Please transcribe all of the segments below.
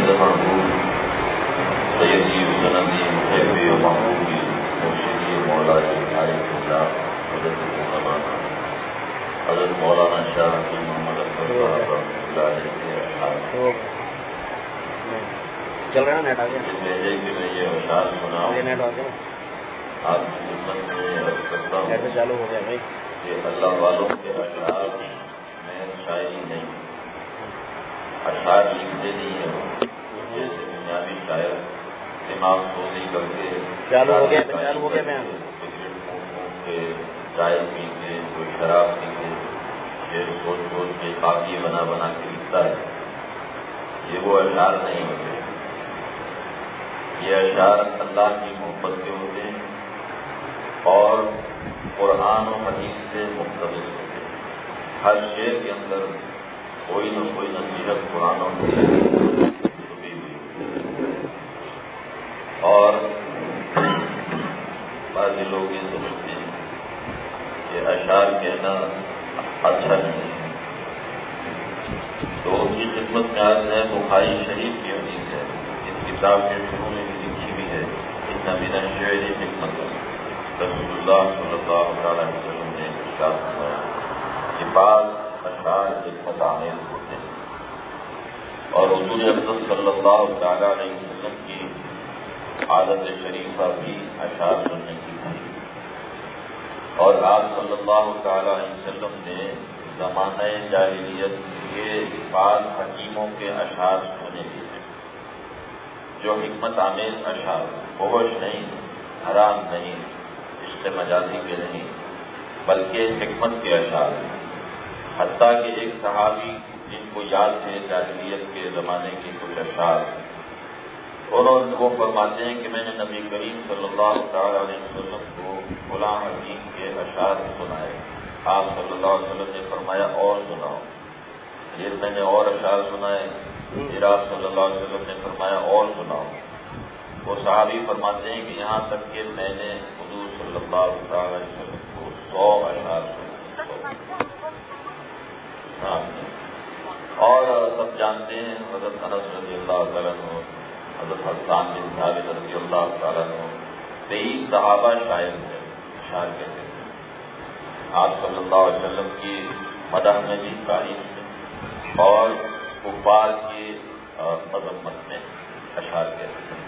محبوب سیدی سندی محبی و محبوبی مرشدی مولانا عارف اللہ حضرت مولانا حضرت مولانا شاہ حکیم محمد اکبر صاحب رحمۃ اللہ علیہ چل رہا نیٹ آ گیا بھیجے کہ میں یہ اشعار سناؤں نیٹ آ گیا آپ کی خدمت میں عرض کرتا ہوں نیٹ چالو ہو گیا بھائی کہ اللہ والوں کے اشعار میں شاعری نہیں، اشعار لکھتے نہیں ہیں جیسے دنیاوی شاعر دماغ سوزی کر کے چالو ہو گیا میں چائے پی کے کوئی شراب پی کے شعر سوچ سوچ کے قافیے بنا بنا کے لکھتا ہے، یہ وہ اشعار نہیں ہوتے. یہ اشعار اللہ کی محبت کے ہوتے ہیں اور قرآن و حدیث سے مقتبس ہوتے ہیں. ہر شعر کے اندر کوئی نہ کوئی نصیحت قرآن و حدیث چھپی ہوئی. اور بعض لوگ یہ سمجھتے ہیں کہ اشعار کہنا اچھا نہیں ہے، تو اس کی خدمت میں آج ہے بخاری شریف کی حدیث ہے. اس کتاب کے شروع میں بھی لکھی بھی ہے ان من الشعر حکمت. رسول اللہ صلی اللہ تعالی وسلم نے ارشاد فرمایا کہ بعض اشعار حکمت آمیز ہوتے ہیں، اور حضور اقدس صلی اللہ تعالی علیہ وسلم کی عادت شریفہ بھی اشعار سننے کی تھی. اور آپ صلی اللہ تعالی علیہ وسلم نے زمانہ جاہلیت کے بعض حکیموں کے اشعار سنے تھے جو حکمت آمیز اشعار، فحش نہیں، حرام نہیں، عشق مجازی کے نہیں، بلکہ حکمت کے اشعار. حتیٰ کہ ایک صحابی جن کو یاد ہے جاہلیت کے زمانے کے کچھ اشعار، وہ فرماتے ہیں کہ میں نے نبی کریم صلی اللہ تعالی علیہ وسلم کو فلاں حکیم کے اشعار سنائے. آپ صلی اللہ علیہ وسلم نے فرمایا اور سناؤ. پھر میں نے اور اشعار سنائے. پھر آپ صلی اللہ علیہ وسلم نے فرمایا اور سناؤ. وہ صحابی فرماتے ہیں کہ یہاں تک کہ میں نے حضور صلی اللہ تعالی علیہ وسلم کو 100 اشعار سنائے. اور سب جانتے ہیں حضرت انس رضی اللہ تعالیٰ عنہ، حضرت حسان بن ثابت رضی اللہ تعالیٰ عنہ 23 صحابہ شاعر تھے، اشعار کہتے تھے. آپ صلی اللہ علیہ وسلم کی مدح میں بھی تعریف میں اور کفار کی مذمت میں اشعار کہتے تھے.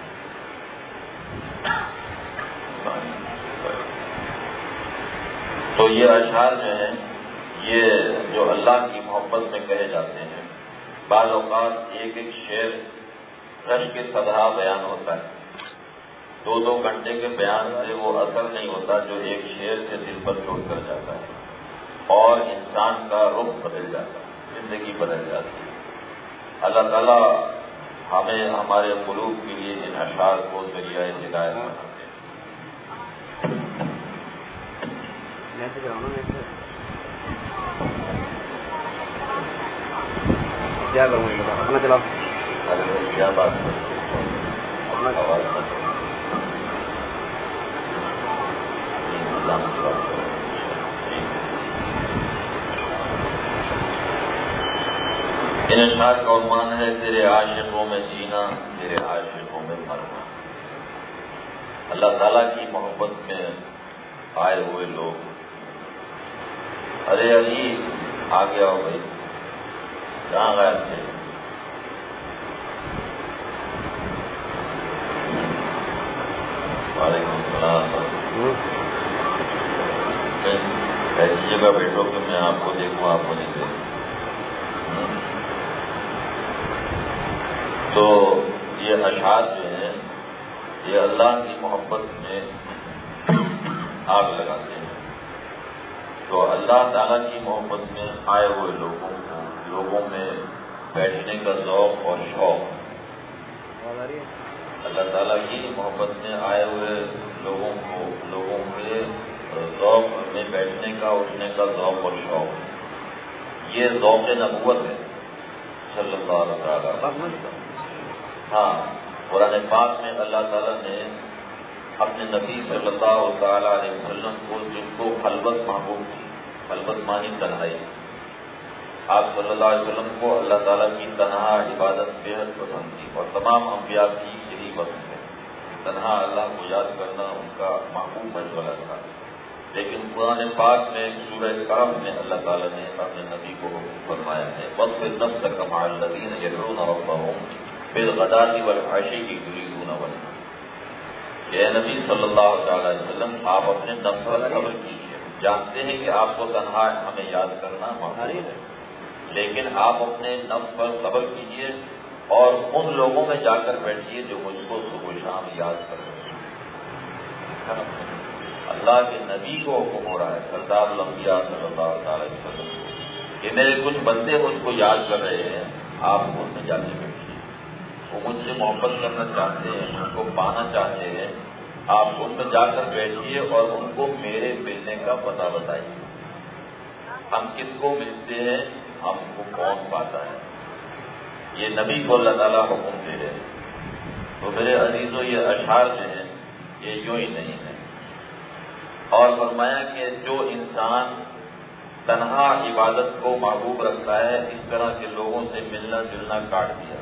تو یہ اشعار جو ہیں یہ جو اللہ کی محبت میں کہے جاتے ہیں. بعض اوقات ایک ایک شعر رش کے صدہا بیان ہوتا ہے، 2 گھنٹے کے بیان سے وہ اثر نہیں ہوتا جو ایک شعر سے دل پر چھوڑ کر جاتا ہے اور انسان کا رخ بدل جاتا ہے، زندگی بدل جاتی ہے. اللہ تعالیٰ ہمیں ہمارے قلوب کے لیے ان اشعار کو ذریعہ ہدایت بناتے ہیں. کیا کروں گی اپنا چلاؤ. کیا بات ان اشعار کا عنوان ہے تیرے عاشقوں میں جینا، تیرے عاشقوں میں مرنا. اللہ تعالیٰ کی محبت میں آئے ہوئے لوگ، ارے علی آ گیا ہو بھائی، کہاں غائب تھے؟ وعلیکم السلام. ایسی جگہ بیٹھو کہ میں آپ کو دیکھوں، آپ کو نہیں دیکھوں. تو یہ اشعار جو ہیں یہ اللہ کی محبت میں آگ لگاتے ہیں. تو اللہ تعالیٰ کی محبت میں آئے ہوئے لوگوں میں بیٹھنے کا ذوق اور شوق، اللہ تعالیٰ کی محبت میں آئے ہوئے لوگوں کے ذوق میں بیٹھنے کا، اٹھنے کا ذوق اور شوق، یہ ذوق نبوت ہے صلی اللہ تعالیٰ علیہ وسلم. ہاں، قرآن پاک میں اللہ تعالیٰ نے اپنے نبی صلی اللہ تعالیٰ علیہ وسلم کو، جن کو خلوت محبوب تھی، خلوت مانی تنہائی، آپ صلی اللہ علیہ وسلم کو اللہ تعالیٰ کی تنہا عبادت بے حد پسند تھی، اور تمام انبیاء کی یہی پسند ہے، تنہا اللہ کو یاد کرنا ان کا محبوب مشغلہ تھا۔ لیکن قرآن پاک میں سورہ کہف میں اللہ تعالیٰ نے اپنے نبی کو فرمایا ہے وَاصْبِرْ نَفْسَكَ مَعَ الَّذِينَ يَدْعُونَ رَبَّهُمْ بِالْغَدَاةِ وَالْعَشِيِّ يُرِيدُونَ وَجْهَهُ۔ کہ اے نبی صلی اللہ علیہ وسلم، آپ اپنے نفس پر صبر کیجیے، جانتے ہیں کہ آپ کو تنہا ہمیں یاد کرنا معقول ہے، لیکن آپ اپنے نفس پر صبر کیجیے اور ان لوگوں میں جا کر بیٹھیے جو مجھ کو صبح و شام یاد کر رہے ہیں۔ اللہ کے نبی کو حکم ہو رہا ہے، سردار الانبیاء صلی اللہ علیہ وسلم، کہ میرے کچھ بندے مجھ کو یاد کر رہے ہیں، آپ ان میں جا کے بیٹھیے، وہ مجھ سے محبت کرنا چاہتے ہیں، مجھ کو پانا چاہتے ہیں، آپ ان میں جا کر بیٹھیے اور ان کو میرے ملنے کا پتہ بتائیے، ہم کس کو ملتے ہیں، ہم کو کون پاتا ہے۔ یہ نبی کو اللہ تعالیٰ حکم دے رہے ہیں۔ تو میرے عزیزوں، یہ اشعار جو ہیں یہ یوں ہی نہیں ہے، اور فرمایا کہ جو انسان تنہا عبادت کو محبوب رکھتا ہے، اس طرح کے لوگوں سے ملنا جلنا کاٹ دیا،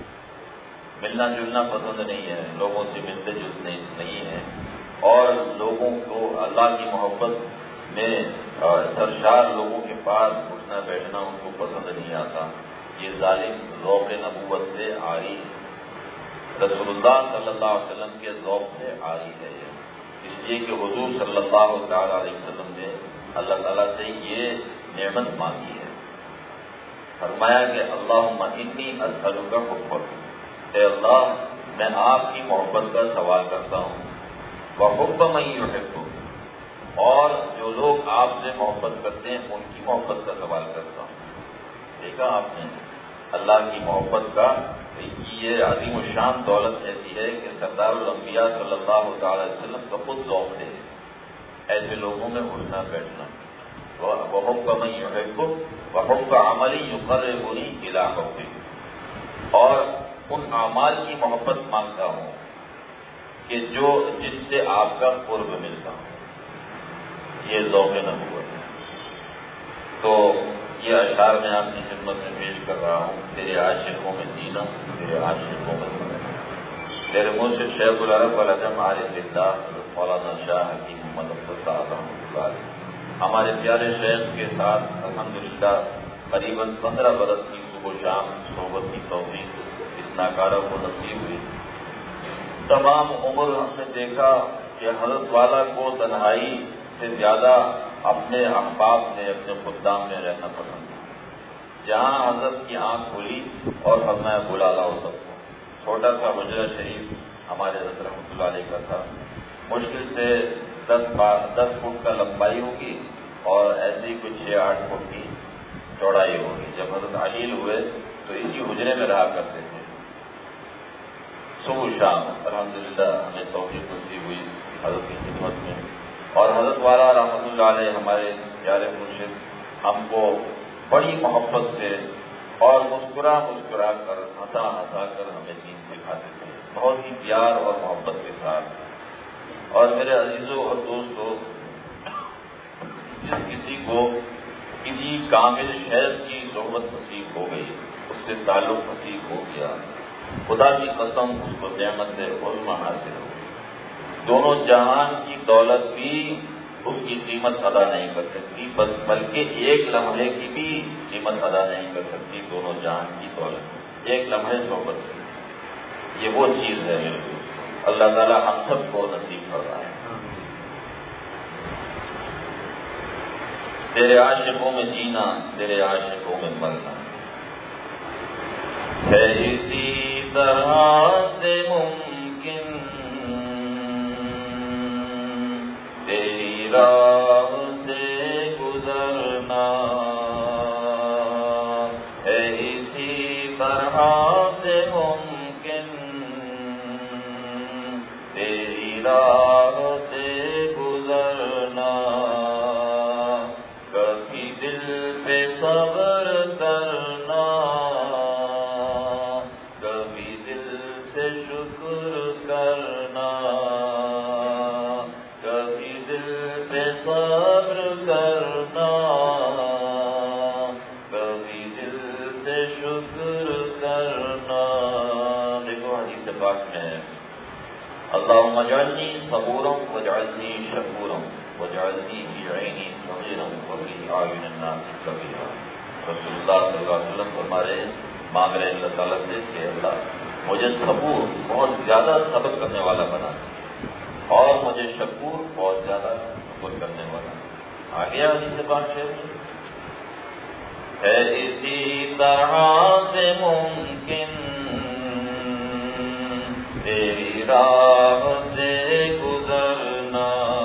ملنا جلنا پسند نہیں ہے، لوگوں سے ملتے جلتے نہیں ہے، اور لوگوں کو اللہ کی محبت میں سرشار لوگوں کے پاس اٹھنا بیٹھنا ان کو پسند نہیں آتا۔ یہ ظالم ذوق نبوت سے عاری ہے، رسول اللہ صلی اللہ علیہ وسلم کے ذوق سے عاری ہے یہ، اس لیے کہ حضور صلی اللہ تعالی علیہ وسلم نے اللہ تعالیٰ سے یہ نعمت مانگی ہے، فرمایا کہ اللہم انی اسألک حبک، اے اللہ میں آپ کی محبت کا سوال کرتا ہوں، وحب من یحبک، اور جو لوگ آپ سے محبت کرتے ہیں ان کی محبت کا سوال کرتا ہوں۔ دیکھا آپ نے اللہ کی محبت کا یہ عظیم الشان دولت ایسی ہے کہ سردار الانبیاء صلی اللہ تعالی وسلم کا خود ذوق ہے ایسے لوگوں میں اٹھنا بیٹھنا۔ وحب من یحبک وحب عملی یقربنی الی حبک، اور ان اعمال کی محبت مانگتا ہوں کہ جس سے آپ کا قرب ملتا ہوں، یہ ذوق نبوت ہے۔ تو یہ اشعار میں آپ کی خدمت میں پیش کر رہا ہوں، تیرے عاشقوں میں جینا، تیرے عاشقوں میں مرنا۔ میرے مرشد شیخ العرب والعجم عارف اللہ مولانا شاہ حکیم محمد افضل صاحب رحمۃ اللہ علیہ، ہمارے پیارے شیخ کے ساتھ الحمدللہ قریباً 15 برس کی صبح و شام صحبت کی توفیق اس ناکارہ کو نصیب ہوئی۔ تمام عمر ہم نے دیکھا کہ حضرت والا کو تنہائی سے زیادہ اپنے احباب میں، اپنے خدام میں رہنا پسند ہے۔ جہاں حضرت کی آنکھ کھلی اور فرمایا بلا لاؤ سب کو۔ چھوٹا سا حجرہ شریف ہمارے حضرت رحمۃ اللہ علیہ کا تھا، مشکل سے 10 فٹ کا لمبائی ہوگی اور ایسے ہی کچھ 6-8 فٹ کی چوڑائی ہوگی۔ جب حضرت علیل ہوئے تو اسی حجرے میں رہا کرتے تھے صبح شام۔ الحمدللہ ہمیں توفیق نصیب ہوئی حضرت کی خدمت میں، اور حضرت والا رحمۃ اللہ علیہ ہمارے پیارے مرشد ہم کو بڑی محبت سے اور مسکرا کر ہنسا کر ہمیں دین سکھاتے تھے، بہت ہی پیار اور محبت کے ساتھ۔ اور میرے عزیزوں اور دوستوں، جس کسی کو کسی کامل شیخ کی صحبت نصیب ہو گئی، اس سے تعلق نصیب ہو گیا، خدا کی قسم اس کو نعمت عظمی حاصل ہو گئی۔ دونوں جہان کی دولت بھی اس کی قیمت ادا نہیں کر سکتی، بلکہ ایک لمحے کی بھی قیمت ادا نہیں کر سکتی دونوں جہان کی دولت، ایک لمحے صحبت سے۔ یہ وہ چیز ہے میرے دوست، اللہ تعالیٰ ہم سب کو نصیب کر رہا ہے۔ تیرے عاشقوں میں جینا، تیرے عاشقوں میں مرنا ہے اسی طرح سے ممکن، تیری راہ سے گزرنا ہے اسی طرح سے ممکن، تیری راہ سے گزرنا، کبھی دل پہ صبر کرنا، کبھی دل سے شکر کرنا، کبھی دل پہ صبر کرنا، کبھی پاک میں ہے اللہم اجعلنی صبورا واجعلنی شکورا واجعلنی فی عینی صغیرا وفی اعین الناس کبیرا۔ رسول اللہ صلی اللہ علیہ وسلم فرما رہے ہیں، مانگ رہے اللہ تعالیٰ سے کہ اللہ مجھے صبور بہت زیادہ صبر کرنے والا بنا اور مجھے شکور بہت زیادہ شکر کرنے والا۔ آگے حدیث پاک شریف ہے اسی طرح سے ممکن تیری راہ سے گزرنا،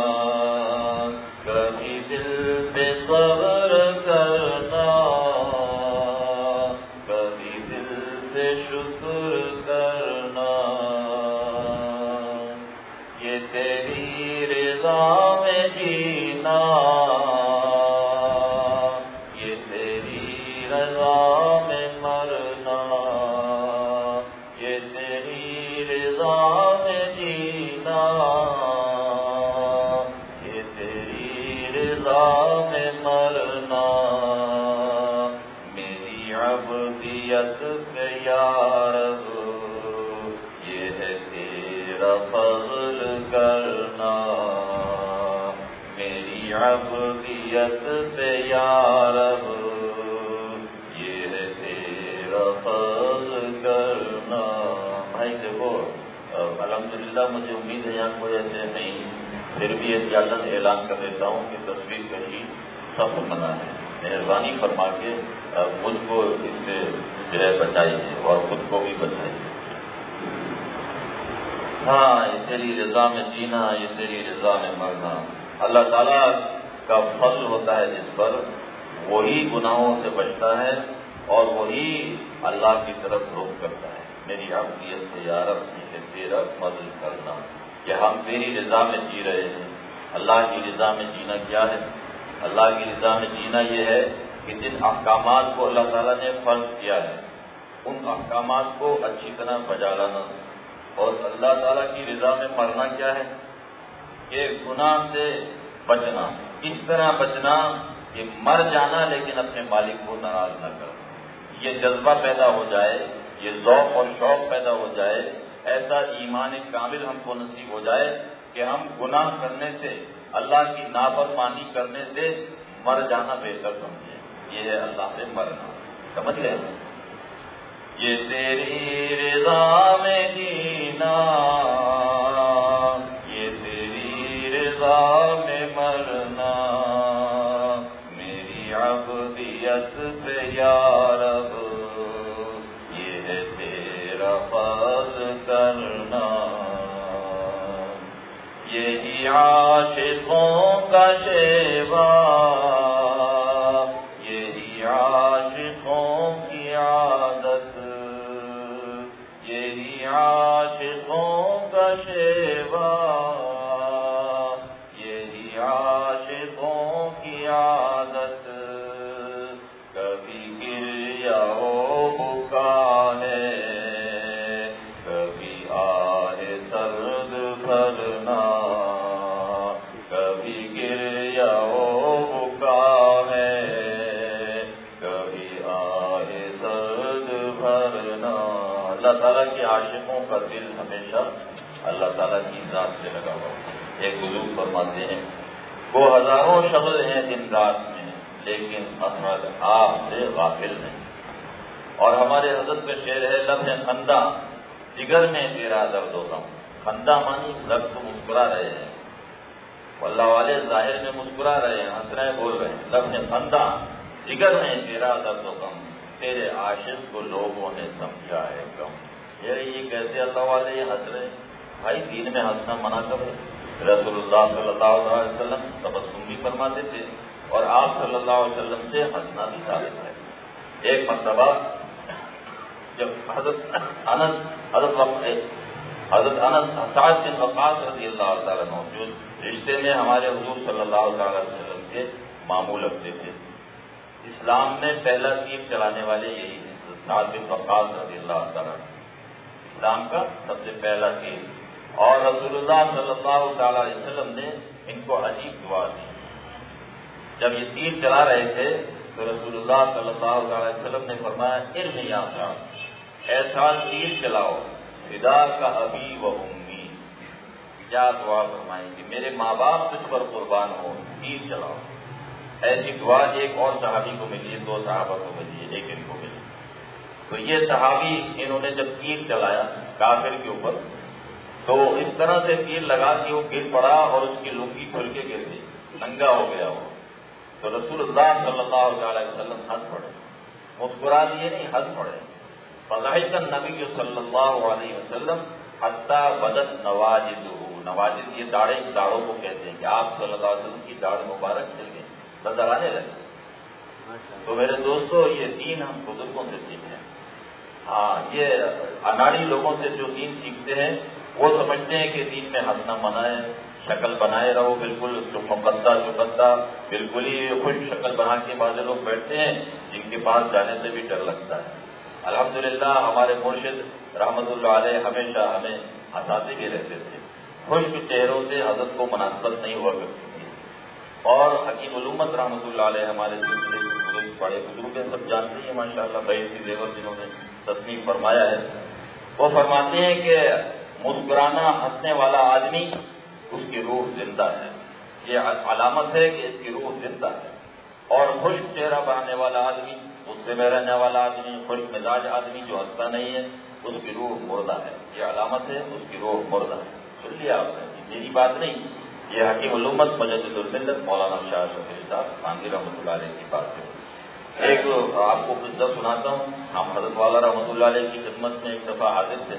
کبھی دل پہ صبر کرنا، کبھی دل سے شکر کرنا، یہ تیری رضا میں جینا، یہ تیری رضا میں مرنا، یہ تیری رضا میں جینا، یہ تیری رضا میں مرنا، میری عبدیت پہ یا رب یہ ہے تیرا فضل کرنا، میری عبدیت پہ یا رب یہ ہے تیرا فضل کرنا۔ بھائی دیکھو الحمدللہ مجھے امید ہے یہاں کوئی ایسے نہیں، پھر بھی احتیاطاً اعلان کر دیتا ہوں کہ تصویر کشی سب منع ہے، مہربانی فرما کے مجھ کو اس سے جو ہے بچائیے اور خود کو بھی بچائیے۔ ہاں یہ تیری رضا میں جینا، یہ تیری رضا میں مرنا۔ اللہ تعالیٰ کا فضل ہوتا ہے جس پر، وہی گناہوں سے بچتا ہے اور وہی اللہ کی طرف رخ کرتا ہے۔ میری عبدیت سے یا رب مجھے تیرا فضل کرنا، کہ ہم تیری رضا میں جی رہے ہیں۔ اللہ کی رضا میں جینا کیا ہے؟ اللہ کی رضا میں جینا یہ ہے کہ جن احکامات کو اللہ تعالیٰ نے فرض کیا ہے ان احکامات کو اچھی طرح بجا لانا، اور اللہ تعالیٰ کی رضا میں مرنا کیا ہے کہ گناہ سے بچنا، اس طرح بچنا کہ مر جانا لیکن اپنے مالک کو ناراض نہ کرنا۔ یہ جذبہ پیدا ہو جائے، یہ ذوق اور شوق پیدا ہو جائے، ایسا ایمان کامل ہم کو نصیب ہو جائے کہ ہم گناہ کرنے سے، اللہ کی نافرمانی کرنے سے مر جانا بہتر سمجھیں۔ یہ ہے اللہ سے مرنا، سمجھ گئے؟ یہ تیری رضا میں جینا، یہ تیری رضا میں مرنا، میری عبدیت پہ یا رب یہ ہے تیرا فضل کرنا، یہی عاشقوں کا شیوا، یہی عاشقوں کی عادت، یہی عاشقوں کا شیوا، یہی عاشقوں کی عادت، کبھی گریا ہو بکا ہے، کبھی آہ سرد بھرنا، کبھی گریا ہو بکا ہے، کبھی آہ سرد بھرنا۔ اللہ تعالیٰ کے عاشقوں کا دل ہمیشہ اللہ تعالیٰ کی ذات سے لگا ہوا۔ ایک بزرگ فرماتے ہیں، وہ ہزاروں شغل ہیں دن رات میں لیکن اثر آپ سے غافل نہیں۔ اور ہمارے حضرت کا شعر ہے، لب ہے خندہ جگر میں تیرا درد و غم۔ خندہ مانی لب تو مسکرا رہے ہیں، اللہ والے ظاہر میں مسکرا رہے ہیں، ہنس رہے بول رہے ہیں، لب ہے خندہ جگر میں تیرا درد و غم، تیرے عاشق کو لوگوں نے سمجھا ہے کم۔ یہ کیسے اللہ والے یہ ہنس رہے ہیں؟ بھائی دین میں ہنسنا منع کرے۔ رسول اللہ صلی اللہ علیہ وسلم تبسم بھی فرماتے تھے اور آپ صلی اللہ علیہ وسلم سے ہنسنا بھی ثابت ہے۔ ایک مرتبہ جب حضرت انس سعد بن وقاص رضی اللہ تعالیٰ عنہ جو رشتے میں ہمارے حضور صلی اللہ تعالیٰ علیہ وسلم کے ماموں لگتے تھے، اسلام میں پہلا تیر چلانے والے یہی ہیں، سعد بن وقاص رضی اللہ تعالیٰ عنہ، اسلام کا سب سے پہلا تیر۔ اور رسول اللہ صلی اللہ تعالیٰ علیہ وسلم نے ان کو عجیب دعا دی۔ جب یہ تیر چلا رہے تھے تو رسول اللہ صلی اللہ علیہ وسلم نے فرمایا، ارم یا سعد، اے سعد تیر چلاؤ، فدا کا ابی و امی، کیا دعا فرمائیں گے؟ میرے ماں باپ تجھ پر قربان ہو، تیر چلاؤ۔ ایسی دعا ایک اور صحابی کو ملی ہے، 2 صحابہ کو ملی ہے، ایک ان کو ملی۔ تو یہ صحابی انہوں نے جب تیر چلایا کافر کے اوپر تو اس طرح سے تیر لگا کہ وہ گر پڑا اور اس کی لنگی کھل کے گر گئی، ننگا ہو گیا وہ۔ تو رسول اللہ صلی اللہ علیہ وسلم ہنس پڑے، مسکرا دیے نہیں، ہنس پڑے۔ فضحک النبی صلی اللہ علیہ وسلم حتی بدت نواجذہ، نواجذ یہ داڑھوں کو کہتے ہیں کہ آپ صلی اللہ علیہ وسلم کی داڑھ مبارک چل گئی، نظر آنے لگے۔ تو میرے دوستو، یہ دین ہم بزرگوں سے سیکھتے ہیں۔ ہاں، یہ اناڑی لوگوں سے جو دین سیکھتے ہیں وہ سمجھتے ہیں کہ دین میں ہنسنا منع ہے، شکل بنائے رہو بالکل چپتا چپتا، بالکل ہی خوش شکل بنا کے بعض لوگ بیٹھتے ہیں جن کے پاس جانے سے بھی ڈر لگتا ہے۔ الحمدللہ ہمارے مرشد رحمت اللہ علیہ ہمیشہ ہمیں ہنساتے بھی رہتے تھے، خشک چہروں سے حضرت کو مناسبت نہیں ہوا کرتی تھی۔ اور حکیم علومت رحمۃ اللہ علیہ ہمارے سلسلے کے بڑے بزرگ ہیں، سب جانتے ہیں ماشاءاللہ، بہت سی زیور جنہوں نے تصنیف فرمایا ہے، وہ فرماتے ہیں کہ مسکرانا ہنسنے والا آدمی اس کی روح زندہ ہے، یہ علامت ہے کہ اس کی روح زندہ ہے۔ اور خشک چہرہ بنانے والا آدمی، غصے میں رہنے والا آدمی، خشک مزاج آدمی جو ہنستا نہیں ہے اس کی روح مردہ ہے، یہ علامت ہے اس کی روح مردہ ہے۔ سن لیا آپ نے، میری بات نہیں، یہ حکیم علومت مجدد الملت مولانا شاہ شفیع صاحب خانگی رحمۃ اللہ علیہ کی بات ہے۔ ایک آپ کو قصہ سناتا ہوں، ہم حضرت والا رحمۃ اللہ علیہ کی خدمت میں ایک دفعہ حاضر تھے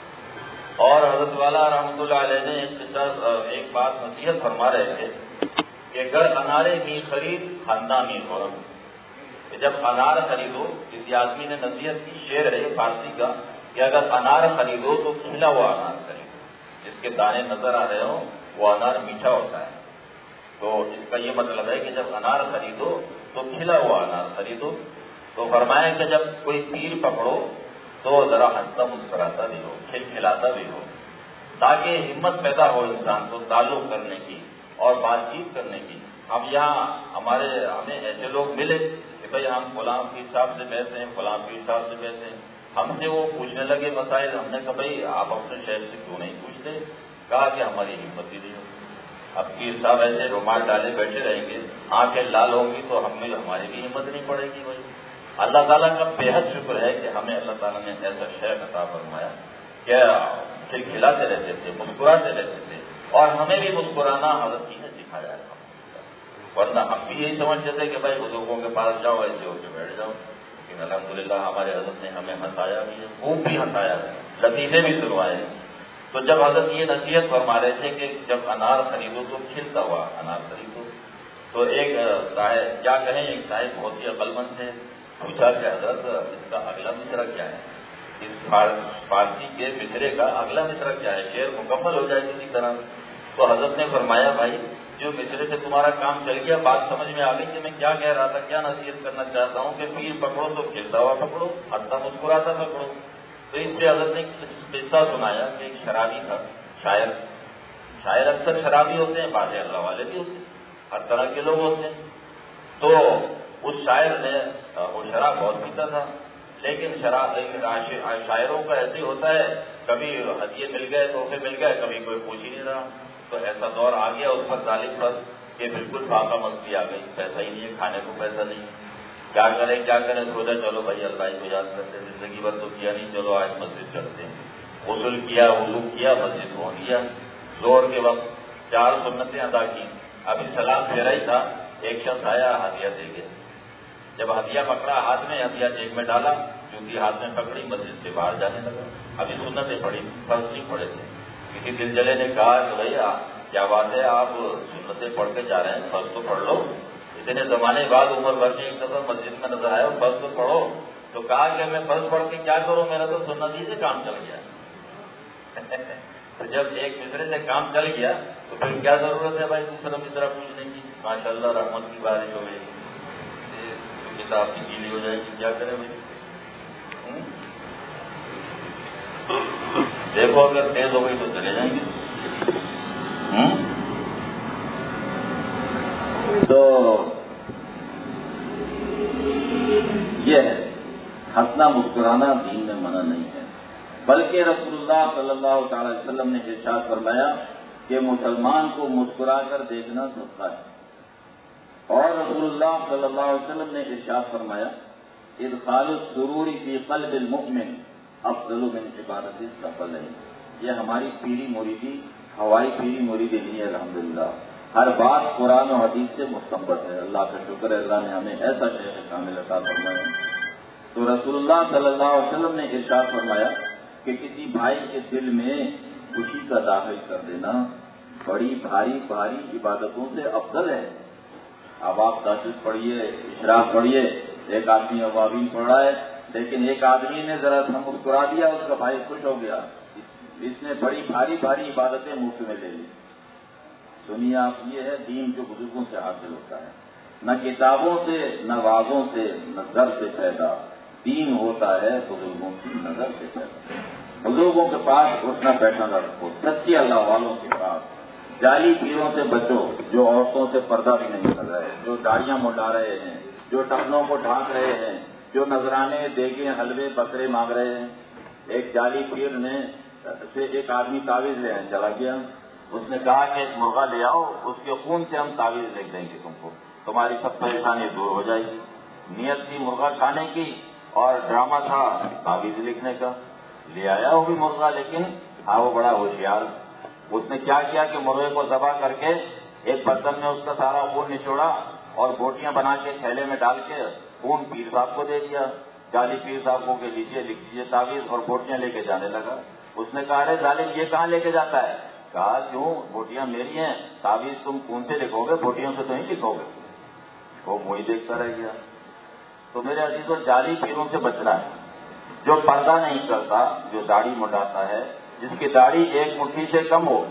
اور حضرت والا رحمۃ اللہ علیہ نے ایک بات نصیحت فرما رہے تھے کہ گر انارے می خرید خاندانی خورم، کہ جب انار خریدو، کسی آدمی نے نصیحت کی، شعر ہے فارسی کا کہ اگر انار خریدو تو کھلا ہوا انار خریدو، جس کے دانے نظر آ رہے ہوں وہ انار میٹھا ہوتا ہے۔ تو اس کا یہ مطلب ہے کہ جب انار خریدو تو کھلا ہوا انار خریدو۔ تو فرمایا کہ جب کوئی تیر پکڑو تو ذرا ہنستا مسکراتا بھی ہو، کھلاتا بھی ہو، تاکہ ہمت پیدا ہو انسان کو تعلق کرنے کی اور بات چیت کرنے کی۔ اب یہاں ہمیں ایسے لوگ ملے کہ بھئی ہم فلاں پیر صاحب سے بیٹھے ہیں، فلاں پیر صاحب سے بیٹھے ہیں، ہم سے وہ پوچھنے لگے مسائل، ہم نے کہا بھئی آپ اپنے شہر سے کیوں نہیں پوچھتے؟ کہا کہ ہماری ہمت ہی نہیں ہوتی۔ اب پیر صاحب ایسے رومال ڈالے بیٹھے رہیں گے، آنکھیں لال ہوں گی تو ہماری بھی ہمت نہیں پڑے گی۔ بھائی اللہ تعالیٰ کا بے حد شکر ہے کہ ہمیں اللہ تعالیٰ نے ایسا شیخ عطا فرمایا کہ کھلاتے رہتے تھے، مسکراتے رہتے تھے، اور ہمیں بھی مسکرانا حضرت جی نے سکھایا ہے۔ ورنہ ہم بھی یہی سمجھتے تھے کہ بھائی بزرگوں کے پاس جاؤ ایسے ہو کے بیٹھ جاؤ، لیکن الحمدللہ ہمارے حضرت نے ہمیں ہنسایا بھی ہے، خوب بھی ہنسایا ہے، لطیفے بھی سنوائے۔ تو جب حضرت یہ نصیحت فرما رہے تھے کہ جب انار خریدو تو کھلتا ہوا انار خریدو، تو ایک صاحب کیا کہیں، ایک صاحب بہت ہی عقل مند تھے، پوچھا کہ حضرت اس کا اگلا مصرع کیا ہے، اس فارسی کے مصرے کا اگلا مصرع کیا ہے، شعر مکمل ہو جائے کسی طرح۔ تو حضرت نے فرمایا بھائی جو مصرے سے تمہارا کام چل گیا، بات سمجھ میں آ گئی کہ میں کیا کہہ رہا تھا، کیا نصیحت کرنا چاہتا ہوں کہ پیر پکڑو تو کھلتا ہوا پکڑو، ہنستا مسکراتا پکڑو۔ تو اس سے حضرت نے قصہ سنایا کہ ایک شرابی تھا، شاعر اکثر شرابی ہوتے ہیں، بعض اللہ والے بھی ہوتے ہیں، ہر طرح کے لوگ ہوتے ہیں۔ تو اس شاعر نے، وہ شراب بہت پیتا تھا، لیکن شاعروں کا ایسے ہوتا ہے، کبھی ہدیے مل گئے، تحفے مل گئے، کبھی کوئی پوچھ ہی نہیں رہا۔ تو ایسا دور آ گیا اس پر ظالم پر کہ بالکل فاقہ مستی آ گئی، پیسہ ہی نہیں ہے، کھانے کو پیسہ نہیں، کیا کریں، سوچا چلو بھائی اللہ ہی کو یاد کرتے، زندگی بھر تو کیا نہیں، چلو آج مسجد چلتے ہیں۔ غسل کیا، وضو کیا، مسجد پہنچ گیا، زور کے وقت 4 سنتیں ادا کی۔ ابھی سلام پھیرا ہی تھا، ایک شخص آیا، ہدیہ دے گیا۔ جب ہدیہ پکڑا ہاتھ میں، ہدیہ جیب میں ڈالا، چونکہ ہاتھ میں پکڑی، مسجد سے باہر جانے لگا۔ ابھی سنتیں پڑھی، فرض نہیں پڑے تھے۔ کسی دلجلے نے کہا کہ بھیا کیا بات ہے، آپ سنتیں پڑھ کے جا رہے ہیں، فرض تو پڑھ لو، اتنے زمانے بعد عمر بھر کے ایک دفعہ مسجد میں نظر آئے، فرض تو پڑھو۔ تو کہا کہ میں فرض پڑھ کے کیا کروں، میرا تو سنت ہی سے کام چل گیا۔ تو جب ایک مصرے سے کام چل گیا تو پھر کیا ضرورت ہے بھائی دوسرا مصرع پوچھنے کی؟ ماشاءاللہ رحمت کی بارش ہو گئی، کتاب کی گیلی ہو جائے گی، کیا کرے بھائی؟ دیکھو اگر تیز ہو گئی تو چلے جائیں گے۔ تو یہ ہے، ہنسنا مسکرانا دین میں منع نہیں ہے، بلکہ رسول اللہ صلی اللہ تعالی وسلم نے ارشاد فرمایا کہ مسلمان کو مسکرا کر دیکھنا صدقہ ہے، اور رسول اللہ صلی اللہ علیہ وسلم نے ارشاد فرمایا ادخال السرور فی قلب المؤمن افضل من عبادت السفر. یہ ہماری پیری مریدی ہوائی پیری مریدی نہیں ہے، الحمدللہ ہر بات قرآن و حدیث سے مستنبط ہے. اللہ کا شکر ہے، اللہ نے ہمیں ایسا شیخ کامل عطا فرمایا. تو رسول اللہ صلی اللہ علیہ وسلم نے ارشاد فرمایا کہ کسی بھائی کے دل میں خوشی کا داخل کر دینا بڑی بھاری عبادتوں سے افضل ہے. اب آپ تہجد پڑھیے، اشراق پڑھیے، ایک آدمی اوابین پڑھ رہا ہے، لیکن ایک آدمی نے ذرا سا مسکرا دیا، اس کا بھائی خوش ہو گیا، اس نے بڑی بھاری عبادتیں مفت میں لے لی. سنیے آپ، یہ ہے دین جو بزرگوں سے حاصل ہوتا ہے، نہ کتابوں سے، نہ وعظوں سے، نہ در سے پیدا. دین ہوتا ہے بزرگوں کی نظر سے پیدا. بزرگوں کے پاس اٹھنا بیٹھنا نہ رکھو، سچے اللہ والوں کے پاس. جعلی پیروں سے بچو جو عورتوں سے پردہ بھی نہیں کر رہے، جو داڑیاں منڈا رہے ہیں، جو ٹخنوں کو ڈھانک رہے ہیں، جو نذرانے دیگیں حلوے بکرے مانگ رہے ہیں. ایک جعلی پیر نے سے ایک آدمی تعویذ لے آئے، چلا گیا، اس نے کہا کہ ایک مرغا لے آؤ، اس کے خون سے ہم تعویذ لکھ دیں گے تم کو، تمہاری سب پریشانی دور ہو جائے گی. نیت تھی مرغا کھانے کی اور ڈرامہ تھا تعویذ لکھنے کا. لے آیا وہ بھی مرغا، لیکن وہ بڑا ہوشیار. اس نے کیا کیا کہ مرغے کو ذبح کر کے ایک برتن میں اس کا سارا خون نچوڑا اور بوٹیاں بنا کے تھیلے میں ڈال کے خون پیر صاحب کو دے دیا. جعلی پیر صاحب کو کہ لیجیے لکھ دیجیے تعویذ، اور بوٹیاں لے کے جانے لگا. اس نے کہا ارے ظالم یہ کہاں لے کے جاتا ہے؟ کہا کیوں، بوٹیاں میری ہیں، تعویذ تم خون سے لکھو گے، بوٹیوں سے تو نہیں لکھو گے. وہ وہی دیکھتا رہ گیا. تو میرے عزیزوں، جعلی پیروں سے بچنا ہے. جو پردہ نہیں کرتا، جو داڑھی منڈاتا ہے، جس کی داڑھی ایک مٹھی سے کم ہو.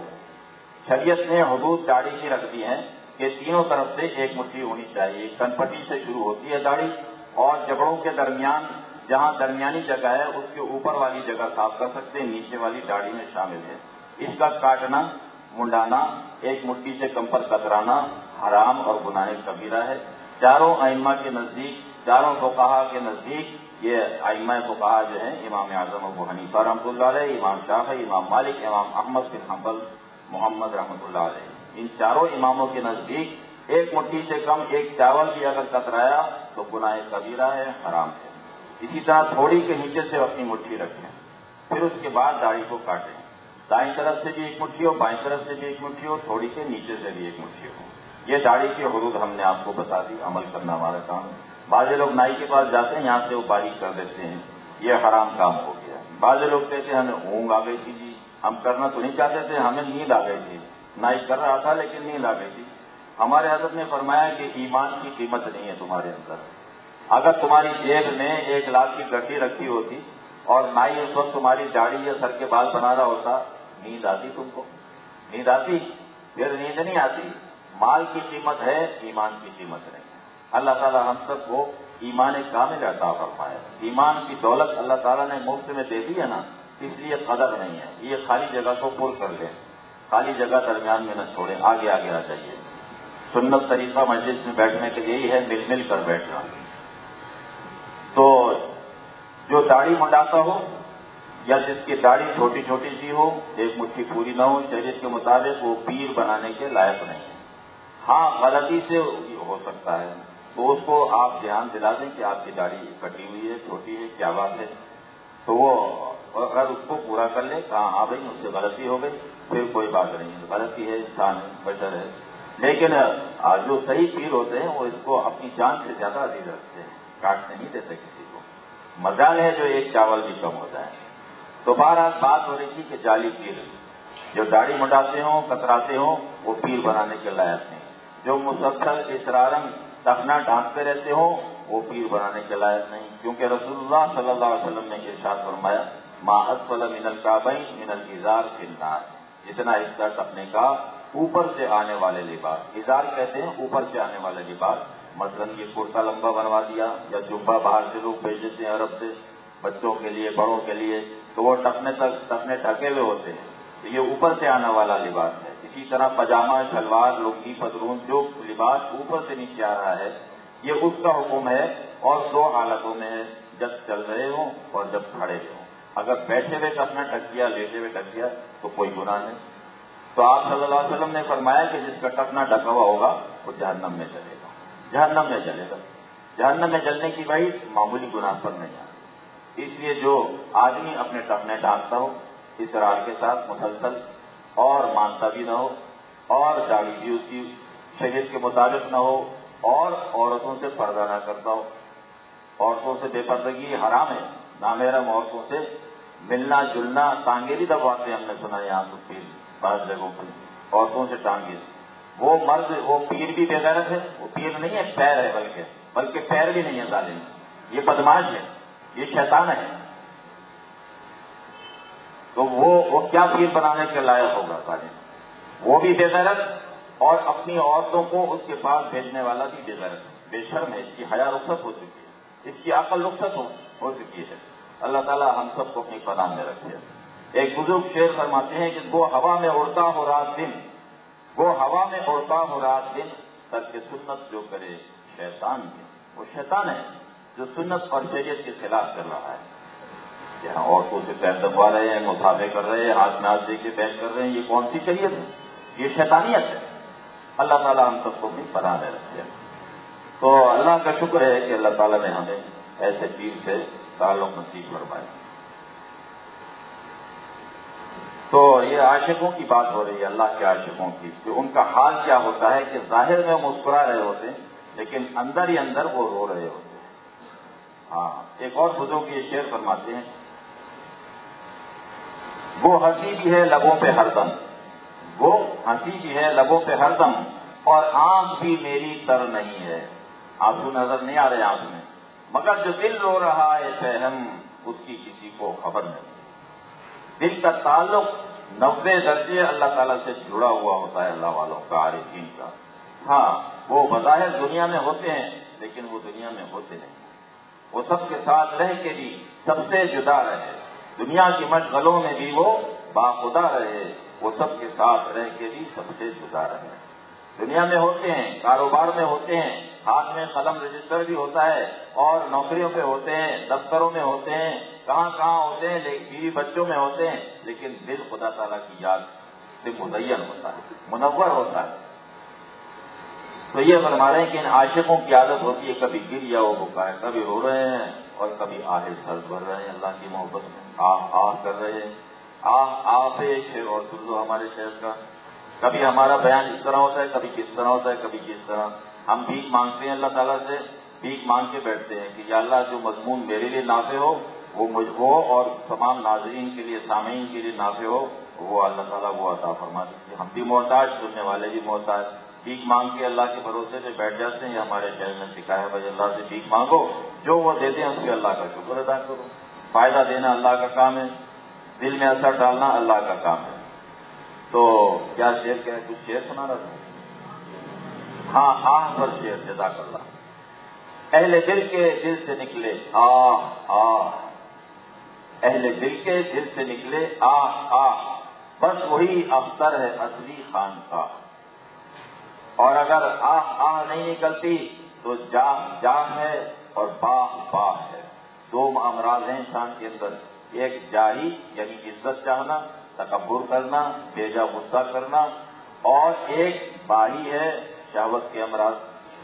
شریعت نے حدود داڑھی کی رکھ دی ہیں کہ تینوں طرف سے ایک مٹھی ہونی چاہیے. کنپٹی سے شروع ہوتی ہے داڑھی، اور جبڑوں کے درمیان جہاں درمیانی جگہ ہے اس کے اوپر والی جگہ صاف کر سکتے ہیں، نیچے والی داڑھی میں شامل ہے. اس کا کاٹنا، منڈانا، ایک مٹھی سے کم پر کترانا حرام اور گناہ کبیرہ ہے. چاروں ائمہ کے نزدیک، چاروں فقہا کے نزدیک، یہ ائمہ فقہا جو ہیں امام اعظم ابو حنیفہ رحمۃ اللہ علیہ، امام شافعی، امام مالک، امام احمد بن حنبل، محمد رحمۃ اللہ علیہ، ان چاروں اماموں کے نزدیک ایک مٹھی سے کم ایک چاول بھی اگر کترایا تو گناہ کبیرہ ہے، حرام ہے. اسی طرح تھوڑی کے نیچے سے اپنی مٹھی رکھیں، پھر اس کے بعد داڑھی کو کاٹیں. دائیں طرف سے بھی ایک مٹھی ہو، بائیں طرف سے بھی ایک مٹھی ہو، تھوڑی کے نیچے سے بھی ایک مٹھی ہو. یہ داڑھی کی حدود ہم نے آپ کو بتا دی، عمل کرنا ہمارا کام ہے. بعض لوگ نائی کے پاس جاتے ہیں، یہاں سے وہ باریک کر دیتے ہیں، یہ حرام کام ہو گیا. بعض لوگ کہتے ہیں ہمیں اونگ آ گئی تھی جی، ہم کرنا تو نہیں چاہتے تھے، ہمیں نیند آ گئی تھی، نائی کر رہا تھا لیکن نیند آ گئی تھی. ہمارے حضرت نے فرمایا کہ ایمان کی قیمت نہیں ہے تمہارے اندر. اگر تمہاری جیب میں 1,00,000 کی گڈی رکھی ہوتی اور نائی اس وقت تمہاری داڑھی یا سر کے بال بنا رہا ہوتا، نیند آتی تم کو؟ نیند آتی؟ پھر نیند نہیں آتی. مال کی قیمت ہے، ایمان کی قیمت نہیں ہے. اللہ تعالیٰ ہم سب کو ایمان کامل عطا فرمائے. ایمان کی دولت اللہ تعالیٰ نے مفت میں دے دی ہے نا، اس لیے قدر نہیں ہے. یہ خالی جگہ کو پر کر لیں، خالی جگہ درمیان میں نہ چھوڑیں، آگے آگے آ جائیے. سنت طریقہ مجلس میں بیٹھنے کے لیے ہے مل مل کر بیٹھنا. تو جو داڑھی منڈاتا ہو یا جس کی داڑھی چھوٹی چھوٹی سی ہو، ایک مٹھی پوری نہ ہو، شریعت کے مطابق وہ پیر بنانے کے لائق نہیں ہے. ہاں غلطی سے ہو سکتا ہے تو اس کو آپ دھیان دلا دیں کہ آپ کی داڑھی کٹی ہوئی ہے، چھوٹی ہے، کیا بات ہے. تو وہ اگر اس کو پورا کر لے، کہاں ہاں بھائی مجھ سے غلطی ہو گئی، پھر کوئی بات نہیں ہے، غلطی ہے، انسان ہے، بشر ہے. لیکن جو صحیح پیر ہوتے ہیں وہ اس کو اپنی جان سے زیادہ عزیز رکھتے ہیں، کاٹنے نہیں دیتے کسی کو. مجال ہے جو ایک چاول بھی کم ہو جائے. تو بہرحال بات ہو رہی تھی کہ جعلی پیر جو داڑھی منڈاتے ہوں، کتراتے ہوں، وہ پیر بنانے کے لائق نہیں. جو مسلسل اسرارن ٹخنا ڈھانکتے رہتے ہوں، وہ پیر بنانے کے لائق نہیں. کیونکہ رسول اللہ صلی اللہ علیہ وسلم نے ارشاد فرمایا ما اسفل من الکعبین من الازار فی النار. جتنا حصہ ٹخنے کا اوپر سے آنے والے لباس، ازار کہتے ہیں اوپر سے آنے والے لباس. مثلاً یہ کرتا لمبا بنوا دیا یا جبہ باہر سے لوگ بھیج دیتے ہیں عرب سے، بچوں کے لیے، بڑوں کے لیے، تو وہ ٹخنے ڈھکے ہوئے ہوتے ہیں، تو یہ اوپر سے آنے والا لباس ہے. اسی طرح پاجامہ، شلوار، لنگی، پتلون، جو لباس اوپر سے نیچے آ رہا ہے، یہ اس کا حکم ہے. اور 2 حالتوں میں ہے، جب چل رہے ہوں اور جب کھڑے ہوں. اگر بیٹھے ہوئے اپنا ڈھک گیا، لیٹے ہوئے ڈھک گیا تو کوئی گناہ نہیں. تو آپ صلی اللہ علیہ وسلم نے فرمایا کہ جس کا ٹخنا ڈھکا ہوا ہوگا وہ جہنم میں جلے گا، جہنم میں جلے گا. جہنم میں جلنے کی وعید معمولی گناہ پر نہیں آتی. اس لیے جو آدمی اپنے ٹخنے ڈھانکتا ہو اسرار کے ساتھ مسلسل اور مانتا بھی نہ ہو اور داڑھی بھی اس کی شریعت کے مطابق نہ ہو اور عورتوں سے پردہ نہ کرتا ہو. عورتوں سے بے پردگی حرام ہے. نامحرم عورتوں سے ملنا جلنا، ٹانگیں بھی دبواتے ہیں، ہم نے سنا یہاں تو پیر بعض جگہوں پر عورتوں سے ٹانگیں. وہ مرد وہ پیر بھی بے غیرت ہے، وہ پیر نہیں ہے پیر ہے، بلکہ پیر بھی نہیں ہے ظالم. یہ بدماش ہے، یہ شیطان ہے. تو وہ کیا پیر بنانے کے لائق ہوگا ظالم؟ وہ بھی بے غیرت اور اپنی عورتوں کو اس کے پاس بھیجنے والا بھی بے غیرت ہے، بے شرم ہے. اس کی حیا رخصت ہو چکی ہے، اس کی عقل رخصت ہو چکی ہے. اللہ تعالیٰ ہم سب کو اپنی پناہ میں رکھے. ایک بزرگ شعر فرماتے ہیں کہ وہ ہوا میں اڑتا ہو رات دن، وہ ہوا میں اڑتا ہو رات دن، ترک سنت جو کرے شیطان ہے. وہ شیطان ہے جو سنت اور شریعت کے خلاف کر رہا ہے. یہاں عورتوں سے پیر دبوا رہے ہیں، مسافے کر رہے ہیں، ہاتھ میں ہاتھ دے کے بیٹھ کر رہے ہیں. یہ کون سی شریعت ہے؟ یہ شیطانیت ہے. اللہ تعالیٰ ہم سب کو اپنی پناہ میں رکھے. تو اللہ کا شکر ہے کہ اللہ تعالیٰ نے ہمیں ایسے پیر سے تعلق نصیب فرمایا. تو یہ عاشقوں کی بات ہو رہی ہے، اللہ کے عاشقوں کی، کہ ان کا حال کیا ہوتا ہے کہ ظاہر میں مسکرا رہے ہوتے ہیں لیکن اندر ہی اندر وہ رو رہے ہوتے ہیں. ہاں، ایک اور بزرگ یہ شعر فرماتے ہیں، وہ ہنسی بھی ہے لبوں پہ ہر دم، وہ ہنسی بھی ہے لبوں پہ ہر دم، اور آنکھ بھی میری تر نہیں ہے. آنسو نظر نہیں آ رہے آنکھ میں، مگر جو دل رو رہا ہے فہم اس کی کسی کو خبر نہیں. دل کا تعلق 90 درجے اللہ تعالیٰ سے جڑا ہوا ہوتا ہے اللہ والوں کا، عارفین کا. ہاں، وہ بظاہر دنیا میں ہوتے ہیں لیکن وہ دنیا میں ہوتے نہیں. وہ سب کے ساتھ رہ کے بھی سب سے جدا رہے، دنیا کی مشغلوں میں بھی وہ باخدا رہے. وہ سب کے ساتھ رہ کے بھی سب سے جدا رہے. دنیا میں ہوتے ہیں، کاروبار میں ہوتے ہیں، ہاتھ میں قلم رجسٹر بھی ہوتا ہے، اور نوکریوں پہ ہوتے ہیں، دفتروں میں ہوتے ہیں، کہاں کہاں ہوتے ہیں، بیوی بچوں میں ہوتے ہیں، لیکن دل خدا تعالیٰ کی یاد سے مزین ہوتا ہے، منور ہوتا ہے. تو یہ فرما رہے ہیں کہ ان عاشقوں کی عادت ہوتی ہے کبھی گر یا وہ بکا ہے، کبھی رو رہے ہیں اور کبھی آہ سر بھر رہے ہیں اللہ کی محبت میں، آہ آہ کر رہے ہیں. آہ پہ شعر اور سن لو ہمارے شہر کا. کبھی ہمارا بیان اس طرح ہوتا ہے، کبھی کس طرح ہوتا ہے، کبھی کس طرح. ہم بھیک مانگتے ہیں اللہ تعالیٰ سے، بھیک مانگ کے بیٹھتے ہیں کہ یا اللہ جو مضمون میرے لیے نافع ہو وہ مجھ کو اور تمام ناظرین کے لیے، سامعین کے لیے نافع ہو، وہ اللہ تعالیٰ وہ عطا فرما دیتے. ہم بھی محتاج، سننے والے بھی محتاج. بھیک مانگ کے اللہ کے بھروسے پہ بیٹھ جاتے ہیں. یہ ہمارے شہر میں سکھایا بھائی اللہ سے بھیک مانگو، جو وہ دیتے ہیں اس پہ اللہ کا شکر ادا کرو. فائدہ دینا اللہ کا کام ہے، دل میں اثر ڈالنا اللہ کا کام ہے. تو کیا شعر کیا ہے؟ کچھ شعر سنا رہا تھا. ہاں، آہ پر شعر، جزاک اللہ. اہل دل کے دل سے نکلے آہ آہ، اہل دل کے دل سے نکلے آہ آہ، بس وہی اختر ہے اصلی خان کا. اور اگر آہ آہ نہیں نکلتی تو جاہ جاہ ہے اور باہ باہ ہے. دو امراض ہیں انسان کے اندر، ایک جاہی یعنی عزت چاہنا، تکبر کرنا، بیجا غصہ کرنا، اور ایک باہی ہے شہوت کے امراض،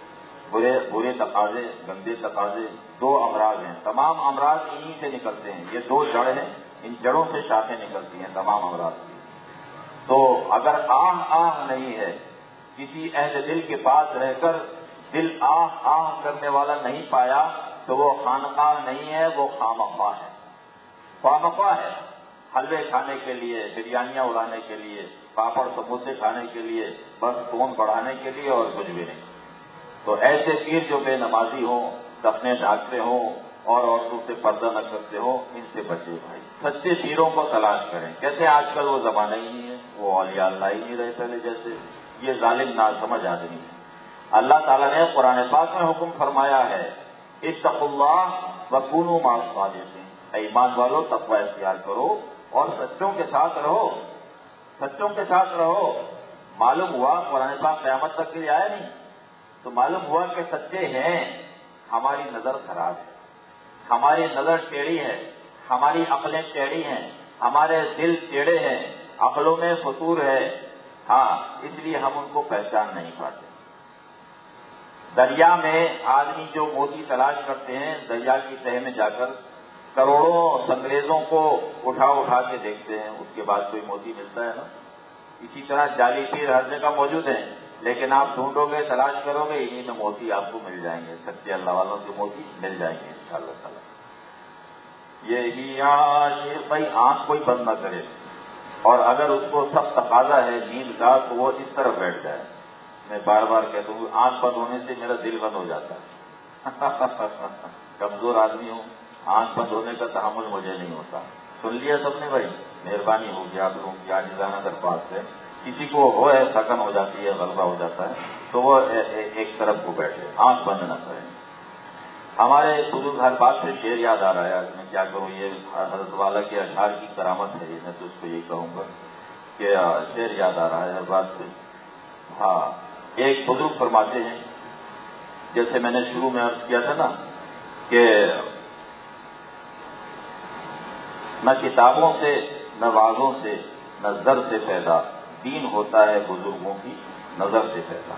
برے تقاضے، گندے تقاضے. دو امراض ہیں، تمام امراض انہی سے نکلتے ہیں. یہ دو جڑ ہیں، ان جڑوں سے شاخیں نکلتی ہیں تمام امراض کی. تو اگر آہ آہ نہیں ہے، کسی اہل دل کے پاس رہ کر دل آہ آہ کرنے والا نہیں پایا تو وہ خانقاہ نہیں ہے، وہ خامخواہ ہے. خامخواہ ہے، حلوے کھانے کے لیے، بریانیاں اڑانے کے لیے، پاپڑ سموسے کھانے کے لیے، بس خون بڑھانے کے لیے اور کچھ بھی نہیں. تو ایسے پیر جو بے نمازی ہوں، سپنے ڈھانکتے ہوں اور عورتوں سے پردہ نہ کرتے ہوں، ان سے بچے بھائی. سچے پیروں کو تلاش کریں. کہتے ہیں آج کل وہ زمانہ ہی نہیں ہے، وہ اولیاء اللہ ہی نہیں رہے پہلے جیسے. یہ ظالم ناسمجھ آدمی ہے. اللہ تعالیٰ نے قرآن پاک میں حکم فرمایا ہے، اتقوا اللہ وکونوا مع الصادقین. اے ایمان والو تقوی اختیار کرو اور سچوں کے ساتھ رہو، سچوں کے ساتھ رہو. معلوم ہوا قرآن پاک قیامت تک کے لیے آیا نہیں، تو معلوم ہوا کہ سچے ہیں، ہماری نظر خراب ہے، ہماری نظر ٹیڑھی ہے، ہماری عقلیں ٹیڑھی ہیں، ہمارے دل ٹیڑھے ہیں، عقلوں میں فطور ہے، ہاں اس لیے ہم ان کو پہچان نہیں پاتے۔ دریا میں آدمی جو موتی تلاش کرتے ہیں، دریا کی تہہ میں جا کر کروڑوں سنگریزوں کو اٹھا کے دیکھتے ہیں، اس کے بعد کوئی موتی ملتا ہے نا۔ اسی طرح جعلی پیر ہر جگہ موجود ہیں، لیکن آپ ڈھونڈو گے، تلاش کرو گے، انہیں میں موتی آپ کو مل جائیں گے، سچے اللہ والوں کے موتی مل جائیں گے انشاءاللہ تعالی۔ یہی عاشق بھائی آنکھ کوئی بند نہ کرے، اور اگر اس کو سب تقاضا ہے نیند کا تو وہ اس طرف بیٹھ جائے۔ میں بار بار کہتا ہوں آنکھ بند ہونے سے میرا دل بند ہو جاتا ہے کمزور آدمی ہوں، آنکھ بند ہونے کا تحمل مجھے نہیں ہوتا۔ سن لیا سب نے بھائی، مہربانی ہوگی آپ لوگوں کی عاجزانہ درخواست ہے۔ کسی کو ہو ہے تھکن ہو جاتی ہے، غلبہ ہو جاتا ہے تو وہ ایک طرف کو بیٹھے، آنکھ بند نہ کریں۔ ہمارے بزرگ ہر بات سے شعر یاد آ رہا ہے، آج میں کیا کروں، یہ حضرت والا کے اشعار کی کرامت ہے، میں تو اس کو یہی کہوں گا کہ شعر یاد آ رہا ہے ہر بات سے۔ ہاں ایک بزرگ فرماتے ہیں، جیسے میں نے شروع میں عرض کیا تھا نا کہ نہ کتابوں سے، نہ وعظوں سے، نہ زر سے پیدا، دین ہوتا ہے بزرگوں کی نظر سے پیدا۔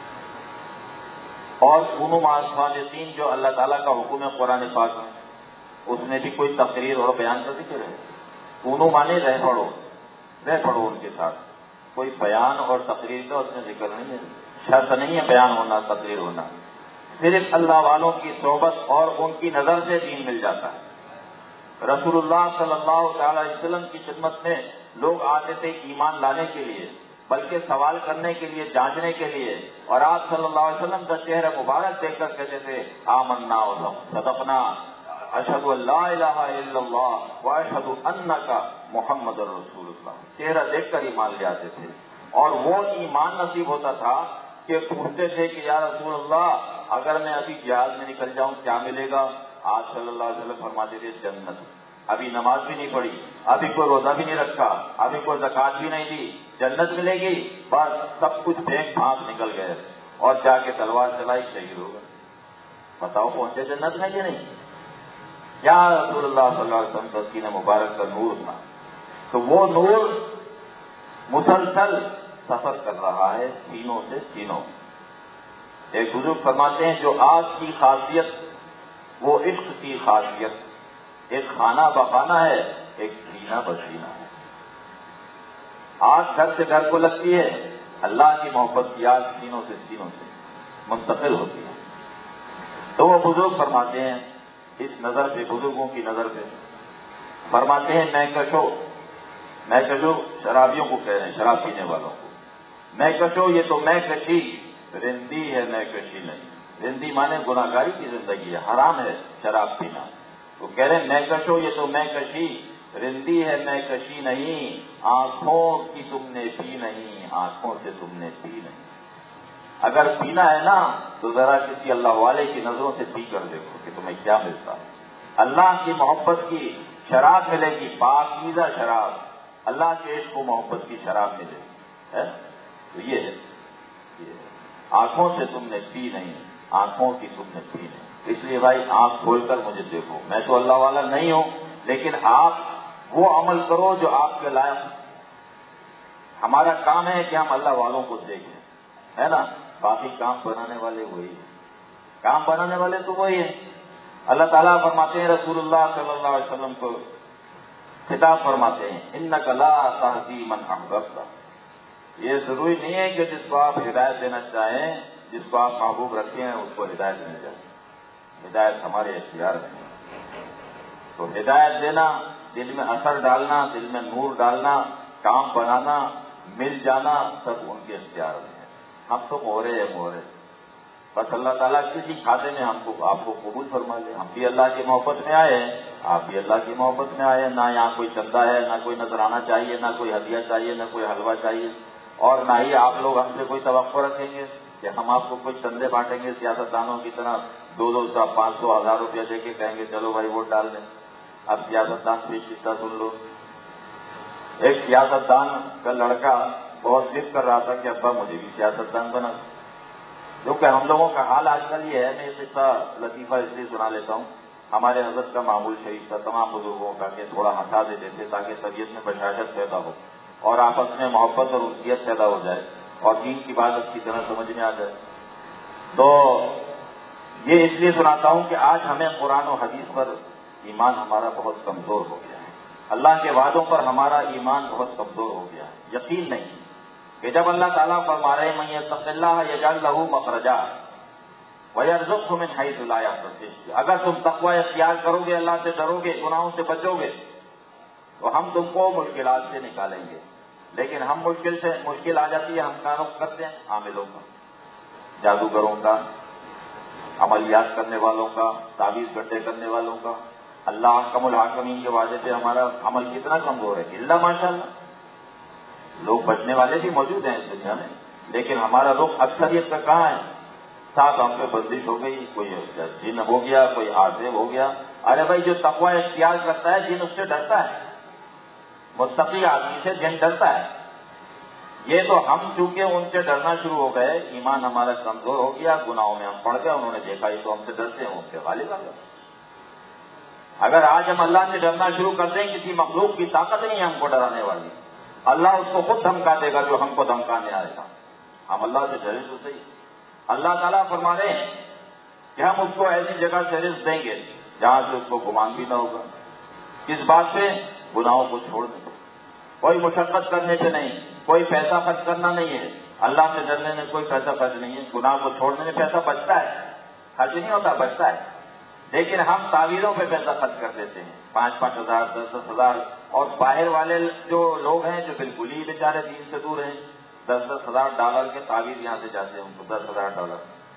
اور کنو مع الصادقین جو اللہ تعالیٰ کا حکم ہے قرآن پاک میں، اس میں بھی کوئی تقریر اور بیان کا ذکر ہے۔ کنو مانے رہ پڑھو ان کے ساتھ، کوئی بیان اور تقریر کا اس میں ذکر نہیں ہے، شرط نہیں ہے بیان ہونا، تقریر ہونا، صرف اللہ والوں کی صحبت اور ان کی نظر سے دین مل جاتا ہے۔ رسول اللہ صلی اللہ تعالی علیہ وسلم کی خدمت میں لوگ آتے تھے ایمان لانے کے لیے، بلکہ سوال کرنے کے لیے، جانچنے کے لیے، اور آپ صلی اللہ علیہ وسلم کا چہرہ مبارک دیکھ کر کہتے تھے آمنا صدقنا اشہد ان لا الہ الا اللہ واشہد انک محمد رسول اللہ، چہرہ دیکھ کر ایمان لے آتے تھے۔ اور وہ ایمان نصیب ہوتا تھا کہ پوچھتے تھے کہ یا رسول اللہ اگر میں ابھی جہاد میں نکل جاؤں کیا ملے گا؟ آپ صلی اللہ علیہ وسلم فرماتے تھے جنت۔ ابھی نماز بھی نہیں پڑھی، ابھی کوئی روزہ بھی نہیں رکھا، ابھی کوئی زکوٰۃ بھی نہیں دی، جنت ملے گی، بس سب کچھ پھینک پھانک نکل گئے اور جا کے تلوار چلائی، شہید ہو گئے۔ بتاؤ پہنچے جنت میں کہ نہیں؟ کیا رسول اللہ صلی اللہ علیہ وسلم کا سینہ مبارک کا نور تھا، تو وہ نور مسلسل سفر کر رہا ہے سینوں سے سینوں۔ ایک بزرگ فرماتے ہیں جو آگ کی خاصیت وہ عشق کی خاصیت، ایک خانہ بخانہ ہے، ایک سینہ بسینہ ہے۔ آگ گھر سے گھر کو لگتی ہے، اللہ کی محبت کی آگ سینوں سے منتقل ہوتی ہے۔ تو وہ بزرگ فرماتے ہیں اس نظر سے، بزرگوں کی نظر سے فرماتے ہیں میں کشو شرابیوں کو کہہ رہے ہیں، شراب پینے والوں کو، میں کشو یہ تو میں کشی رندی ہے، میں کشی نہیں۔ رندی مانے گناہگاری کی زندگی ہے، حرام ہے شراب پینا۔ وہ کہہ رہے ہیں میں کشو یہ تو میں کشی رندی ہے، میں کشی نہیں، آنکھوں کی تم نے پی نہیں، آنکھوں سے تم نے پی نہیں۔ اگر پینا ہے نا تو ذرا کسی اللہ والے کی نظروں سے پی کر دیکھو کہ تمہیں کیا ملتا ہے۔ اللہ کی محبت کی شراب ملے گی، پاکیزہ شراب، اللہ کے عشق و محبت کی شراب ملے گی، تو یہ ہے آنکھوں سے تم نے پی نہیں، آنکھوں کی تم نے پی نہیں۔ اس لیے بھائی آنکھ کھول کر مجھے دیکھو، میں تو اللہ والا نہیں ہوں، لیکن آپ وہ عمل کرو جو آپ کے لائق۔ ہمارا کام ہے کہ ہم اللہ والوں کو دیکھیں، ہے نا، باقی کام بنانے والے وہی ہیں، کام بنانے والے تو وہی ہیں۔ اللہ تعالیٰ فرماتے ہیں رسول اللہ صلی اللہ علیہ وسلم کو خطاب فرماتے ہیں انک لا تہدی من احببت، یہ ضروری نہیں ہے کہ جس کو آپ ہدایت دینا چاہیں، جس کو آپ محبوب رکھتے ہیں اس کو ہدایت مل جائے، ہدایت ہمارے اختیار میں ہے۔ تو ہدایت دینا، دل میں اثر ڈالنا، دل میں نور ڈالنا، کام بنانا، مل جانا، سب ان کے اختیار میں ہے۔ ہم تو مہرے ہیں، مہرے، بس اللہ تعالیٰ کسی کھاتے میں آپ کو قبول فرما لے۔ ہم بھی اللہ کی محبت میں آئے ہیں، آپ بھی اللہ کی محبت میں آئے ہیں، نہ یہاں کوئی چندہ ہے، نہ کوئی نذرانہ چاہیے، نہ کوئی ہدیہ چاہیے، نہ کوئی حلوہ چاہیے، اور نہ ہی آپ لوگ ہم سے کوئی توقع رکھیں گے کہ ہم آپ کو کوئی چندے بانٹیں گے سیاستدانوں کی طرح 200 500 1000 روپیہ دے کے کہیں گے چلو بھائی ووٹ ڈال دیں۔ اب سیاستدان پیش قصہ سن لو۔ ایک سیاستدان کا لڑکا بہت ضد کر رہا تھا کہ ابا مجھے بھی سیاستدان بنا، کیونکہ ہم لوگوں کا حال آج کل یہ ہے، میں یہ قصہ لطیفہ اس لیے سنا لیتا ہوں ہمارے حضرت کا معمول شریف تھا تمام بزرگوں کا کہ تھوڑا ہنسا دیتے تھے تاکہ طبیعت میں بشاشت پیدا ہو اور آپس میں محبت اور انسیت پیدا ہو جائے اور دین کی بات اچھی طرح سمجھ میں آ جائے. تو یہ اس لیے سناتا ہوں کہ آج ہمیں قرآن و حدیث پر ایمان ہمارا بہت کمزور ہو گیا ہے. اللہ کے وعدوں پر ہمارا ایمان بہت کمزور ہو گیا ہے. یقین نہیں کہ جب اللہ تعالیٰ فرما رہے ہیں من یتق اللہ یجعل لہ مخرجا ویرزقہ من حیث لا یحتسب، اگر تم تقوی اختیار کرو گے، اللہ سے ڈرو گے، گناہوں سے بچو گے تو ہم تم کو مشکلات سے نکالیں گے. لیکن ہم مشکل آ جاتی ہے، ہم کا رخ کرتے ہیں عاملوں کا، جادوگروں کا، عملیات کرنے والوں کا، تعویذ گڈھے کرنے والوں کا. اللہ احکم الحاکمین کے وعدے سے ہمارا عمل کتنا کمزور ہے. اللہ ماشاء اللہ لوگ بچنے والے بھی موجود ہیں اس دنیا میں، لیکن ہمارا رخ اکثریت کا کہاں ہے؟ ساتھ ہم پہ بندش ہو گئی، کوئی جن ہو گیا، کوئی عازب ہو گیا. ارے بھائی جو تقوی اختیار کرتا ہے جن اس سے ڈرتا ہے، متقی آدمی سے جن ڈرتا ہے. یہ تو ہم چونکہ ان سے ڈرنا شروع ہو گئے، ایمان ہمارا کمزور ہو گیا، گناہوں میں ہم پڑ گئے، انہوں نے دیکھا یہ تو ہم سے ڈرتے ہیں، ان سے غالب آ گئے. اگر آج ہم اللہ سے ڈرنا شروع کر دیں، کسی مخلوق کی طاقت نہیں ہے ہم کو ڈرانے والی، اللہ اس کو خود دھمکا دے گا جو ہم کو دھمکانے آئے گا. ہم اللہ سے ڈرے تو صحیح. اللہ تعالیٰ فرما رہے ہیں کہ ہم اس کو ایسی جگہ سے رزق دیں گے جہاں سے اس کو گمان بھی نہ ہوگا. کس بات سے؟ گناہوں کو چھوڑ دیں. کوئی مشقت کرنے سے نہیں، کوئی پیسہ خرچ کرنا نہیں ہے. اللہ سے ڈرنے میں کوئی پیسہ خرچ نہیں ہے. گناہ کو چھوڑنے میں پیسہ بچتا ہے، خرچ نہیں ہوتا، بچتا ہے. لیکن ہم تعویذوں پہ پیسہ خرچ کر دیتے ہیں، 5-5 ہزار، 10-10 ہزار. اور باہر والے جو لوگ ہیں جو بالکل ہی بیچارے دین سے دور ہیں، 10-10 ہزار ڈالر کے تعویذ یہاں سے جاتے ہیں ان کو 10 ہزار ڈالر.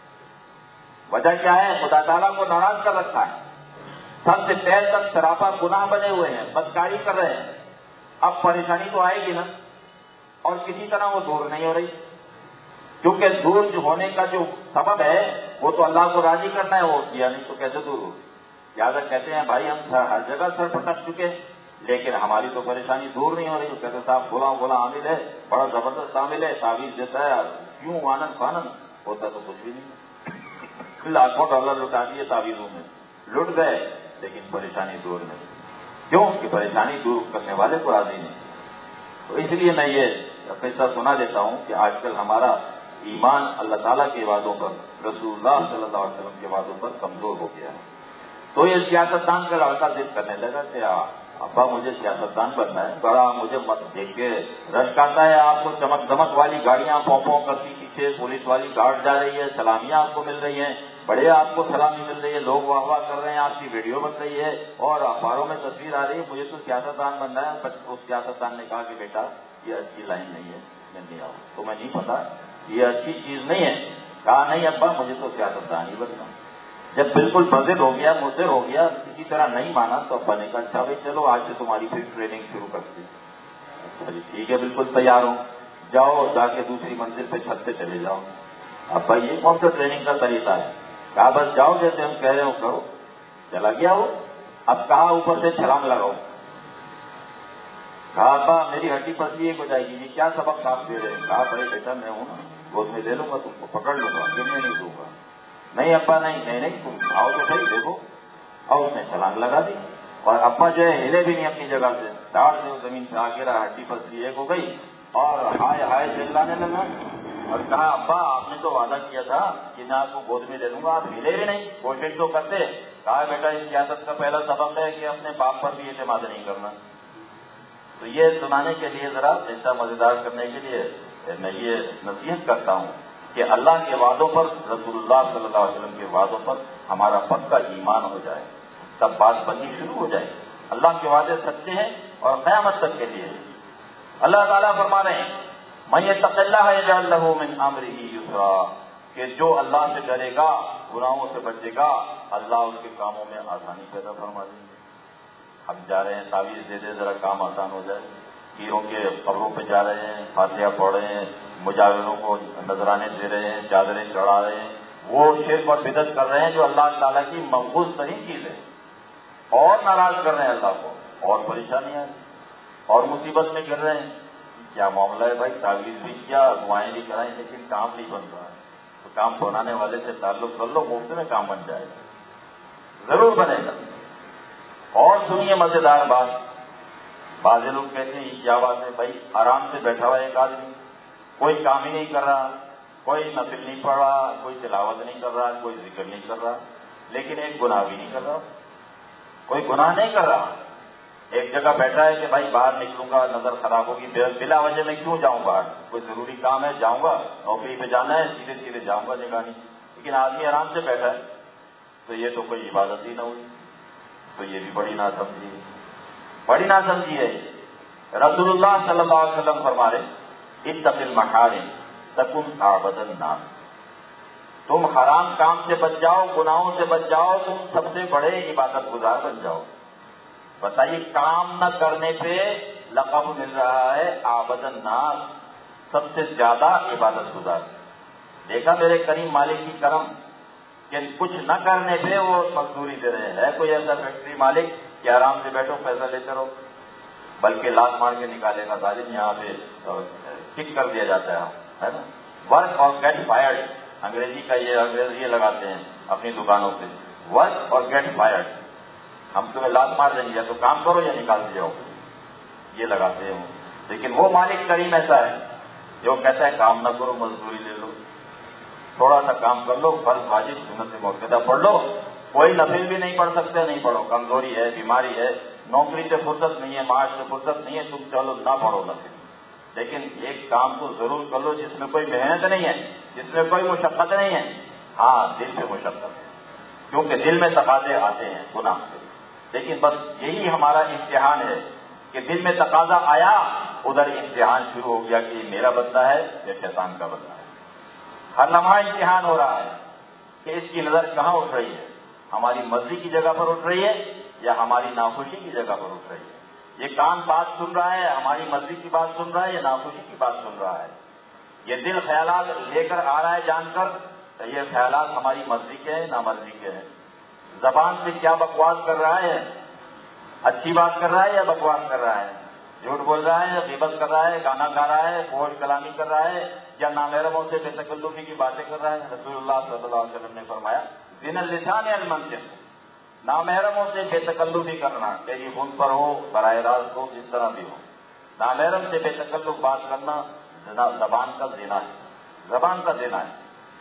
وجہ کیا ہے؟ خدا تعالیٰ کو ناراض کر رکھا ہے. سب سے پیر تک سراپا گناہ بنے ہوئے ہیں، بدکاری کر رہے ہیں. اب پریشانی تو آئے گی نا، اور کسی طرح وہ دور نہیں ہو رہی، کیونکہ دور ہونے کا جو سبب ہے وہ تو اللہ کو راضی کرنا ہے، وہ کیا نہیں تو کیسے دور ہو. لہٰذا کہتے ہیں بھائی ہم ہر جگہ سر پٹک چکے لیکن ہماری تو پریشانی دور نہیں ہو رہی. کہتے صاحب بولا عامل ہے، بڑا زبردست عامل ہے، تعویذ دیتا ہے، کیوں آنند فانند ہوتا تو کچھ بھی نہیں. لاکھوں ڈالر لٹا دیے تعویذوں میں، لٹ گئے لیکن پریشانی دور نہیں. کیوں کہ پریشانی دور کرنے والے کو راضی نہیں. تو اس لیے میں یہ قصہ سنا دیتا ہوں کہ آج کل ہمارا ایمان اللہ تعالیٰ کے وعدوں پر، رسول اللہ صلی اللہ علیہ وسلم کے وعدوں پر کمزور ہو گیا ہے. تو یہ سیاستدان کا لڑکا ضد کرنے لگا کہ ابا مجھے سیاستدان بننا ہے، بڑا مجھے مت دیکھ کے رشک آتا ہے. آپ کو چمک دمک والی گاڑیاں پوں کرتی، پیچھے پولیس والی گارڈ جا رہی ہے، سلامیاں آپ کو مل رہی ہیں، بڑے آپ کو سلامی مل رہی ہے، لوگ واہ واہ کر رہے ہیں، آپ کی ویڈیو بن رہی ہے اور اخباروں میں تصویر آ رہی ہے. مجھے تو سیاستدان بننا ہے. بٹ اس سیاستدان نے کہا کہ بیٹا یہ اچھی لائن نہیں ہے، میں نہیں آؤں. تمہیں نہیں پتا یہ اچھی چیز نہیں ہے. کہا نہیں ابا مجھے تو سیاستدان ہی بننا. جب بالکل بزد ہو گیا، مضر ہو گیا، کسی طرح نہیں مانا تو ابا نے کہا اچھا بھائی چلو آج سے تمہاری پھر ٹریننگ شروع کرتے ہیں. ٹھیک ہے بالکل تیار ہوں، جاؤ جا کے دوسری منزل پہ چھت پہ چلے جاؤ. ابا یہ کون سا ٹریننگ کا طریقہ ہے؟ کہا بس جاؤ جیسے ہم کہہ رہے ہو کرو. چلا گیا وہ. اب کہا اوپر سے چھلانگ لگاؤ. کہا ابا میری ہڈی پسلی ایک ہو جائے گی. یہ کیا سبق آپ دے رہے ہیں؟ کہا بھائی بیٹا میں ہوں نا، گود میں لے لوں گا، تم کو پکڑ لوں گا، میں نہیں دوں گا. نہیں ابا نہیں تم آؤ تو صحیح دیکھو. اور اس نے چھلانگ لگا دی اور ابا جو ہے ہلے بھی نہیں اپنی جگہ سے، داڑ سے زمین پہ آ گرا، ہڈی پسلی ایک ہو گئی اور ہائے ہائے چلانے لگا اور کہا ابا آپ نے تو وعدہ کیا تھا کہ میں آپ کو گود میں لے لوں گا، آپ ہلے بھی نہیں، کوشش تو کرتے. کہا بیٹا اس سیاست کا پہلا سبق ہے کہ اپنے باپ پر بھی اعتماد نہیں کرنا. تو یہ سنانے کے لیے ذرا ایسا مزیدار کرنے کے لیے میں یہ نصیحت کرتا ہوں کہ اللہ کے وعدوں پر، رسول اللہ صلی اللہ علیہ وسلم کے وعدوں پر ہمارا پکا ایمان ہو جائے، تب بات بننی شروع ہو جائے. اللہ کے وعدے سچے ہیں اور قیامت تک کے لیے. اللہ تعالیٰ فرما رہے ہیں من یتق اللہ یجعل لہ من امرہ یسرا، کہ جو اللہ سے ڈرے گا، گناہوں سے بچے گا، اللہ اس کے کاموں میں آسانی پیدا فرما دیں گے. ہم جا رہے ہیں تعویذ دے دے ذرا کام آسان ہو جائے. پیروں کے قبروں پہ جا رہے ہیں، فاتحہ پڑھ رہے ہیں، مجاوروں کو نذرانے دے رہے ہیں، چادریں چڑھا رہے ہیں، وہ شرک اور بدعت کر رہے ہیں جو اللہ تعالیٰ کی مقبول ترین چیز ہے، اور ناراض کر رہے ہیں اللہ کو، اور پریشانیاں اور مصیبت میں گر رہے ہیں. کیا معاملہ ہے بھائی؟ تعویذ بھی کیا، دعائیں بھی کرائیں، لیکن کام نہیں بن رہا ہے. تو کام بنانے والے سے تعلق کر لو، مفت میں کام بن جائے گا. ضرور بنے گا. اور سنیے مزیدار بات. بعض لوگ کہتے ہیں کیا بات ہے بھائی، آرام سے بیٹھا ہوا ایک آدمی، کوئی کام ہی نہیں کر رہا، کوئی نفل نہیں پڑھ رہا، کوئی تلاوت نہیں کر رہا، کوئی ذکر نہیں کر رہا، لیکن ایک گناہ بھی نہیں کر رہا، کوئی گناہ نہیں کر رہا. ایک جگہ بیٹھا ہے کہ بھائی باہر نکلوں گا نظر خراب ہوگی، بلا وجہ میں کیوں جاؤں باہر، کوئی ضروری کام ہے جاؤں گا، نوکری پہ جانا ہے سیدھے سیدھے جاؤں گا جگہ نہیں. لیکن آدمی آرام سے بیٹھا ہے تو یہ تو کوئی عبادت ہی نہ ہوئی. تو یہ بھی بڑی ناسمجھی ہے، بڑی ناسمجھی ہے. رسول اللہ صلی اللہ علیہ وسلم فرما رہے اتق المحارم تکن اعبد الناس. تم حرام کام سے بچ جاؤ، گناہوں سے بچ جاؤ، تم سب سے بڑے عبادت گزار بن جاؤ. بتائیے، کام نہ کرنے پہ لقب مل رہا ہے عابد الناس، سب سے زیادہ عبادت گزار. دیکھا میرے کریم مالک کی کرم کہ کچھ نہ کرنے پہ وہ مزدوری دے رہے ہیں. کوئی ایسا فیکٹری مالک کہ آرام سے بیٹھو پیسہ لے کرو، بلکہ لات مار کے نکالے گا ظالم. یہاں پہ کک کر دیا جاتا ہے نا. ورک اور گیٹ فائرڈ، انگریزی کا یہ لگاتے ہیں اپنی دکانوں پہ، ورک اور گیٹ فائرڈ. ہم تمہیں لات مار دیں گے، یا تو کام کرو یا نکال دیجاؤ، یہ لگاتے ہوں. لیکن وہ مالک کریم ایسا ہے جو کہتا ہے کام نہ کرو، مزدوری لے لو، تھوڑا سا کام کر لو، فرض واجب سنت موقع پڑھ لو. کوئی نفل بھی نہیں پڑھ سکتے، نہیں پڑھو، کمزوری ہے، بیماری ہے، نوکری سے فرصت نہیں ہے، معاش سے فرصت نہیں ہے، تم چلو نہ پڑھو نفل. لیکن ایک کام تو ضرور کر لو جس میں کوئی محنت نہیں ہے، جس میں کوئی مشقت نہیں ہے. ہاں دل سے مشقت ہے، کیونکہ دل میں تقاضے آتے ہیں گناہ سے. لیکن بس یہی ہمارا امتحان ہے کہ دل میں تقاضا آیا، ادھر امتحان شروع ہو گیا کہ یہ میرا بندہ ہے یا شیطان کا بندہ ہے. ہر لمحہ امتحان ہو رہا ہے کہ اس کی نظر کہاں اٹھ رہی ہے، ہماری مرضی کی جگہ پر اٹھ رہی ہے یا ہماری ناخوشی کی جگہ پر اٹھ رہی ہے. یہ کان بات سن رہا ہے، ہماری مرضی کی بات سن رہا ہے یا ناخوشی کی بات سن رہا ہے. یہ دل خیالات لے کر آ رہا ہے جان کر، یہ خیالات ہماری مرضی کے ہیں نامرضی کے ہیں. زبان سے کیا بکواس کر رہا ہے، اچھی بات کر رہا ہے یا بکواس کر رہا ہے، جھوٹ بول رہا ہے یا غیبت کر رہا ہے، گانا گا رہا ہے، فحش کلامی کر رہا ہے، یا نامحرموں سے بے تکلفی کی باتیں کر رہا ہے. رسول اللہ صلی اللہ علیہ وسلم نے فرمایا زنا اللسان المنطق، نامحرموں سے بے تکلفی کرنا، تیری فون پر ہو، براہ راست ہو، جس طرح بھی ہو، نامحرم سے بے تکلف بات کرنا زبان کا زنا ہے، زبان کا زنا ہے.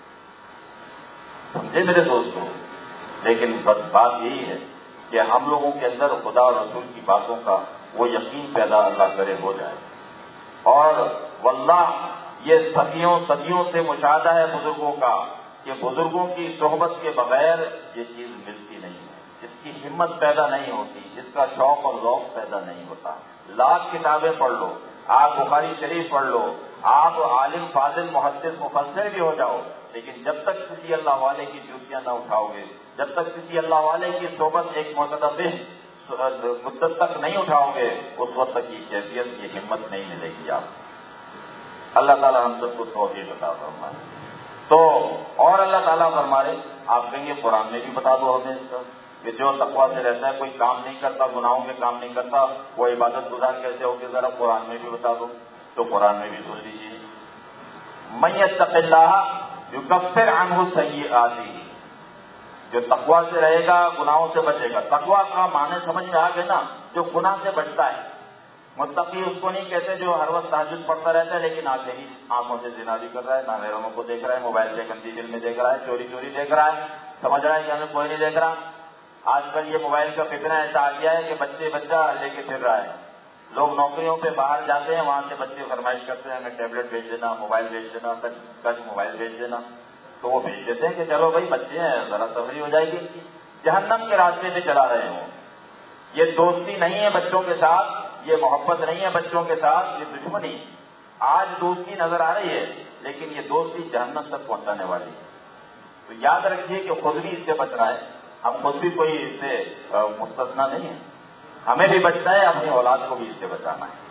سمجھے میرے دوستوں؟ لیکن بس بات یہی ہے کہ ہم لوگوں کے اندر خدا اور رسول کی باتوں کا وہ یقین پیدا اللہ کرے ہو جائے. اور واللہ یہ صدیوں سے مشاہدہ ہے بزرگوں کا کہ بزرگوں کی صحبت کے بغیر یہ چیز ملتی نہیں ہے، جس کی ہمت پیدا نہیں ہوتی، جس کا شوق اور ذوق پیدا نہیں ہوتا. لاکھ کتابیں پڑھ لو، آپ بخاری شریف پڑھ لو، آپ عالم فاضل محدث مفسر بھی ہو جاؤ، لیکن جب تک کسی اللہ والے کی جوتیاں نہ اٹھاؤ گے، جب تک کسی اللہ والے کی صحبت ایک متدبر مدت تک نہیں اٹھاؤ گے، اس وقت تک کی کیفیت، یہ ہمت نہیں ملے گی آپ. اللہ تعالیٰ ہم سب کو توفیق عطا فرمائے. تو اور اللہ تعالیٰ فرمائے، آپ کہیں گے قرآن میں بھی بتا دو ہمیں اس کا کہ جو تقویٰ سے رہتا ہے، کوئی کام نہیں کرتا، گناہوں میں کام نہیں کرتا، وہ عبادت گزار کیسے ہوگی، ذرا قرآن میں بھی بتا دو. تو قرآن میں بھی سن لیجیے، من یتق اللہ یکفر عنہ سیئاتہ، جو تقویٰ سے رہے گا گناہوں سے بچے گا. تقویٰ کا معنی سمجھ میں آ گئے نا، جو گناہ سے بچتا ہے. متقی اس کو نہیں کہتے جو ہر وقت تہجد پڑھتا رہتا ہے لیکن آنکھوں سے زنا بھی کر رہا ہے، نامحرموں کو دیکھ رہا ہے، موبائل سے گندی فلمیں دیکھ رہا ہے، چوری دیکھ رہا ہے، سمجھ رہا ہے کہ ہمیں کوئی نہیں دیکھ رہا. آج کل یہ موبائل کا فتنہ ایسا آ گیا ہے کہ بچہ لے کے پھر رہا ہے. لوگ نوکریوں پہ باہر جاتے ہیں، وہاں سے بچے فرمائش کرتے ہیں ہمیں ٹیبلٹ بھیج دینا، موبائل بھیج دینا، ٹچ موبائل بھیج دینا. تو وہ بھیج دیتے ہیں کہ چلو بھائی بچے ہیں، ذرا تفریح ہو جائے گی. جہنم کے راستے پہ چلا رہے ہوں. یہ دوستی نہیں ہے بچوں کے ساتھ، یہ محبت نہیں ہے بچوں کے ساتھ، یہ دشمنی. آج دوستی نظر آ رہی ہے لیکن یہ دوستی جہنم تک پہنچانے والی ہے. تو یاد رکھیے کہ خود بھی اس سے بچنا ہے. ہم خود بھی کوئی اس سے مستثنا نہیں ہے، ہمیں بھی بچنا ہے، اپنی اولاد کو بھی اس سے بچانا ہے.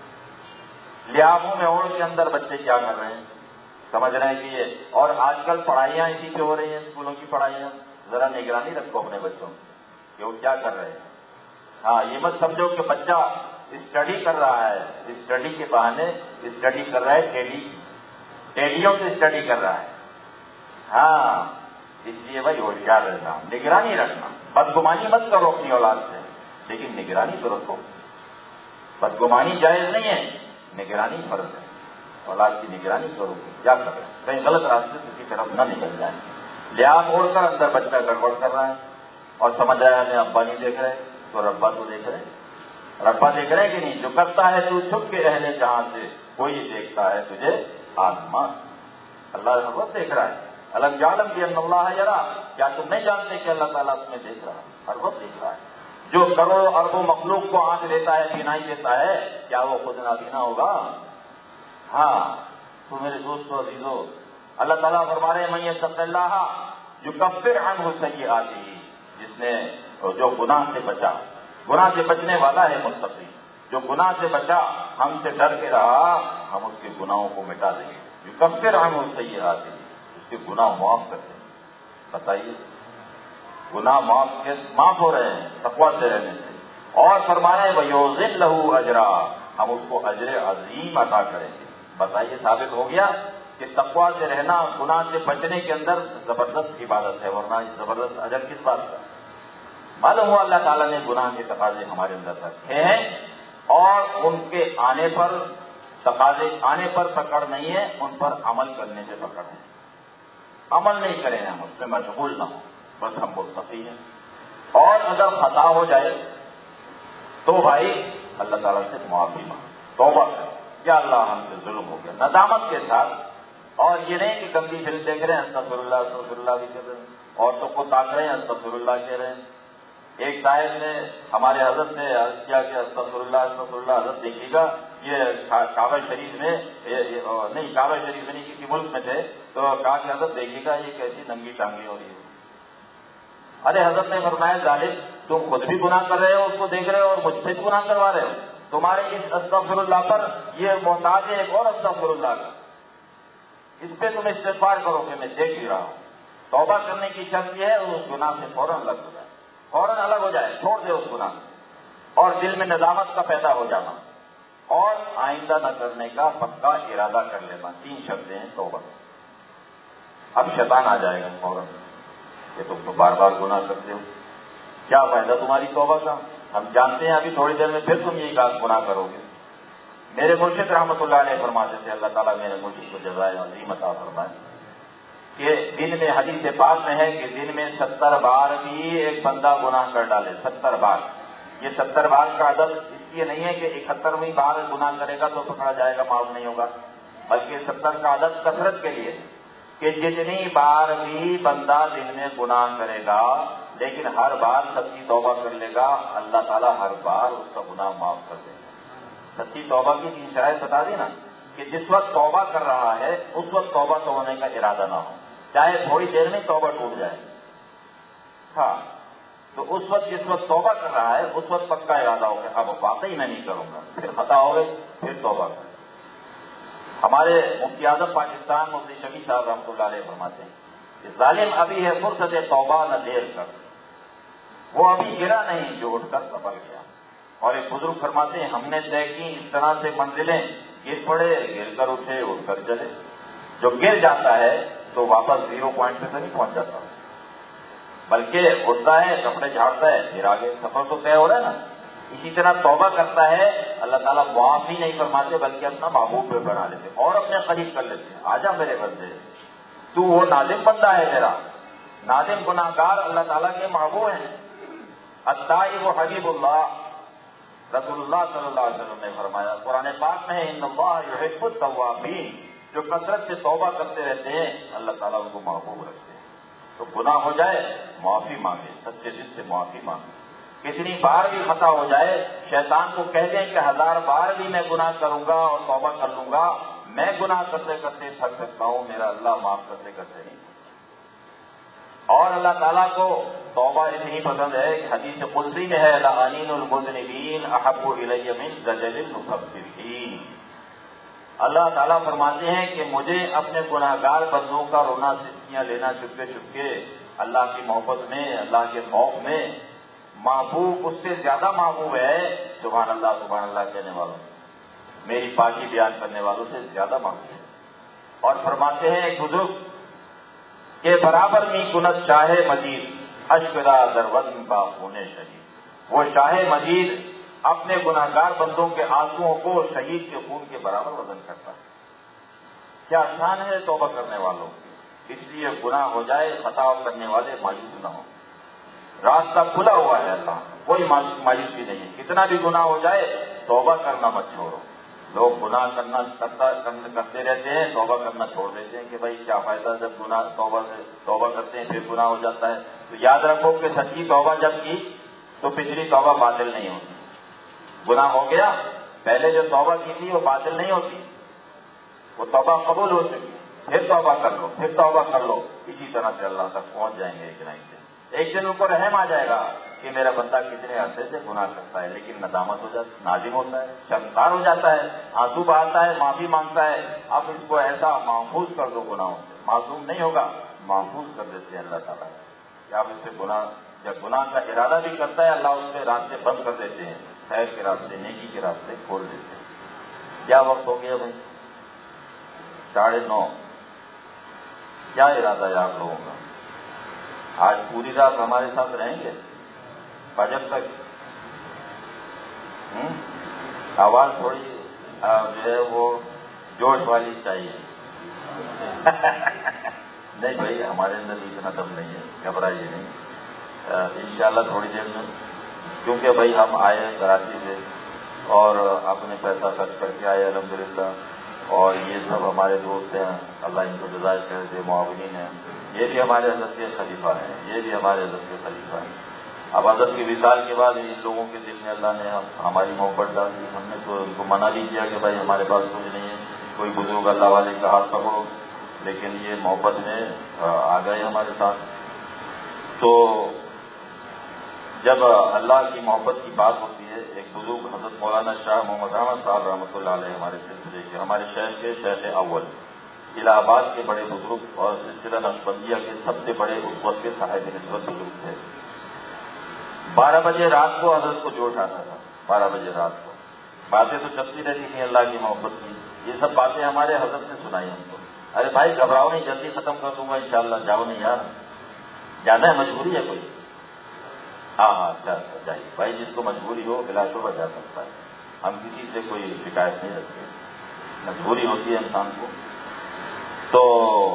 لحافوں میں اوڑھ کے اندر بچے کیا کر رہے ہیں، سمجھ رہے ہیں کہ یہ. اور آج کل پڑھائیاں اسی پہ ہو رہی ہیں، اسکولوں کی پڑھائیاں. ذرا نگرانی رکھو اپنے بچوں کہ وہ کیا کر رہے ہیں. ہاں یہ مت سمجھو کہ بچہ اسٹڈی کر رہا ہے، اسٹڈی کے بہانے اسٹڈی کر رہا ہے، ٹیڈیوں سے اسٹڈی کر رہا ہے. ہاں اس لیے بھائی ہوشیار رہنا، نگرانی رکھنا، بدگمانی مت کرو اپنی اولاد سے، لیکن نگرانی تو رکھو۔ بدگمانی جائز نہیں ہے، نگرانی فرض ہے، اولاد کی نگرانی کرو، کیا کر رہے ہیں، کہیں غلط راستے سے کسی طرف نہ نکل جائیں۔ لحاظ اوڑھ کر اندر بچہ گڑبڑ کر رہا ہے اور سمجھ رہا ہے ہمیں ابا نہیں دیکھ رہے، تو ربا تو دیکھ رہے، ربا دیکھ رہے کہ نہیں؟ جو کرتا ہے تو چھپ کے اہل جہاں سے، کوئی دیکھتا ہے تجھے آسمان، اللہ رب دیکھ رہا ہے۔ الم یعلم بان اللہ یرا، کیا تم نہیں جانتے کہ اللہ تعالیٰ تمہیں دیکھ رہا ہے، ہر وقت دیکھ رہا ہے۔ جو کروڑوں اربوں مخلوق کو آنکھ دیتا ہے، بینائی دیتا ہے، کیا وہ خود نابینا ہوگا؟ ہاں تو میرے دوستو عزیزو، اللہ تعالیٰ فرما رہے ہیں من یتق اللہ یکفر عنہ سیئاتہ، جس نے جو گناہ سے بچا، گناہ سے بچنے والا ہے متقی، جو گناہ سے بچا، ہم سے ڈر کے رہا، ہم اس کے گناہوں کو مٹا دیں گے۔ یکفر عنہ سیئاتہ، اس کے گناہ معاف کرتے ہیں۔ بتائیے گناہ معاف ہو رہے ہیں تقویٰ سے رہنے سے، اور فرما رہے ہیں وَيُعْظِمْ لَهُ أَجْرًا، ہم اس کو اجر عظیم عطا کریں گے۔ بتائیے ثابت ہو گیا کہ تقویٰ سے رہنا گناہ سے بچنے کے اندر زبردست عبادت ہے، ورنہ زبردست اجر کس بات کا؟ معلوم ہوا اللہ تعالیٰ نے گناہ کے تقاضے ہمارے اندر رکھے ہیں، اور ان کے آنے پر تقاضے آنے پر پکڑ نہیں ہے، ان پر عمل کرنے سے پکڑ ہے۔ عمل نہیں کریں ہم اس پہ مشغول نہ ہوں، بس ہم متقی ہیں۔ اور اگر خطا ہو جائے تو بھائی اللہ تعالیٰ سے معافی مانگ، توبہ کریں، یا اللہ ہم سے ظلم ہو گیا، ندامت کے ساتھ۔ اور یہ نہیں کہ گندی فلم دیکھ رہے ہیں استغفر اللہ بھی کر رہے ہیں، عورتوں کو تاک رہے ہیں استغفر اللہ کہہ رہے ہیں۔ ایک صاحب نے ہمارے حضرت نے عرض کیا کہ استغفر اللہ حضرت دیکھیے گا، یہ کعبہ شریف میں نہیں، کعبہ شریف میں نہیں، کسی ملک میں تھے، تو کہا کہ حضرت دیکھیے گا یہ کیسی ننگی ٹانگی ہو رہی ہے۔ ارے حضرت نے فرمایا ظالم، تم خود بھی گناہ کر رہے ہو، اس کو دیکھ رہے ہو، اور مجھ سے بھی گناہ کروا رہے ہو، تمہارے اس استغفر اللہ پر یہ محتاج ہے ایک اور استغفر اللہ کا، اس پہ تم استغفار کرو کہ میں دیکھ ہی رہا ہوں۔ توبہ کرنے کی شرط یہ ہے اس گناہ سے فوراً الگ ہو جائے، فوراً الگ ہو جائے، چھوڑ دے اس گناہ سے، اور دل میں ندامت کا پیدا ہو جانا، اور آئندہ نہ کرنے کا پکا ارادہ کر لینا۔ 3 شرطیں ہیں توبہ۔ اب شیطان آ جائے گا فوراً کہ تم تو بار بار گناہ کرتے ہو، کیا فائدہ تمہاری توبہ کا، ہم جانتے ہیں ابھی تھوڑی دیر میں پھر تم یہی گناہ کرو گے۔ میرے مرشد رحمۃ اللہ علیہ فرماتے تھے، اللہ تعالیٰ میرے مرشد کو جزائے عظیم عطا فرمائے، کہ دن میں حدیث پاک میں ہے کہ دن میں 70 بار بھی ایک بندہ گناہ کر ڈالے، 70 بار۔ یہ 70 بار کا عدد اس لیے نہیں ہے کہ 71ویں بار گناہ کرے گا تو پکڑا جائے گا، معاف نہیں ہوگا، بلکہ 70 کا عدد کثرت کے لیے، کہ جتنی بار بھی بندہ دن میں گناہ کرے گا لیکن ہر بار سچی توبہ کر لے گا، اللہ تعالیٰ ہر بار اس کا گناہ معاف کر دے گا۔ سچی توبہ کی 3 شرائط بتا دی نا، کہ جس وقت توبہ کر رہا ہے اس وقت توبہ تو ہونے کا ارادہ نہ ہو، چاہے تھوڑی دیر میں توبہ ٹوٹ جائے، ہاں تو اس وقت جس وقت توبہ کر رہا ہے اس وقت پکا ارادہ ہو کہ اب واقعی میں نہیں کروں گا، پھر خطا ہو گئی پھر توبہ کر۔ ہمارے مفتی اعظم پاکستان مفتی شفیع صاحب رحمۃ اللہ علیہ فرماتے ہیں کہ ظالم ابھی ہے فرصت توبہ نہ دیر کر، وہ ابھی گرا نہیں جو اٹھ کر سفل گیا۔ اور ایک بزرگ فرماتے ہیں ہم نے طے کی اس طرح سے منزلیں، گر پڑے گر کر اٹھے اٹھ کر چلے، جو گر جاتا ہے تو واپس 0 پوائنٹ پہ تو نہیں پہنچ جاتا، بلکہ اٹھتا ہے کپڑے جھاڑتا ہے پھر آگے سفر تو طے ہو رہا ہے نا۔ اسی طرح توبہ کرتا ہے اللہ تعالیٰ معاف ہی نہیں فرماتے بلکہ اپنا محبوب پہ بنا لیتے اور اپنے قریب کر لیتے ہیں، آجا میرے بندے، تو وہ نادم بندہ ہے میرا، نادم گناہگار اللہ تعالیٰ کے محبوب ہیں۔ التائب حبیب اللہ، رسول اللہ صلی اللہ علیہ وسلم نے فرمایا، قرآن پاک میں ہے ان اللہ یحب التوابین، جو کثرت سے توبہ کرتے رہتے ہیں اللہ تعالیٰ ان کو محبوب رکھتے ہیں۔ تو گناہ ہو جائے معافی مانگے، سچے دل سے معافی مانگے، کتنی بار بھی خطا ہو جائے شیطان کو کہہ دیں کہ 1000 بار بھی میں گناہ کروں گا اور توبہ کر لوں گا، میں گناہ کرتے کرتے تھک سکتا ہوں، میرا اللہ معاف کرتے کرتے نہیں۔ اور اللہ تعالیٰ کو توبہ اتنی پسند ہے کہ حدیث قدسی میں ہے لعنین المذنبین احب الی من زجل المکفرین، اللہ تعالیٰ فرماتے ہیں کہ مجھے اپنے گناہگار بندوں کا رونا سسکیاں لینا چپکے چپکے اللہ کی محبت میں، اللہ کے خوف میں محبوب، اس سے زیادہ محبوب ہے سبحان اللہ کہنے والوں، میری پاکی بیان کرنے والوں سے زیادہ محبوب ہے۔ اور فرماتے ہیں ایک بزرگ کہ برابر می کنت شاہ مجید اشکرا در وزن با خون شہید. وہ شاہ مجید اپنے گناہگار بندوں کے آنسوؤں کو شہید کے خون کے برابر وزن کرتا ہے. کیا شان ہے توبہ کرنے والوں کی. اس لیے گناہ ہو جائے خطا کرنے والے مایوس نہ ہوں. راستہ کھلا ہوا ہے اللہ، کوئی مایوسی نہیں. کتنا بھی گناہ ہو جائے توبہ کرنا مت چھوڑو. لوگ گناہ کرتے رہتے ہیں، توبہ کرنا چھوڑ دیتے ہیں کہ بھائی کیا فائدہ جب گناہ توبہ کرتے ہیں پھر گناہ ہو جاتا ہے. تو یاد رکھو کہ سچی توبہ جب کی تو پچھلی توبہ باطل نہیں ہوتی. گناہ ہو گیا، پہلے جو توبہ کی تھی وہ باطل نہیں ہوتی، وہ توبہ قبول ہو چکی. پھر توبہ کر لو، پھر توبہ کر لو. اسی طرح سے اللہ تک پہنچ جائیں گے. ایک دن ان کو رحم آ جائے گا کہ میرا بندہ کتنے عرصے سے گناہ کرتا ہے، لیکن ندامت ہو جاتی، نازم ہوتا ہے، شرمسار ہو جاتا ہے، آنسو بہاتا ہے، معافی مانگتا ہے. اب اس کو ایسا محفوظ کر دو گناہوں سے، معصوم نہیں ہوگا، محفوظ کر دیتے ہیں اللہ تعالیٰ کہ آپ اس سے گناہ، جب گناہ کا ارادہ بھی کرتا ہے اللہ اس کے راستے بند کر دیتے ہیں، خیر کے راستے، نیکی کے راستے کھول دیتے ہیں. کیا وقت ہو گیا بھائی؟ 9:30. کیا ارادہ ہے آپ لوگوں کا؟ آج پوری رات ہمارے ساتھ رہیں گے فجر تک؟ آواز تھوڑی جو ہے وہ جوش والی چاہیے. نہیں بھائی، ہمارے اندر اتنا دم نہیں ہے، گھبرائیے نہیں. انشاءاللہ تھوڑی دیر میں، کیونکہ بھائی ہم آئے ہیں کراچی سے اور اپنے پیسہ خرچ کر کے آئے الحمدللہ، اور یہ سب ہمارے دوست ہیں، اللہ ان کو جزائے خیر دے، معاونین ہیں. یہ بھی ہمارے حضرت کے خلیفہ ہیں، یہ بھی ہمارے حضرت کے خلیفہ ہیں. اب حضرت کی وصال کے بعد ان لوگوں کے دل میں اللہ نے ہماری محبت ڈال دی. ہم نے تو ان کو منع بھی کیا کہ بھائی ہمارے پاس کچھ نہیں ہے، کوئی بزرگ اللہ والے کا ہاتھ پکڑو، لیکن یہ محبت میں آ گئے ہمارے ساتھ. تو جب اللہ کی محبت کی بات ہوتی ہے، ایک بزرگ حضرت مولانا شاہ محمد احمد صاحب رحمۃ اللہ علیہ ہمارے سلسلے کے، ہمارے شہر کے شیخ اول، الہ آباد کے بڑے بزرگ اور سلسلہ نقشبندیہ کے سب سے بڑے اسوت کے صاحب نسبت بزرگ تھے. 12 بجے رات کو حضرت کو جوش آتا تھا. 12 بجے رات کو باتیں تو چلتی رہتی تھیں اللہ کی محبت کی. یہ سب باتیں ہمارے حضرت نے سنائی ہم کو. ارے بھائی گھبراؤ نہیں، جلدی ختم کر دوں گا انشاءاللہ. جاؤ نہیں یار، جانا ہے، مجبوری ہے کوئی؟ ہاں جائیے بھائی، جس کو مجبوری ہو بلا شبہ جا سکتا ہے. ہم کسی سے کوئی شکایت نہیں رکھتے، مجبوری ہوتی ہے انسان کو. تو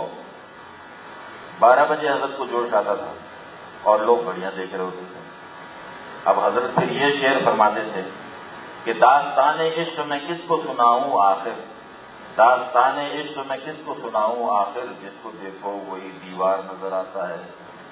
12 بجے حضرت کو جوش آتا تھا اور لوگ گھڑیاں دیکھ رہے ہوتے تھے. اب حضرت پھر یہ شعر فرماتے تھے کہ داستان عشق میں کس کو سناؤں آخر، داستان عشق میں کس کو سناؤں آخر، جس کو دیکھو وہی دیوار نظر آتا ہے.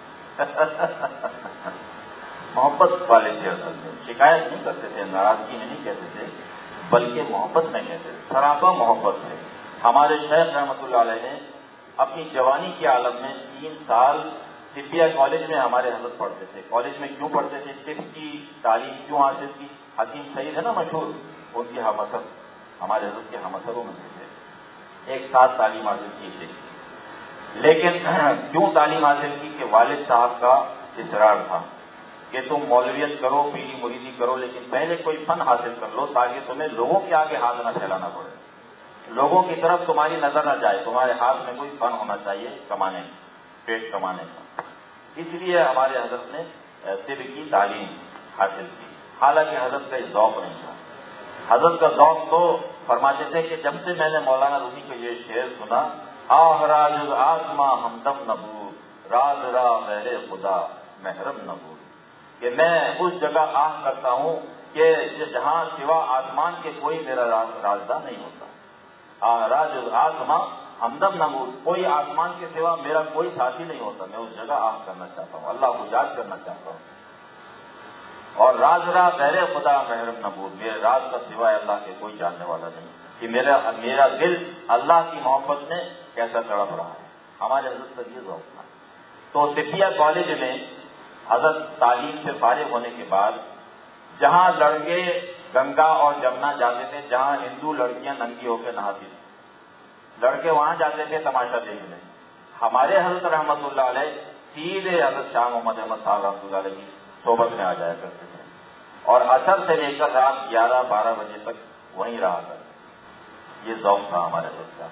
محبت والے تھے اصل میں، شکایت نہیں کرتے تھے، ناراضگی میں نہیں کہتے تھے، بلکہ محبت میں کہتے تھے، سراپا محبت ہے. ہمارے شیخ رحمۃ اللہ علیہ نے اپنی جوانی کے عالم میں 3 سال طبیہ کالج میں ہمارے حضرت پڑھتے تھے. کالج میں کیوں پڑھتے تھے؟ طب کی تعلیم کیوں حاصل کی؟ حکیم سعید ہے نا مشہور، ان کی ہم اثر، ہمارے حضرت کے ہم اثروں میں سے 1 سال تعلیم حاصل کی تھی. لیکن کیوں تعلیم حاصل کی؟ کہ والد صاحب کا اصرار تھا کہ تم مولویت کرو، پیری مریدی کرو، لیکن پہلے کوئی فن حاصل کر لو تاکہ تمہیں لوگوں کے آگے ہاتھ نہ پھیلانا پڑے، لوگوں کی طرف تمہاری نظر نہ جائے، تمہارے ہاتھ میں کوئی فن ہونا چاہیے کمانے کا، پیٹ کمانے کا. اس لیے ہمارے حضرت نے طب کی تعلیم حاصل کی. حالانکہ حضرت کا ذوق نہیں تھا. حضرت کا ذوق تو فرماتے تھے کہ جب سے میں نے مولانا رومی کا یہ شعر سنا، آہ راز آسماں ہمدم نبود، راز را غیر خدا محرم نبود، کہ میں اس جگہ آہ کرتا ہوں کہ جہاں سوا آسمان کے کوئی میرا رازدار نہیں ہوتا. راز آسماں ہمدم نبود، کوئی آسمان کے سوا میرا کوئی ساتھی نہیں ہوتا. میں اس جگہ آہ کرنا چاہتا ہوں، اللہ کو یاد کرنا چاہتا ہوں. اور راز را غیر خدا محرم نبود، میرے راز کا سوائے اللہ کے کوئی جاننے والا نہیں، کہ میرا دل اللہ کی محبت میں کیسا تڑپ رہا ہے. ہمارے حضرت کا یہ ذوق تھا. تو طبیہ کالج میں حضرت تعلیم سے فارغ ہونے کے بعد جہاں لڑکے گنگا اور جمنا جاتے تھے، جہاں ہندو لڑکیاں ننگی ہو کے نہاتی تھیں، لڑکے وہاں جاتے تھے تماشا دیکھنے. ہمارے حضرت رحمۃ اللہ علیہ سیدھے حضرت شاہ محمد احمد صاحب رحمۃ اللہ علیہ کی صحبت میں آ جایا کرتے تھے اور عصر سے لے کر رات 11-12 بجے تک وہیں رہا کرتے. یہ ذوق تھا ہمارے حضرت کا.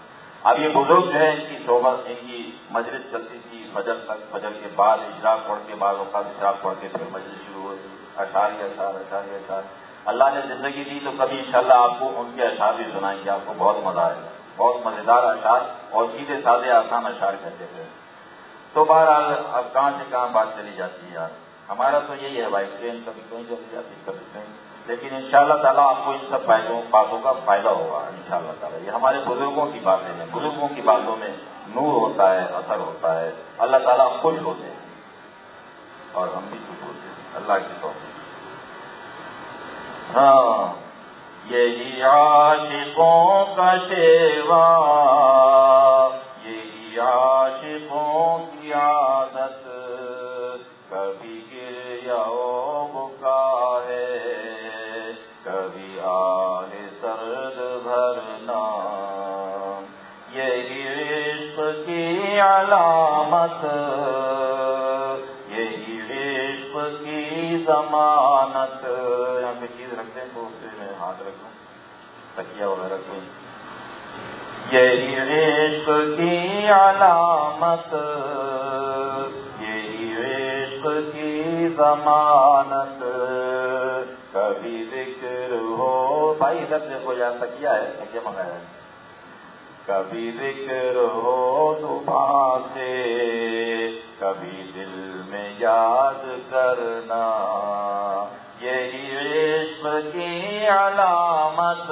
اب یہ بزرگ جو ہے ان کی صحبت، ان کی مجلس چلتی تھی فجر تک، فجر کے بعد اشراق پڑھ کے بعد اوقات اشراق پڑھ کے پھر مجلس شروع ہوتی، اشعار اشعار. اللہ نے زندگی دی تو کبھی انشاءاللہ آپ کو ان کے اشعار بھی سنائیں گے، آپ کو بہت مزہ آئے گا. بہت مزیدار اشعار اور سیدھے سادے آسان اشعار کہتے تھے. تو بہرحال اب کہاں سے کہاں بات چلی جاتی ہے یار. ہمارا تو یہی ہے بھائی، ٹرین کبھی کہیں چلی جاتی کبھی کہیں، لیکن انشاءاللہ تعالیٰ آپ کو ان سب باتوں کا فائدہ ہوگا انشاءاللہ تعالیٰ. یہ ہمارے بزرگوں کی باتیں ہیں، بزرگوں کی باتوں میں نور ہوتا ہے، اثر ہوتا ہے، اللہ تعالیٰ خوش ہوتے ہیں اور ہم بھی خوش ہوتے ہیں. اللہ کی توفیق. ہاں یہی عاشقوں کا شیوا، یہی عاشقوں کی عادت، کبھی گریہ و بکا ہے، کبھی آہ سرد بھرنا. یہی عشق کی علامت، یہی عشق کی ضمانت. یہاں پہ چیز رکھتے ہیں تو اس سے میں ہاتھ رکھوں، تکیہ وغیرہ کوئی. یہی عشق کی علامت، یہی عشق کی ضمانت، کبھی ذکر ہو. بھائی ادھر دیکھو یار، تکیہ ہے، تکیہ منگایا ہے. کبھی ذکر ہو زبان سے، کبھی دل میں یاد کرنا. یہی عشق کی علامت،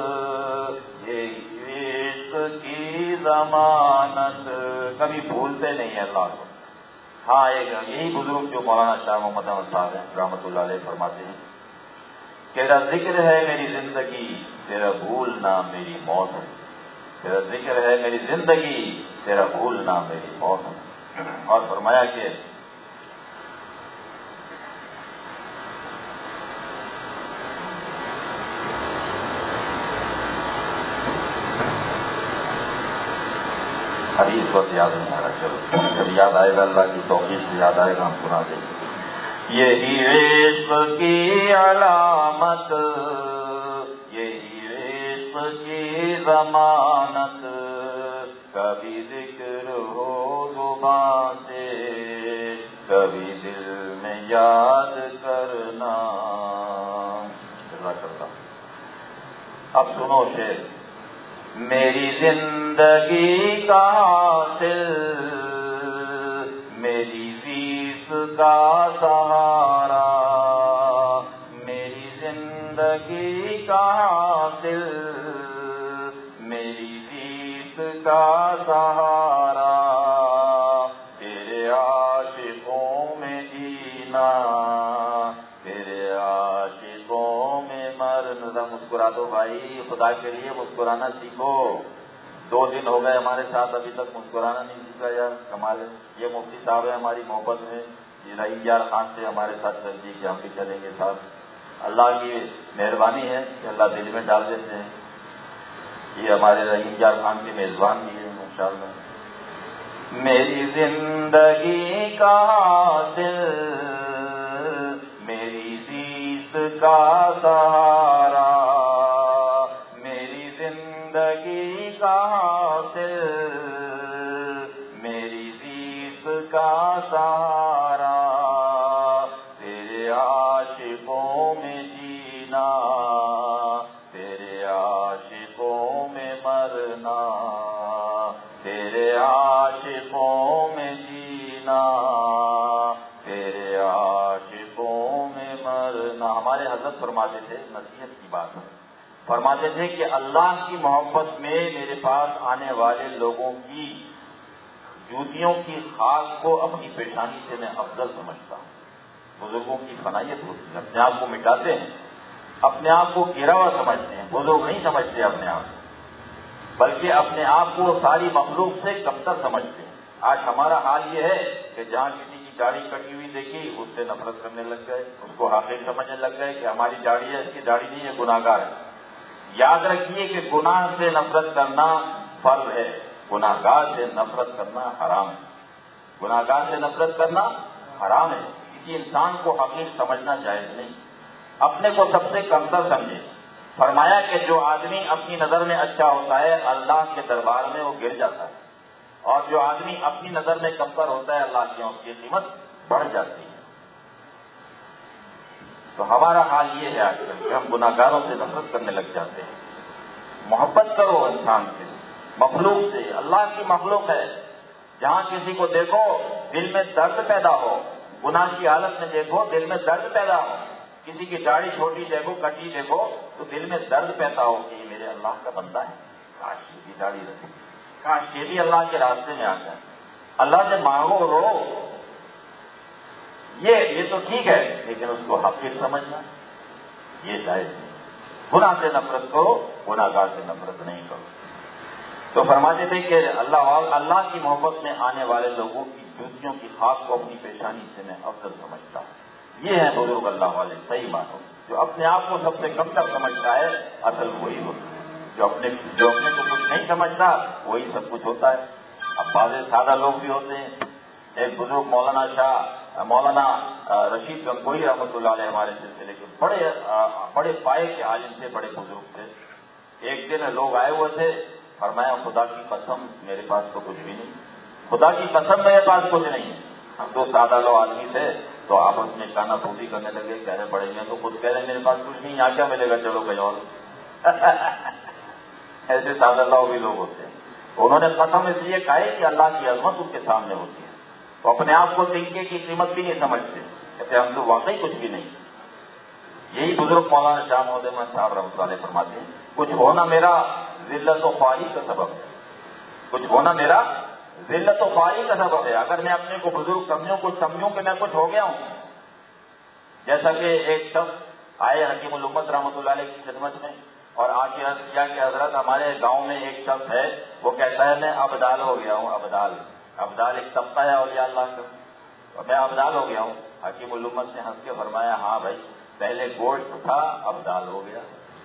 یہی عشق کی ضمانت. کبھی بھولتے نہیں ہیں اللہ کو. ہاں یہی بزرگ جو مولانا شاہ محمد احمد صاحب ہیں رحمۃ اللہ علیہ فرماتے ہیں، تیرا ذکر ہے میری زندگی، تیرا بھولنا میری موت ہے. تیرا ذکر ہے میری زندگی، تیرا بھولنا میری موت ہے. اور فرمایا کہ ابھی اس وقت یاد نہیں آ رہا، چلو جب یاد آئے گا اللہ کی توفیق سے یاد آئے گا ہم سنا دیں گے. یہی عشق کی علامت، یہی عشق کی ضمانت، کبھی ذکر ہو زبان سے، کبھی دل میں یاد کرنا. اب سنو شعر. میری زندگی کا حاصل، میری فیس کا سہارا، میری زندگی کا حاصل، میری فیس کا سہارا، تیرے عاشقوں میں جینا، تیرے عاشقوں میں مرنا. مسکرا دو بھائی، خدا کے لیے مسکرانا سیکھو. 2 دن ہو گئے ہمارے ساتھ، ابھی تک مسکرانا نہیں سیکھا یار. کمال ہے. یہ مفتی صاحب ہے ہماری محبت میں، یہ رحیم یار خان سے ہمارے ساتھ چل دی کہ ہم بھی چلیں گے ساتھ. اللہ کی مہربانی ہے کہ اللہ دل میں ڈال دیتے ہیں. یہ ہمارے رحیم یار خان کے میزبان بھی ہیں ماشاءاللہ. میری زندگی کا حاصل، میری فیس کا سہارا، میری زندگی کا حاصل، میری فیس کا سہارا، تیرے عاشقوں میں جینا، تیرے عاشقوں میں مرنا، تیرے عاشقوں میں جینا، تیرے عاشقوں میں مرنا. ہمارے حضرت فرماتے تھے، نصیحت کی بات ہے، فرماتے تھے کہ اللہ کی محبت میں میرے پاس آنے والے لوگوں کی جوتیوں کی خاک کو اپنی پیشانی سے میں افضل سمجھتا ہوں. بزرگوں کی فنائیت ہوتی ہے، اپنے آپ کو مٹاتے ہیں، اپنے آپ کو گرا ہوا سمجھتے ہیں. بزرگ نہیں سمجھتے اپنے آپ کو، بلکہ اپنے آپ کو ساری مخلوق سے کمتر سمجھتے ہیں. آج ہمارا حال یہ ہے کہ جہاں کسی کی داڑھی کٹی ہوئی دیکھی اس سے نفرت کرنے لگ گئے، اس کو حقیر سمجھنے لگ گئے کہ ہماری داڑھی ہے، اس کی داڑھی نہیں ہے، گناہگار ہے. یاد رکھیے کہ گناہ سے نفرت کرنا فرض ہے، گناہگار سے نفرت کرنا حرام ہے. گناہگار سے نفرت کرنا حرام ہے. کسی انسان کو حقیر سمجھنا جائز نہیں. اپنے کو سب سے کمتر سمجھے، فرمایا کہ جو آدمی اپنی نظر میں اچھا ہوتا ہے اللہ کے دربار میں وہ گر جاتا ہے، اور جو آدمی اپنی نظر میں کمتر ہوتا ہے اللہ کی اس کی قیمت بڑھ جاتی ہے۔ تو ہمارا حال یہ ہے آج کل کہ ہم گناہ گاروں سے نفرت کرنے لگ جاتے ہیں۔ محبت کرو انسان سے، مخلوق سے، اللہ کی مخلوق ہے۔ جہاں کسی کو دیکھو دل میں درد پیدا ہو، گناہ کی حالت میں دیکھو دل میں درد پیدا ہو، کسی کی داڑھی چھوٹی دیکھو، کٹی دیکھو تو دل میں درد پیدا ہو کہ یہ میرے اللہ کا بندہ ہے، کاش اس کی داڑھی رکھے، کاش یہ بھی اللہ کے راستے میں آ جائے۔ اللہ سے مانگو رو، یہ تو ٹھیک ہے، لیکن اس کو حقیر سمجھنا یہ جائز نہیں۔ گناہ سے نفرت کرو، گناہ گار سے نفرت نہیں کرو۔ تو فرماتے تھے کہ اللہ کی محبت میں آنے والے لوگوں کی جوتیوں کی خاک کو اپنی پیشانی سے میں افضل سمجھتا ہوں۔ یہ ہے بزرگ اللہ والے، صحیح مانو۔ جو اپنے آپ کو سب سے کم تر سمجھتا ہے اصل وہی ہوتا ہے، جو اپنے کو کچھ نہیں سمجھتا وہی سب کچھ ہوتا ہے۔ اب بعض سادہ لوگ بھی ہوتے ہیں۔ ایک بزرگ مولانا رشید گنگوئی رحمۃ اللہ علیہ ہمارے سلسلے کے بڑے پائے کے عالم تھے، بڑے بزرگ تھے۔ ایک دن لوگ آئے ہوئے تھے، فرمایا خدا کی قسم میرے پاس تو کچھ بھی نہیں، خدا کی قسم میرے پاس کچھ نہیں۔ ہم تو سادہ لوگ آدمی تھے تو آپس میں کانا پھوٹی کرنے لگے، کہہ رہے پڑیں گے تو خود کہہ رہے میرے پاس کچھ نہیں، یہاں کیا ملے گا، چلو کہیں اور۔ ایسے سادہ لوگ بھی لوگ ہوتے ہیں۔ انہوں نے قسم اس لیے کھائی کہ اللہ کی عظمت ان کے سامنے ہوتی ہے، تو اپنے آپ کو تنکے کی قیمت بھی نہیں سمجھتے، کہتے ہم تو واقعی کچھ بھی نہیں۔ یہی بزرگ مولانا شاہ محمد صاحب رحمۃ اللہ علیہ فرماتے ہیں، کچھ ہونا میرا ذلت و خواہی کا سبب ہے، کچھ ہونا میرا ذلت و خواہی کا سبب ہے۔ اگر میں اپنے کو بزرگ سمجھوں کہ میں کچھ ہو گیا ہوں، جیسا کہ ایک شخص آئے حکیم الامت رحمۃ اللہ علیہ کی خدمت میں اور آ کے عرض کیا کہ حضرت ہمارے گاؤں میں ایک شخص ہے، وہ کہتا ہے میں ابدال ہو گیا ہوں۔ ابدال ایک طبقہ ہے اولیاء اللہ کا، اور میں ابدال ہو گیا ہوں۔ حکیم الامت نے ہنس کے فرمایا ہاں بھائی، پہلے گوشت تھا اب دال ہو گیا۔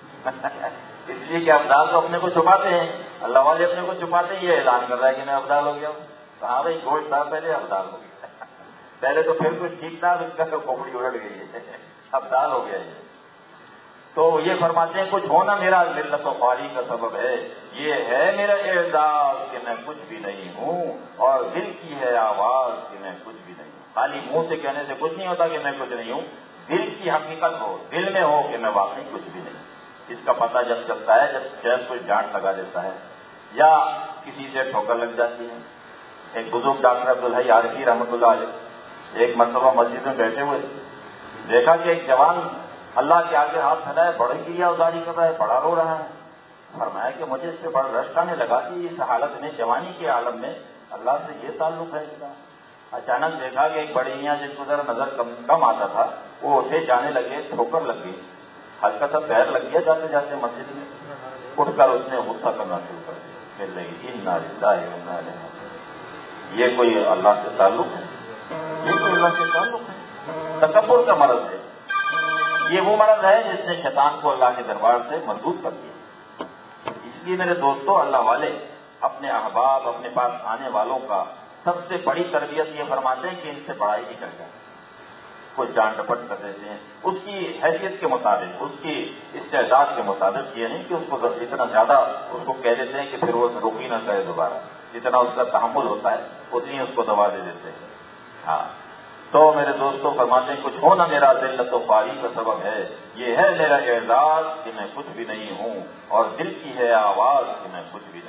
اس لیے کہ ابدال تو اپنے کو چھپاتے ہیں، اللہ والے اپنے کو چھپاتے ہیں، یہ اعلان کر رہا ہے کہ میں ابدال ہو گیا ہوں۔ تو ہاں بھائی گوشت تھا پہلے ابدال ہو گیا، پہلے تو پھر کچھ ٹھیک تھا، اس کا تو کھوپڑی الٹ گئی ہے، ابدال ہو گیا یہ۔ تو یہ فرماتے ہیں کچھ ہونا میرا ذلت و خواری کا سبب ہے، یہ ہے میرا اعزاز کہ میں کچھ بھی نہیں ہوں، اور دل کی ہے آواز کہ میں کچھ بھی نہیں ہوں۔ خالی منہ سے کہنے سے کچھ نہیں ہوتا کہ میں کچھ نہیں ہوں، دل کی حقیقت ہو، دل میں ہو کہ میں واقعی کچھ بھی نہیں۔ اس کا پتہ جب چلتا ہے جب شاید کوئی ڈانٹ لگا دیتا ہے یا کسی سے ٹھوکر لگ جاتی ہے۔ ایک بزرگ ڈاکٹر عبدالحی عارفی رحمۃ اللہ علیہ ایک مرتبہ مسجد میں بیٹھے ہوئے، دیکھا کہ ایک جوان اللہ کے آگے ہاتھ پھیلائے بڑی کریا اداری کر رہا ہے، بڑا رو رہا ہے۔ فرمایا کہ مجھے اس سے بڑا رشک آنے لگا کہ اس حالت میں جوانی کے عالم میں اللہ سے یہ تعلق ہے اس کا۔ اچانک دیکھا کہ ایک بڑی میاں جس کو ذرا نظر کم آتا تھا وہ اٹھے جانے لگے، ٹھوکر لگ گئی، ہلکا سا پیر لگ گیا جاتے جاتے مسجد میں، اٹھ کر اس نے غصہ کرنا شروع کر دیا، کہنے لگی انا للہ و انا الیہ راجعون۔ یہ کوئی اللہ سے تعلق ہے؟ یہ کوئی اللہ سے تعلق ہے؟ تکبر کا مرض ہے۔ یہ وہ مرض ہے جس نے شیطان کو اللہ کے دربار سے مردود کر دیا۔ اس لیے میرے دوستو، اللہ والے اپنے احباب، اپنے پاس آنے والوں کا سب سے بڑی تربیت یہ فرماتے ہیں کہ ان سے بڑائی نہیں کر جائے، کوئی جان ڈپٹ کر دیتے ہیں اس کی حیثیت کے مطابق، اس کی استعداد کے مطابق، یہ نہیں کہ اس کو اتنا زیادہ اس کو کہہ دیتے ہیں کہ پھر وہ رکی نہ کرے دوبارہ، جتنا اس کا تحمل ہوتا ہے اتنی اس کو دبا دے دیتے ہیں۔ ہاں تو میرے دوستوں فرماتے ہیں کچھ ہونا میرا ذلت و خواری کا سبب ہے، یہ ہے میرا اعزاز کہ میں کچھ بھی نہیں ہوں، اور دل کی ہے آواز کہ میں کچھ بھی نہیں۔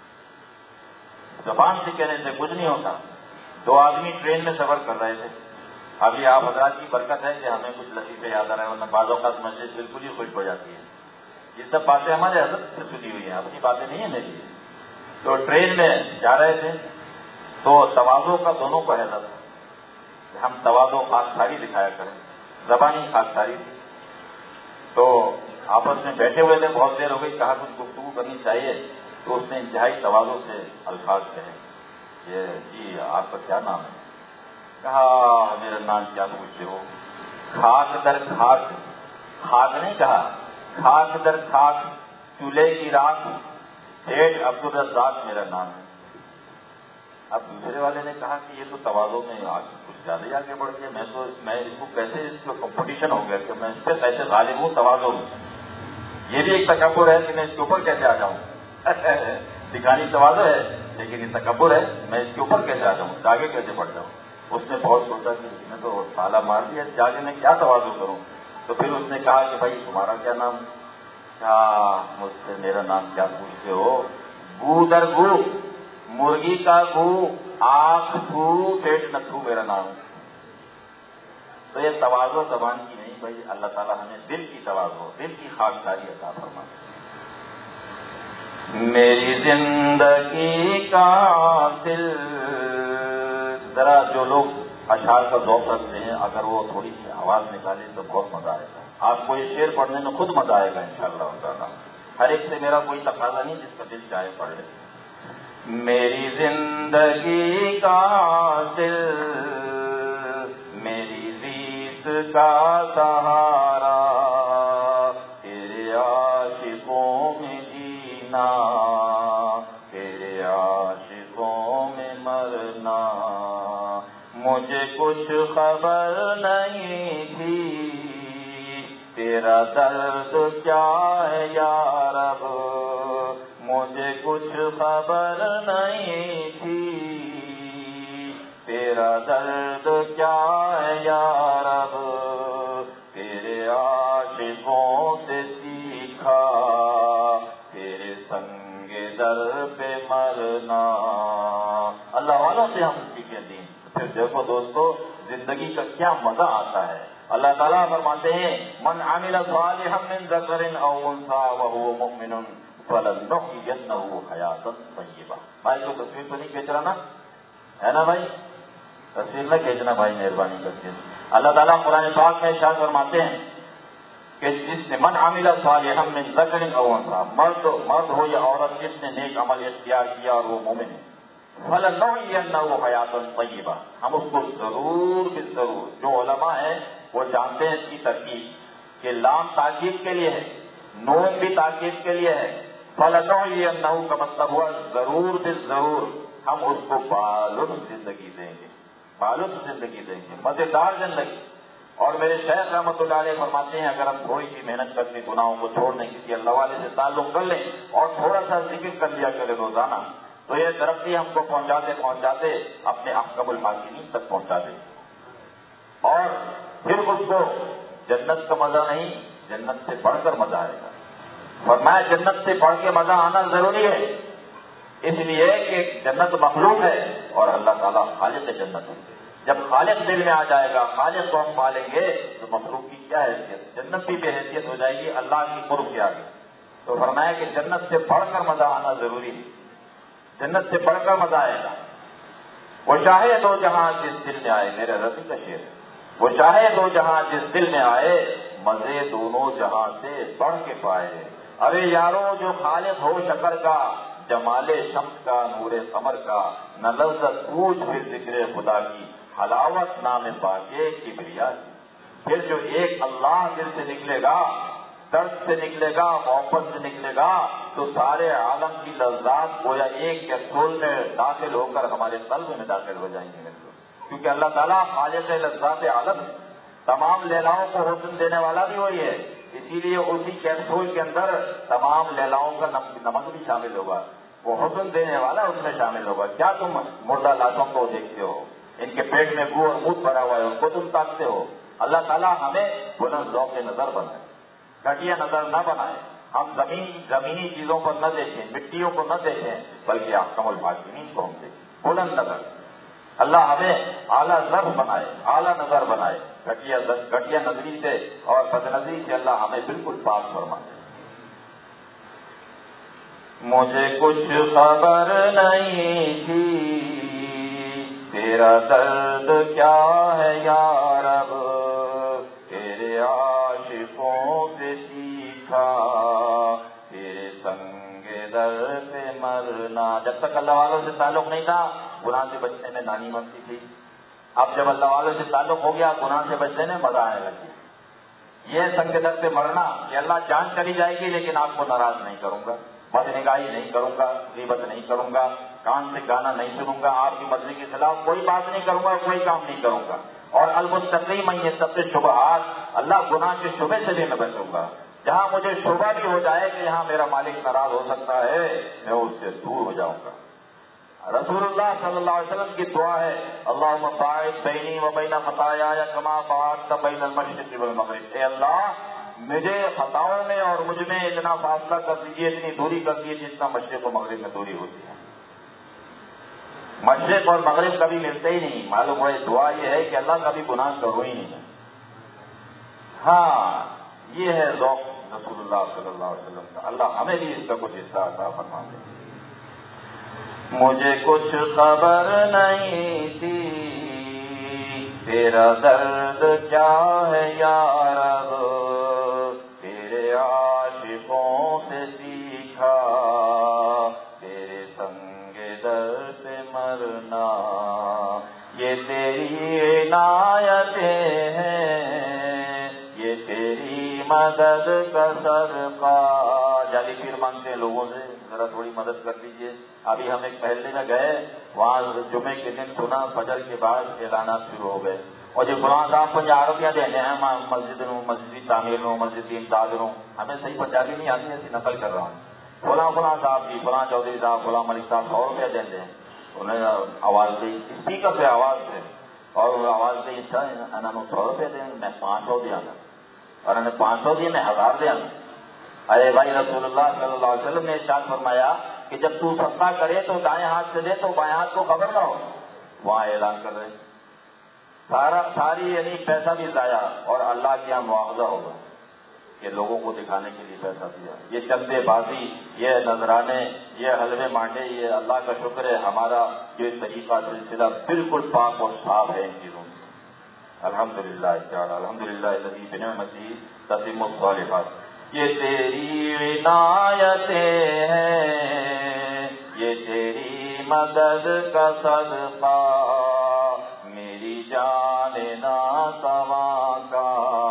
زبان سے کہنے سے کچھ نہیں ہوتا۔ دو آدمی ٹرین میں سفر کر رہے تھے، ابھی آپ حضرات کی برکت ہے کہ ہمیں کچھ لطیفے یاد آ رہے ہیں، ورنہ بعض اوقات مسجد بالکل ہی خوش ہو جاتی ہے۔ یہ سب باتیں ہمارے حضرت سے سنی ہوئی ہیں، اپنی باتیں نہیں ہیں میری۔ تو ٹرین میں جا رہے تھے تو تواضع کا دونوں کو حیرت تھا، ہم تواضع خاکساری دکھایا کریں، زبانی خاکساری تھی۔ تو آپس میں بیٹھے ہوئے تھے، بہت دیر ہو گئی، کہا کچھ گفتگو کرنی چاہیے، تو اس نے انتہائی تواضع سے الفاظ کہے کہ جی آپ کا کیا نام ہے؟ کہا میرا نام کیا پوچھتے ہو؟ خاک در خاک، خاک نہیں کہا، خاک در خاک چولہے کی راکھ، سیٹھ عبدالرزاق میرا نام ہے۔ اب دوسرے والے نے کہا کہ یہ تو تواضع میں کچھ زیادہ ہی آگے بڑھ گیا، میں اس کو کیسے اس کو کمپٹیشن ہو گیا کہ میں اس پہ کیسے غالب ہوں تواضع میں۔ یہ بھی ایک تکبر ہے کہ میں اس کے اوپر کیسے آ جاؤں. دکھانی تواضع ہے لیکن یہ تکبر ہے، میں اس کے اوپر کیسے آ جاؤں، آگے کیسے بڑھ جاؤں. اس نے بہت سوچا کہ اس نے تو تالا مار دیا، آگے میں کیا تواضع کروں. تو پھر اس نے کہا کہ بھائی تمہارا کیا نام؟ کیا مجھ سے میرا نام کیا پوچھتے ہو؟ گو در گو، مرغی کا گو، آنکھ گو، پیٹ نتھو میرا نام. تو یہ تواضع زبان کی نہیں بھائی، اللہ تعالیٰ ہمیں دل کی تواضع، دل کی خاکساری عطا فرمائے. میری زندگی کا دل، ذرا جو لوگ اشعار کا ذوق رکھتے ہیں اگر وہ تھوڑی سی آواز نکالے تو بہت مزہ آئے گا. آپ کو یہ شعر پڑھنے میں خود مزہ آئے گا انشاءاللہ تعالیٰ. ہر ایک سے میرا کوئی تقاضا نہیں، جس کا دل چاہے پڑھ لے. میری زندگی کا دل، میری ریت کا سہارا، تیرے عاشقوں میں جینا، تیرے عاشقوں میں مرنا. مجھے کچھ خبر نہیں تھی تیرا درد کیا ہے یا رب، مجھے کچھ خبر نہیں تھی تیرا درد کیا ہے یا رب، تیرے عاشقوں سے سیکھا تیرے سنگ در پہ مرنا. اللہ والوں سے ہم سیکھیں دین. پھر دیکھو دوستو زندگی کا کیا مزہ آتا ہے. اللہ تعالیٰ فرماتے ہیں من عمل صالحا من ذکر او انثى وهو مؤمن فلنحيينه حیاتا طیبہ. بھائی کو تصویر تو نہیں کھینچ رہا نا، ہے نا بھائی؟ تصویر نہ کھینچنا بھائی، مہربانی کر کے. اللہ تعالیٰ قرآن پاک میں ارشاد فرماتے ہیں کہ جس نے من عمل صالحا من ذکر او انثى، مرد ہو یا عورت، جس نے نیک عمل اختیار کیا اور وہ مومن ہے، فَلَنُحْيِيَنَّهُ حَيَاةً طَيِّبَةً، ہم اس کو ضرور بھی ضرور. جو علماء ہیں وہ جانتے ہیں اس کی ترکیب کہ لام تاکید کے لیے ہے، نون بھی تاکید کے لیے ہے. فَلَنُحْيِيَنَّهُ کا مطلب ہوا ضرور بھی ضرور ہم اس کو بالغ زندگی دیں گے، بالغ زندگی دیں گے، مزیدار زندگی. اور میرے شیخ رحمۃ اللہ علیہ فرماتے ہیں اگر ہم تھوڑی سی محنت کر کے گناہوں کو چھوڑ دیں، کسی اللہ والے سے تعلق کر لیں اور تھوڑا سا ذکر کر لیا کرے روزانہ، تو یہ ترقی ہم کو پہنچاتے پہنچاتے اپنے احکم الحاکمین تک پہنچا دے. اور پھر اس کو جنت کا مزہ نہیں، جنت سے بڑھ کر مزہ آئے گا. فرمایا جنت سے بڑھ کے مزہ آنا ضروری ہے، اس لیے کہ جنت مخلوق ہے اور اللہ تعالیٰ خالق جنت ہے. جب خالق دل میں آ جائے گا، خالق کو ہم پالیں گے تو مخلوق کی کیا حیثیت، جنت کی بے حیثیت ہو جائے گی اللہ کی قرب کے آگے. تو فرمایا کہ جنت سے بڑھ کر مزہ آنا ضروری ہے، جنت سے بڑھ کر مزہ آئے گا. وہ چاہے دو جہاں جس دل میں آئے، میرے رفیع کا شعر، وہ چاہے دو جہاں جس دل میں آئے، مزے دونوں جہاں سے بڑھ کے پائے. ارے یارو جو خالق ہو شکر کا، جمال شمس کا، نور قمر کا، نہ لذت پوچھ پھر ذکر خدا کی، حلاوت نام پاکے کبریا کی. پھر جو ایک اللہ دل سے نکلے گا، درد سے نکلے گا، محبت سے نکلے گا، تو سارے عالم کی لذات گویا ایک کیپسول میں داخل ہو کر ہمارے قلب میں داخل ہو جائیں گے. کیونکہ اللہ تعالیٰ خالق لذات عالم ہے، تمام لیلاؤں کو حسن دینے والا بھی وہی ہے. اسی لیے اسی کیپسول کے اندر تمام لیلاؤں کا نمک بھی شامل ہوگا، وہ حسن دینے والا اس میں شامل ہوگا. کیا تم مردہ لاشوں کو دیکھتے ہو، ان کے پیٹ میں گو اور موت بھرا ہوا ہے، ان کو تم تاکتے ہو. اللہ تعالیٰ ہمیں بلند ذوق نظر بنائے، گھٹیا نظر نہ بنائے. ہم زمینی چیزوں پر نہ دیکھیں، مٹیوں کو نہ دیکھیں، بلکہ احکم الحاکمین کو ہم دیکھیں، بلند نظر. اللہ ہمیں اعلیٰ ضرب بنائے، اعلیٰ نظر بنائے. گھٹیا نظری سے اور بد نظری سے اللہ ہمیں بالکل پاک فرمائے. مجھے کچھ خبر نہیں تھی تیرا درد کیا ہے یا رب، تیرے عاشقوں سے سیکھا تیرے سنگ در پہ مرنا. جب تک اللہ والوں سے تعلق نہیں تھا گناہ سے بچنے میں نانی مرتی تھی. اب جب اللہ والوں سے تعلق ہو گیا گناہ سے بچنے میں مزہ آنے لگی. یہ سنگ در پہ مرنا کہ اللہ جان چلی جائے گی لیکن آپ کو ناراض نہیں کروں گا، بد نگاہی نہیں کروں گا، غیبت نہیں کروں گا، کان سے گانا نہیں سنوں گا، آپ کی مرضی کے خلاف کوئی بات نہیں کروں گا، کوئی کام نہیں کروں گا. اور المستقیم من یتقی الشبہات، اللہ گناہ کے شبہ سے بھی میں بچوں گا. جہاں مجھے شبہ بھی ہو جائے کہ یہاں میرا مالک ناراض ہو سکتا ہے، میں اس سے دور ہو جاؤں گا۔ رسول اللہ صلی اللہ علیہ وسلم کی دعا ہے، اللہم باعث بینی و بین خطایا کما باعثت بین المشرق والمغرب، اے اللہ مجھے خطاؤں میں اور مجھ میں اتنا فاصلہ کر دیجیے، اتنی دوری کر دیجیے جتنا مشرق و مغرب میں دوری ہوتی ہے۔ مشرق اور مغرب کبھی ملتے ہی نہیں، معلوم ہے دعا یہ ہے کہ اللہ کبھی گناہ کرو ہی نہیں۔ ہاں یہ ہے ذوق رسول اللہ صلی اللہ علیہ وسلم کا، اللہ ہمیں بھی اس کا کچھ حصہ عطا فرما دے۔ مجھے کچھ خبر نہیں تھی تیرا درد کیا ہے یا رب، تیرے عاشقوں سے سیکھا تیرے سنگ درد مرنا، یہ تیری عنایتیں ہیں، یہ تیری مدد کا صدقہ۔ جعلی پیر مانگتے ہیں لوگوں سے ذرا تھوڑی مدد کر دیجیے۔ ابھی ہم ایک محلے میں گئے، وہاں جمعے کے دن سنا فجر کے بعد اعلانات شروع ہو گئے، اور جو فلاں صاحب 50 روپیہ دینے ہیں مسجد تعمیر ہوں، مسجد کی امداد ہوں، ہمیں صحیح پنجابی نہیں آتی، ایسی نقل کر رہا ہوں، فلاں صاحب جی، فلاں چودھری صاحب، فلاں ملک صاحب 100 روپیہ دیتے ہیں۔ انہیں آواز دی اسپیکر پہ آواز ہے، اور آواز دی اچھا انہوں نے 100 روپیہ دیں، میں 500 دیا تھا، اور انہوں نے 500 دیے، میں 1000 دیا۔ ارے بھائی رسول اللہ صلی اللہ علیہ وسلم نے ارشاد فرمایا کہ جب تو صدقہ کرے تو دائیں ہاتھ سے دے تو بائیں ہاتھ کو خبر نہ ہو۔ وہاں اعلان کر رہے ساری یعنی پیسہ بھی ضائع، اور اللہ کے یہاں معاوضہ ہوگا کہ لوگوں کو دکھانے کے لیے پیسہ دیا۔ یہ چندے بازی، یہ نذرانے، یہ حلوے مانڈے، یہ اللہ کا شکر ہے ہمارا یہ طریقہ سلسلہ بالکل پاک اور صاف ہے ان چیزوں سے، الحمدللہ تعالی، الحمدللہ الذی بنعمتہ تتم الصالحات۔ یہ تیری عنایتیں ہیں، یہ تیری مدد کا صدقہ، میری جان ناتواں کا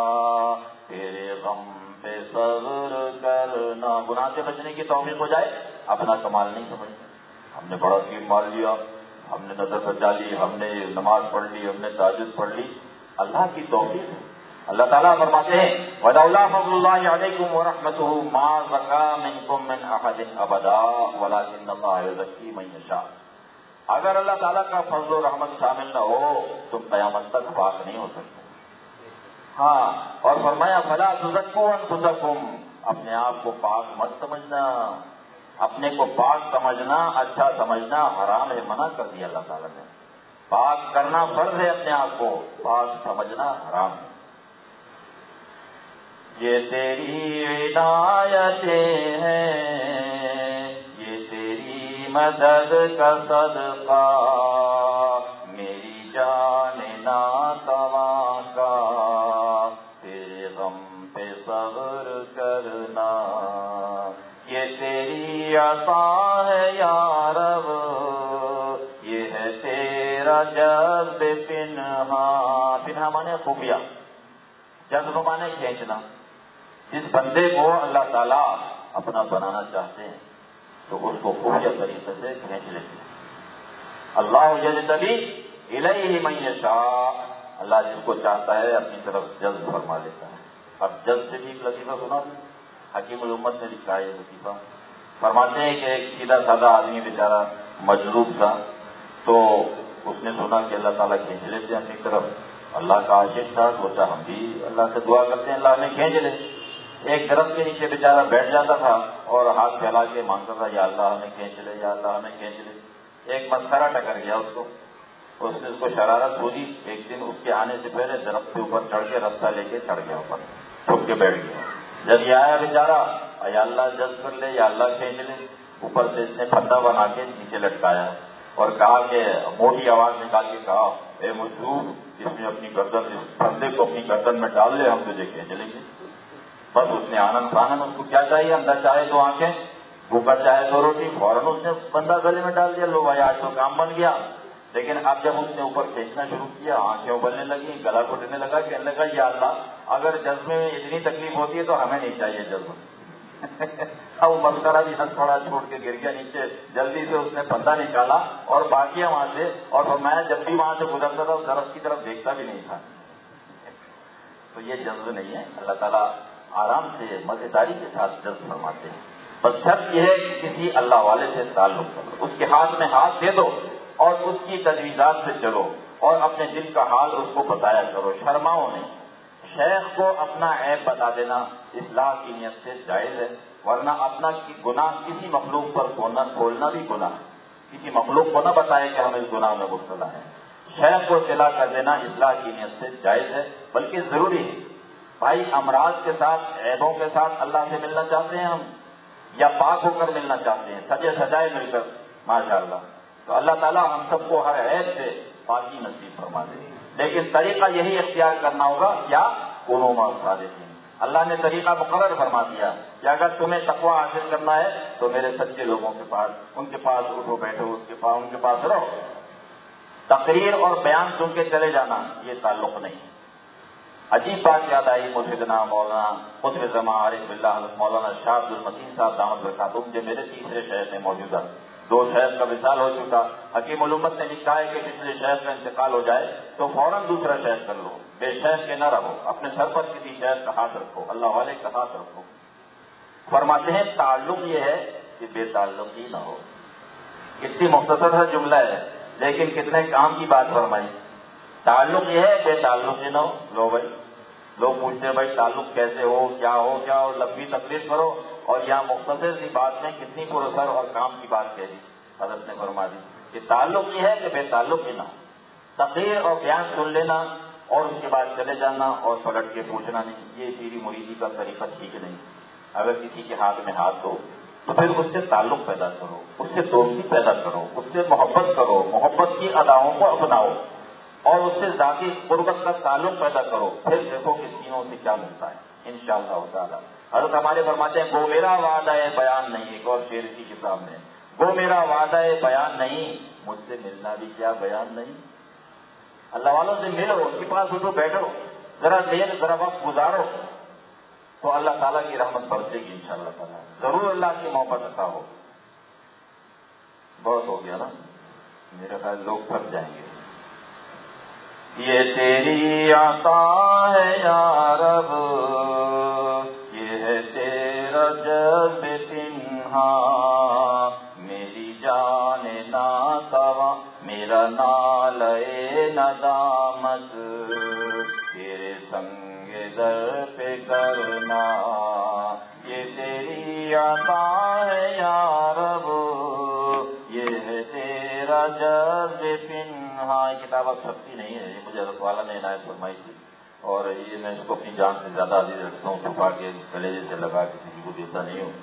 تیرے غم پہ صبر کرنا۔ گناہ سے بچنے کی توفیق ہو جائے، اپنا کمال نہیں سمجھتے، ہم نے بڑا تیر مار لیا، ہم نے نظر بچا لی، ہم نے نماز پڑھ لی، ہم نے تہجد پڑھ لی، اللہ کی توفیق ہے۔ اللہ تعالیٰ فرماتے ہیں وَلَوْلَا فَضْلُ اللَّهِ عَلَيْكُمْ وَرَحْمَتُهُ مَا زَكَىٰ مِنكُم مِّنْ أَحَدٍ أَبَدًا وَلَٰكِنَّ اللَّهَ يُزَكِّي مَن يَشَاءُ۔ اگر اللہ تعالیٰ کا فضل و رحمت شامل نہ ہو تو قیامت تک پاک نہیں ہو سکتے۔ ہاں، اور فرمایا فَلَا تُزَكُّوا أَنفُسَكُمْ، اپنے آپ کو پاک مت سمجھنا، اپنے کو پاک سمجھنا، اچھا سمجھنا حرام ہے، منع کر دیا اللہ تعالیٰ نے۔ پاک کرنا فرض ہے، اپنے آپ کو پاک سمجھنا حرام ہے۔ یہ تیری عنایتیں ہیں، یہ تیری مدد کا صدقہ، میری جان ناتواں کا تیرے غم پہ صبر کرنا، یہ تیری عطا ہے یا رب، یہ ہے تیرا جذب پنہا۔ پنہا مانے خفیہ، جذب مانے کھینچنا۔ جس بندے کو اللہ تعالیٰ اپنا بنانا چاہتے ہیں تو اس کو خفیہ طریقے سے کھینچ لیتے ہیں۔ اللہ یجتبی الیہ من یشاء، اللہ جس کو چاہتا ہے اپنی طرف جذب فرما لیتا ہے۔ اب جذب سے بھی ایک لطیفہ سنا، حکیم الامت نے لکھا ہے لطیفہ، فرماتے ہیں کہ ایک سیدھا سادہ آدمی بیچارہ مجذوب تھا، تو اس نے سنا کہ اللہ تعالیٰ کھینچ لیتے ہیں اپنی طرف، اللہ کا عاشق تھا، سوچا ہم بھی اللہ سے دعا کرتے ہیں اللہ ہمیں کھینچ لے۔ ایک درخت کے نیچے بیچارہ بیٹھ جاتا تھا اور ہاتھ پھیلا کے مانگتا تھا یا اللہ ہمیں کھینچ لے، یا اللہ ہمیں کھینچ لے۔ ایک مسخرہ ٹکر گیا اس کو، اس نے اس کو شرارت ہوئی، ایک دن اس کے آنے سے پہلے درخت کے اوپر چڑھ کے رستہ لے کے چڑھ گیا، اوپر چھپ کے بیٹھ گیا۔ جب یہ آیا بیچارہ، یا اللہ جذب کر لے یا اللہ کھینچ لے، اوپر سے اس نے پھندا بنا کے نیچے لٹکایا اور کہا کہ موٹی آواز نکال کے کہا، اے مجذوب، جس نے اپنی گردن، اس پھندے کو اپنی گردن میں ڈال لے، ہم تجھے کھینچ لیں گے۔ بس اس نے آنند فانند، اس کو کیا چاہیے، اندر چاہے تو آنکھیں، اوپر چاہے تو روٹی، فوراً اس نے بندہ گلے میں ڈال دیا، لو بھائی آج تو کام بن گیا۔ لیکن اب جب اس نے اوپر کھینچنا شروع کیا، آنکھیں ابلنے لگی، گلا گھٹنے لگا، کہنے لگا یا اللہ اگر جذبے میں اتنی تکلیف ہوتی ہے تو ہمیں نہیں چاہیے جذبہ۔ اب وہ مسکرا بھی ہنس پڑا، چھوڑ کے گر گیا نیچے۔ جلدی سے اس نے پھندا نکالا اور باقی وہاں سے، اور میں جب بھی وہاں سے گزرتا تھا اس درخت کی طرف دیکھتا بھی نہیں تھا۔ تو یہ جذب نہیں ہے، اللہ تعالیٰ آرام سے مزیداری کے ساتھ درس فرماتے ہیں. بس شرط یہ ہے کہ کسی اللہ والے سے تعلق کرو, اس کے ہاتھ میں ہاتھ دے دو اور اس کی تجویزات سے چلو اور اپنے دل کا حال اس کو بتایا کرو, شرماؤ نہیں. شیخ کو اپنا عیب بتا دینا اصلاح کی نیت سے جائز ہے, ورنہ اپنا گناہ کسی مخلوق پر کھولنا بھی گناہ ہے. کسی مخلوق کو نہ بتائے کہ ہم اس گناہ میں مبتلا ہیں. شیخ کو اطلاع کر دینا اصلاح کی نیت سے جائز ہے, بلکہ ضروری ہے. بھائی امراض کے ساتھ, عیبوں کے ساتھ اللہ سے ملنا چاہتے ہیں ہم, یا پاک ہو کر ملنا چاہتے ہیں, سجے سجائے مل کر ماشاءاللہ, تو اللہ تعالیٰ ہم سب کو ہر عیب سے پاکی نصیب فرما دے. لیکن طریقہ یہی اختیار کرنا ہوگا, کیا کونوا مع الصادقین. اللہ نے طریقہ مقرر فرما دیا کہ اگر تمہیں تقویٰ حاصل کرنا ہے تو میرے سچے لوگوں کے پاس, ان کے پاس اٹھو بیٹھو, ان کے پاس رہو. تقریر اور بیان سن کے چلے جانا یہ تعلق نہیں. عجیب بات یاد آئی, مرشدنا مولانا قطب زمان عارف باللہ حضرت مولانا شاہ عبد المتین صاحب دامت برکاتہم, جو میرے تیسرے شیخ ہیں موجودہ. 2 شیخ کا وصال ہو چکا. حکیم الامت نے لکھا ہے کہ پچھلے شیخ کا انتقال ہو جائے تو فوراً دوسرا شیخ کر لو, بے شیخ کے نہ رہو, اپنے سر پر کسی شیخ کا ہاتھ رکھو, اللہ والے کا ہاتھ رکھو. فرماتے ہیں تعلق یہ ہے کہ بے تعلقی نہ ہو. کتنی مختصر ہے جملہ ہے, لیکن کتنے کام کی بات فرمائی. تعلق یہ ہے, بے تعلقی نہ ہو. لو بھائی, لوگ پوچھتے ہیں بھائی تعلق کیسے ہو, کیا ہو, کیا ہو, لمبی تقریر کرو, اور یہاں مختصر سی بات میں کتنی پرسر اور کام کی بات کہہ دی. حضرت نے فرما دی کہ تعلق یہ ہے کہ بے تعلق ہی نہ ہو. تقریر اور بیان سن لینا اور اس کے بعد چلے جانا اور پلٹ کے پوچھنا نہیں, یہ پیری مریدی کا طریقہ ٹھیک نہیں. اگر کسی کے ہاتھ میں ہاتھ دو تو پھر اس سے تعلق پیدا کرو, اس سے دوستی پیدا کرو, اس سے محبت کرو, محبت کی اداؤں کو اپناؤ اور اس سے ذاتی قربت کا تعلق پیدا کرو. پھر دیکھو کہ تینوں سے کیا ملتا ہے انشاءاللہ تعالی. حضرت ہمارے فرماتے ہیں, گو میرا وعدہ ہے بیان نہیں. ایک اور شعر اسی کتاب میں, گو میرا وعدہ ہے بیان نہیں, مجھ سے ملنا بھی کیا بیان نہیں. اللہ والوں سے ملو, ان کے پاس اٹھو بیٹھو, ذرا دیر ذرا وقت گزارو تو اللہ تعالیٰ کی رحمت برسے گی انشاءاللہ تعالیٰ. ضرور اللہ کی محبت عطا ہو. بہت ہو گیا نا, میرا خیال لوگ تھک جائیں گے. یہ تیری عطا ہے یا رب, یہ ہے تیرا جذب تنہا, میری جان ناتواں میرا نالے ندامت, تیرے سنگ در پہ کرنا. یہ تیری عطا ہے یا رب, یہ ہے تیرا جذب تنہا. یہ کتاب اب چھپتی نہیں ہے, یہ مجھے حضرت والا نے عنایت فرمائی تھی, اور یہ میں اس کو اپنی جان سے زیادہ عزیز رکھتا ہوں, چھپا کے کلیجے سے لگا کے کسی کو دیتا نہیں ہوں.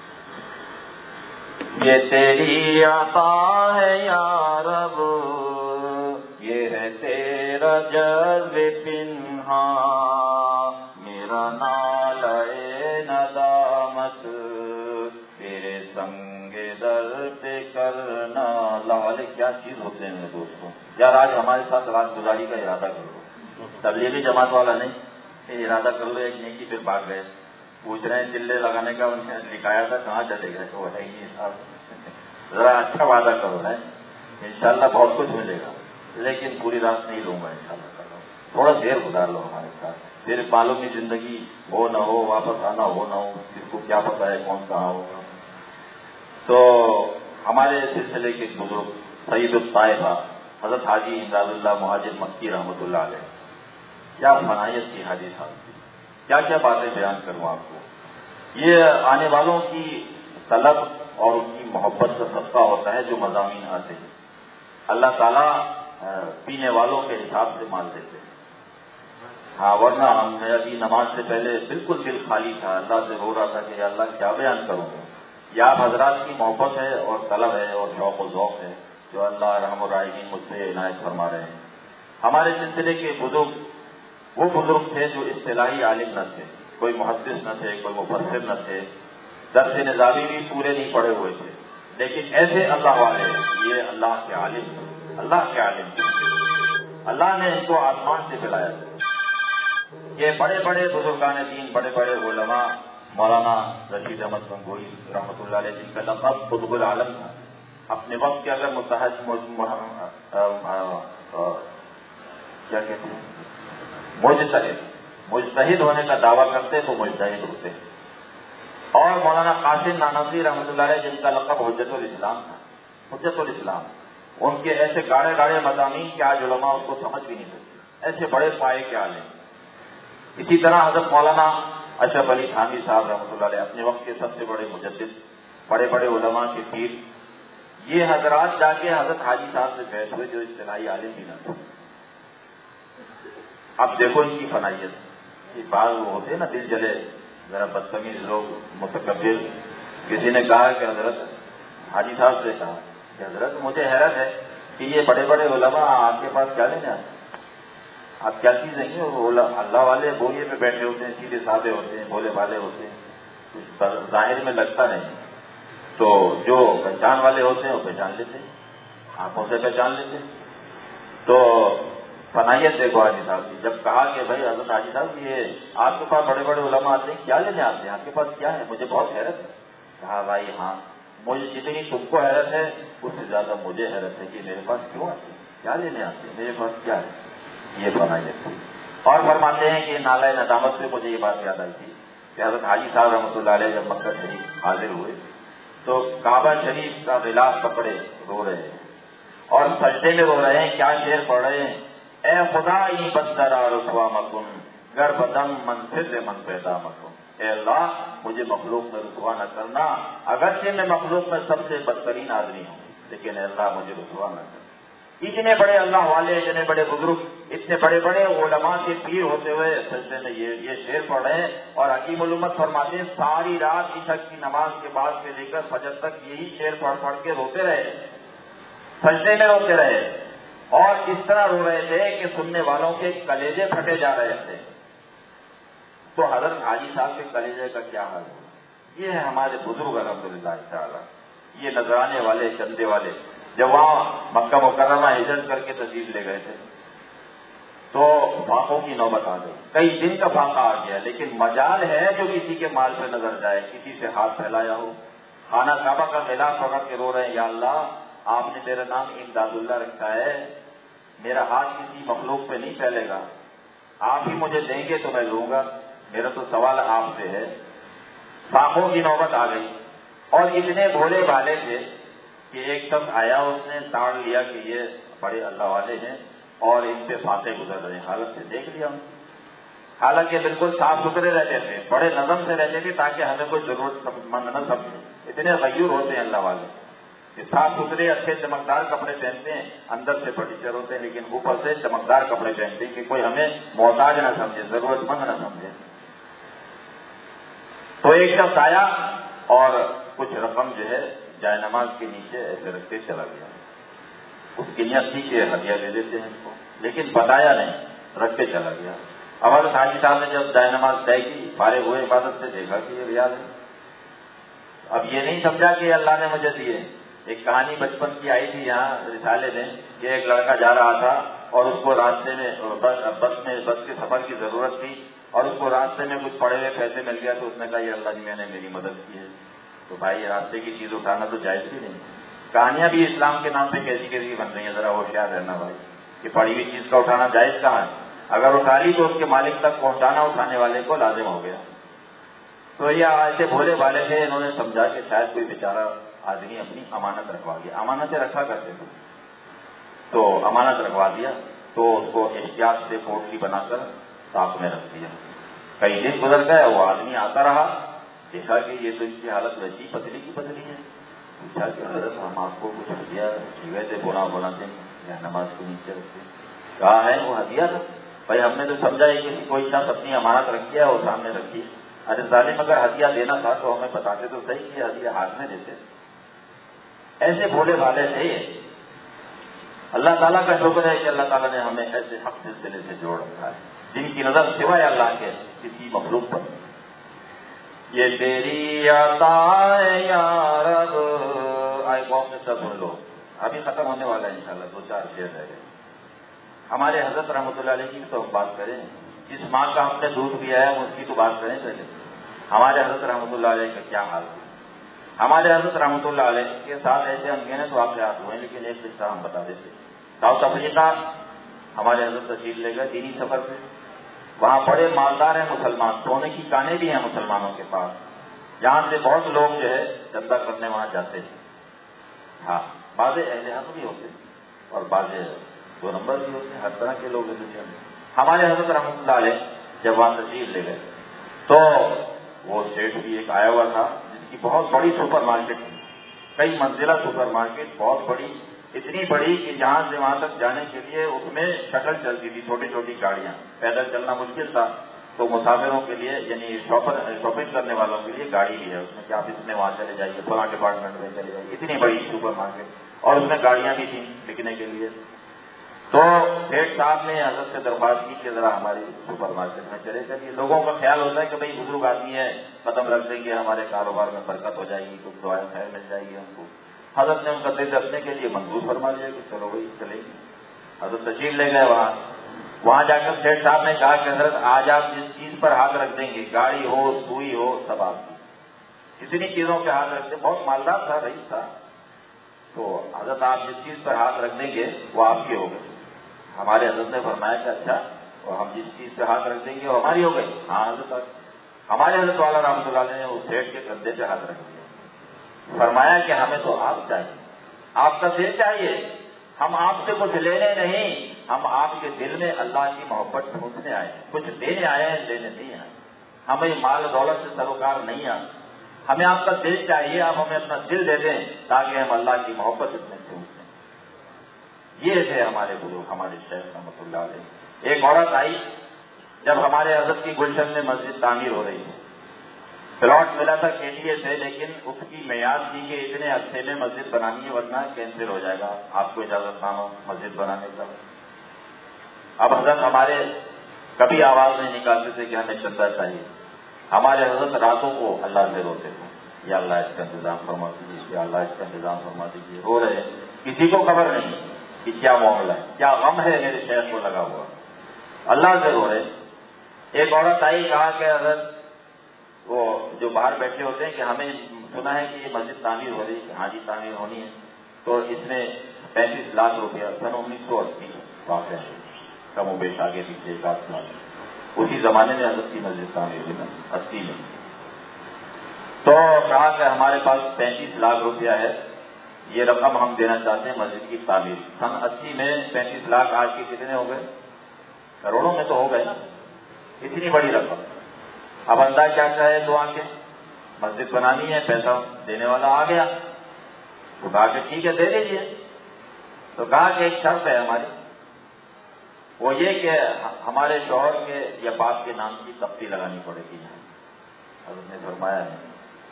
یہ تیری عطا ہے یا رب, یہ ہے تیرا جذب پنہا, میرا نالے ندامت, تیرے سنگ در پہ کرنا. اللہ والے کیا چیز ہوتے ہیں میرے دوستوں. یار آج ہمارے ساتھ رات گزاری کا ارادہ کر لو. تبلیغی جماعت والا نہیں, ارادہ کر لو ایک نیکی, پھر بھاگ گئے. پوچھ رہے ہیں چلے لگانے کا, ان نے لکھایا تھا کہاں چلے گئے, تو ہے ہی صاحب. ذرا اچھا وعدہ کرو ہے, انشاءاللہ بہت کچھ ملے گا, لیکن پوری رات نہیں لوں گا انشاءاللہ. تھوڑا دیر گزار لو ہمارے ساتھ. پھر بالوں کی زندگی ہو نہ ہو, واپس آنا ہو نہ ہو, جس کو کیا پتا ہے کون کہاں ہوگا. تو ہمارے سلسلے کے بزرگ سید الطائفہ حضرت حاجی امداد اللہ مہاجر مکی رحمۃ اللہ علیہ, کیا فنائیت کی حدیث حاضر, کیا کیا باتیں بیان کروں آپ کو. یہ آنے والوں کی طلب اور ان کی محبت کا صدقہ ہوتا ہے جو مضامین آتے ہیں. اللہ تعالیٰ پینے والوں کے حساب سے مال دیتے ہیں. ہاں, ورنہ ہم ابھی نماز سے پہلے بالکل دل خالی تھا, اللہ سے رو رہا تھا کہ اللہ کیا بیان کروں گا. یہ آپ حضرات کی محبت ہے اور طلب ہے اور شوق و ذوق ہے جو اللہ رحم الراحمین مجھ سے عنایت فرما رہے ہیں. ہمارے سلسلے کے بزرگ وہ بزرگ تھے جو اصطلاحی عالم نہ تھے, کوئی محدث نہ تھے, کوئی مفسر نہ تھے, درس نظامی بھی پورے نہیں پڑھے ہوئے تھے, لیکن ایسے اللہ والے, یہ اللہ کے عالم, اللہ کے عالم, اللہ نے ان کو آسمان سے پلایا. یہ بڑے بڑے بزرگان دین, بڑے بڑے علماء, مولانا رشید احمد گنگوئی رحمۃ اللہ علیہ, جن کا لقب قطب العالم تھا. اپنے وقت کے اگر متحد کیا کہتے ہیں مجتہد, مجتہد ہونے کا دعویٰ کرتے تو مجتہد ہوتے. اور مولانا قاسم نانوتوی رحمۃ اللہ علیہ جن کا لقب حجت الاسلام تھا, حجت الاسلام, ان کے ایسے گاڑے گاڑے مضامین کہ آج علماء اس کو سمجھ بھی نہیں سکتے, ایسے بڑے پائے کے عالم. اسی طرح حضرت مولانا اشرف علی تھانوی صاحب رحمۃ اللہ علیہ اپنے وقت کے سب سے بڑے مجدد, بڑے بڑے علماء کے پیر. یہ حضرات جا کے حضرت حاجی صاحب سے بیٹھ ہوئے جو اصطلاحی عالم بھی نہ تھے. اب دیکھو ان کی فنائیت. یہ بعض وہ ہوتے ہیں نا دل جلے ذرا بدتمیز لوگ, متکبر. کسی نے کہا کہ حضرت حاجی صاحب سے کہا کہ حضرت مجھے حیرت ہے کہ یہ بڑے بڑے علماء آپ کے پاس کیا لینے آتے, آپ کیا چیز نہیں ہو؟ اللہ والے بوریے پہ بیٹھے ہوتے ہیں, سیدھے سادے ہوتے ہیں, بھولے بھالے ہوتے ہیں, ظاہر میں لگتا نہیں. تو جو پہچان والے ہوتے ہیں وہ پہچان لیتے ہیں, آنکھوں سے پہچان لیتے ہیں. تو فنائیت دیکھو حاجی صاحب کی. جب کہا کہ بھائی حضرت حاجی صاحب یہ آپ کے پاس بڑے بڑے علماء آتے ہیں, کیا لینے آتے ہیں, آپ کے پاس کیا ہے, مجھے بہت حیرت ہے. کہا بھائی ہاں, مجھے جتنی تم کو حیرت ہے اس سے زیادہ مجھے حیرت ہے کہ میرے پاس کیوں آتے ہیں, کیا لینے آتے ہیں, میرے پاس کیا ہے. یہ فنائیت تھی. اور فرماتے ہیں کہ نالہ ندامت سے مجھے یہ بات یاد آئی تھی کہ حضرت حاجی صاحب رحمۃ اللہ علیہ جب مکہ شریف حاضر ہوئے تو کعبہ شریف کا غلاف پکڑے رو رہے ہیں اور سجدے میں رو رہے ہیں. کیا شعر پڑھ رہے ہیں, اے خدائی بندرا رسوا مکن گر بدم منفر من پیدا مکن. اے اللہ مجھے مخلوق میں رسوا نہ کرنا, اگرچہ میں مخلوق میں سب سے بدترین آدمی ہوں, لیکن اے اللہ مجھے رسوا نہ کرنا. اتنے بڑے اللہ والے, اتنے بڑے بزرگ, اتنے بڑے بڑے علماء کے پیر ہوتے ہوئے سجدے میں یہ شعر پڑھ رہے ہیں. اور حکیم الامت فرماتے ہیں ساری رات عشاء کی نماز کے بعد سے لے کر فجر تک یہی شعر پڑھ پڑھ کے روتے رہے, سجدے میں روتے رہے. اور اس طرح رو رہے تھے کہ سننے والوں کے کلیجے پھٹے جا رہے تھے. تو حضرت حاجی صاحب کے کلیجے کا کیا حال ہے. یہ ہے ہمارے بزرگ الحمدللہ تعالیٰ, یہ نذرانے والے, چندے والے. جب وہاں مکہ مکرمہ ہجرت کر کے تشریف لے گئے تھے تو فاقوں کی نوبت آ گئی. کئی دن کا فاقہ آ گیا, لیکن مجال ہے جو کسی کے مال پہ نظر جائے, کسی سے ہاتھ پھیلایا ہو. خانہ کعبہ کا غلاف پکڑ کے رو رہے ہیں, یا اللہ آپ نے میرا نام امداد اللہ رکھا ہے, میرا ہاتھ کسی مخلوق پہ نہیں پھیلے گا, آپ ہی مجھے دیں گے تو میں لوں گا, میرا تو سوال آپ سے ہے. فاقوں کی نوبت آ گئی اور اتنے بھولے بھالے تھے کہ ایک شخص آیا, اس نے تاڑ لیا کہ یہ بڑے اللہ والے ہیں اور ان پہ فاقے گزر رہے ہیں. حالت سے دیکھ لیا, حالانکہ بالکل صاف ستھرے رہتے تھے, بڑے نظم سے رہتے تھے تاکہ ہمیں کوئی ضرورت مند نہ سمجھے. اتنے غیور ہوتے ہیں اللہ والے کہ صاف ستھرے اچھے چمکدار کپڑے پہنتے ہیں, اندر سے فرنیچر ہوتے ہیں لیکن اوپر سے چمکدار کپڑے پہنتے ہیں کہ کوئی ہمیں محتاج نہ سمجھے, ضرورت مند نہ سمجھے. تو ایک شخص آیا اور کچھ رقم جو ہے جائے نماز کے نیچے ایسے رکھتے چلا گیا. اس کی نیت تھی کہ ہدیہ دے دیتے ہیں اس کو, لیکن بتایا نہیں, رکھ کے چلا گیا. اب حضرت حاجی صاحب نے جب جائے نماز طے کی, فارغ ہوئے عبادت سے, دیکھا کہ یہ ریال ہے. اب یہ نہیں سمجھا کہ اللہ نے مجھے دیے. ایک کہانی بچپن کی آئی تھی یہاں رسالے میں کہ ایک لڑکا جا رہا تھا اور اس کو راستے میں بس کے سفر کی ضرورت تھی اور اس کو راستے میں کچھ پڑے ہوئے پیسے مل گیا. تو اس نے کہا یہ اللہ جی میں نے میری مدد کی ہے. تو بھائی راستے کی چیز اٹھانا تو جائز بھی نہیں. کہانیاں بھی اسلام کے نام پہ کیسی کیسی بن رہی ہیں, ذرا ہوشیار رہنا بھائی کہ پڑی ہوئی چیز کا اٹھانا جائز کہاں ہے. اگر اٹھا لی تو اس کے مالک تک پہنچانا اٹھانے والے کو لازم ہو گیا. تو یہ ایسے بھولے والے تھے, انہوں نے سمجھا کہ شاید کوئی بیچارہ آدمی اپنی امانت رکھوا گیا. امانتیں رکھا کرتے تھے تو امانت رکھوا دیا, تو اس کو احتیاط سے پوٹلی بنا کر ساتھ میں رکھ دیا. کئی دن گزر گئے, وہ آدمی آتا رہا, دیکھا کہ یہ تو اس کی حالت ویسی پتلی کی پتلی ہے. پوچھا کہ حضرت ہم آپ کو کچھ ہدیہ دیے تھے, بولا دیں یا نماز کے نیچے رکھتے. کہا ہے وہ ہدیہ تھا. بھائی ہم نے تو سمجھا ہے کہ کوئی شخص اپنی امانت رکھی ہے اور سامنے رکھی. ارے ظالم اگر ہدیہ دینا تھا تو ہمیں بتاتے تو صحیح کہ ہدیہ ہاتھ میں دیتے. ایسے بھولے بھالے تھے. اللہ تعالیٰ کا شکر ہے کہ اللہ تعالیٰ نے ہمیں ایسے حق سلسلے سے جوڑ رکھا ہے جن کی نظر سوائے اللہ کے کسی مخلوق پر. یہ تیری عطا ہے یا رب, آئے قوم سے سب سن لو, ابھی ختم ہونے والا ہے انشاءاللہ, 2-4 شعر رہ گئے. ہمارے حضرت رحمۃ اللہ علیہ کی تو ہم بات کریں, جس ماں کا ہم نے دودھ پیا ہے اس کی تو بات کریں پہلے. ہمارے حضرت رحمۃ اللہ علیہ کا کیا حال ہے. ہمارے حضرت رحمۃ اللہ علیہ کے ساتھ ایسے انگینت واقعات ہوئے, لیکن ایک قصہ ہم بتا دیتے. ساؤتھ افریقہ ہمارے حضرت تشریف لے گئے دینی سفر پہ. وہاں بڑے مالدار ہیں مسلمان، سونے کی کانیں بھی ہیں مسلمانوں کے پاس، جہاں سے بہت لوگ جو ہے چندہ کرنے وہاں جاتے ہیں۔ ہاں، بعض اہل حق بھی ہوتے ہیں اور بعض 2 نمبر بھی ہوتے ہیں، ہر طرح کے لوگ ہیں دنیا میں۔ ہمارے حضرت رحمۃ اللہ علیہ جب وہاں تشریف لے گئے تو وہ سیٹ بھی ایک آیا ہوا تھا جس کی بہت بڑی سپر مارکیٹ تھی، کئی منزلہ سپر مارکیٹ، بہت بڑی، اتنی بڑی کہ جہاں سے وہاں تک جانے کے لیے اس میں شٹل چلتی تھی، چھوٹی چھوٹی گاڑیاں، پیدل چلنا مشکل تھا، تو مسافروں کے لیے یعنی شاپنگ کرنے والوں کے لیے گاڑی بھی ہے اس میں کہ آپ اس میں وہاں چلے جائیے، فلاں ڈپارٹمنٹ میں چلے جائیے، اتنی بڑی سپر مارکیٹ، اور اس میں گاڑیاں بھی تھیں بکنے کے لیے۔ تو سیٹ صاحب نے حضرت سے درخواست کی کہ ذرا ہماری سپر مارکیٹ میں چلے چلیے۔ لوگوں کا خیال ہوتا ہے کہ بھئی بزرگ آدمی ہے، قدم رکھ دیں گے ہمارے کاروبار میں برکت ہو جائے گی، کچھ دعائیں خیر مل جائے گی ہم کو۔ حضرت نے ان کا دل رکھنے کے لیے منظور فرما دیا کہ چلو بھائی چلیں گے۔ حضرت تشریف لے گئے وہاں جا کر سیٹ صاحب نے کہا کہ حضرت آج آپ جس چیز پر ہاتھ رکھ دیں گے، گاڑی ہو، سوئی ہو، سب آپ کی، اتنی چیزوں پہ ہاتھ رکھتے، بہت مالدار تھا، رئیس تھا، تو حضرت آپ جس چیز پر ہاتھ رکھ دیں گے وہ آپ کی ہو گئی۔ ہمارے حضرت نے فرمایا کہ اچھا، اور ہم جس چیز پہ ہاتھ رکھ دیں گے وہ ہماری ہو گئی؟ ہاں حضرت۔ ہمارے حضرت والا رحمۃ اللہ علیہ نے اس سیٹ کے کندھے پہ ہاتھ رکھ دیا، فرمایا کہ ہمیں تو آپ چاہیے، آپ کا دل چاہیے، ہم آپ سے کچھ لینے نہیں، ہم آپ کے دل میں اللہ کی محبت ڈھونڈنے آئے ہیں، کچھ دینے آئے ہیں، لینے نہیں آئے، ہمیں مال دولت سے سروکار نہیں آتا، ہمیں آپ کا دل چاہیے، آپ ہمیں اپنا دل دے دیں تاکہ ہم اللہ کی محبت اس میں ڈھونڈ لیں۔ یہ تھے ہمارے بزرگ، ہمارے شیخ رحمۃ اللہ علیہ۔ ایک عورت آئی جب ہمارے حضرت کی گلشن میں مسجد تعمیر ہو رہی ہے، پلاٹ ملا تھا KTA سے، لیکن اس کی میعاد تھی کہ اتنے عرصے میں مسجد بنانی ہے ورنہ کینسل ہو جائے گا، آپ کو اجازت نہ ہو مسجد بنانے کا۔ اب حضرت ہمارے کبھی آواز نہیں نکالتے تھے کہ ہمیں چندہ چاہیے، ہمارے حضرت راتوں کو اللہ سے روتے تھے، یا اللہ اس کا انتظام فرما دیجیے، یا اللہ اس کا انتظام فرما دیجیے، رو رہے، کسی کو خبر نہیں کہ کیا معاملہ ہے، کیا غم ہے میرے شیخ کو لگا ہوا، اللہ سے رو رہے۔ ایک عورت آئی، کہا کہ حضرت وہ جو باہر بیٹھے ہوتے ہیں کہ ہمیں سنا ہے کہ یہ مسجد تعمیر ہو رہی ہے، ہاں جی تعمیر ہونی ہے، تو اس میں 35 لاکھ روپیہ سن 1980 واقع ہے، کم و بیش آگے پیچھے 1 سال، اسی زمانے میں حضرت کی مسجد تعمیر ہوئی نا 80 میں، تو کہا کہ ہمارے پاس 35 لاکھ روپیہ ہے، یہ رقم ہم دینا چاہتے ہیں مسجد کی تعمیر۔ سن 80 میں 35 لاکھ آج کے کتنے ہو گئے؟ کروڑوں میں تو ہو گئے نا، اتنی بڑی رقم۔ اب انداز کیا چاہے تو آ کے مسجد بنانی ہے، پیسہ دینے والا آ گیا، تو کہا کہ ٹھیک ہے دے دیجیے، تو کہا کہ ایک شرط ہے ہماری، وہ یہ کہ ہمارے شوہر کے یا باپ کے نام کی تفصیل لگانی پڑے گی۔ حضرت نے فرمایا ہے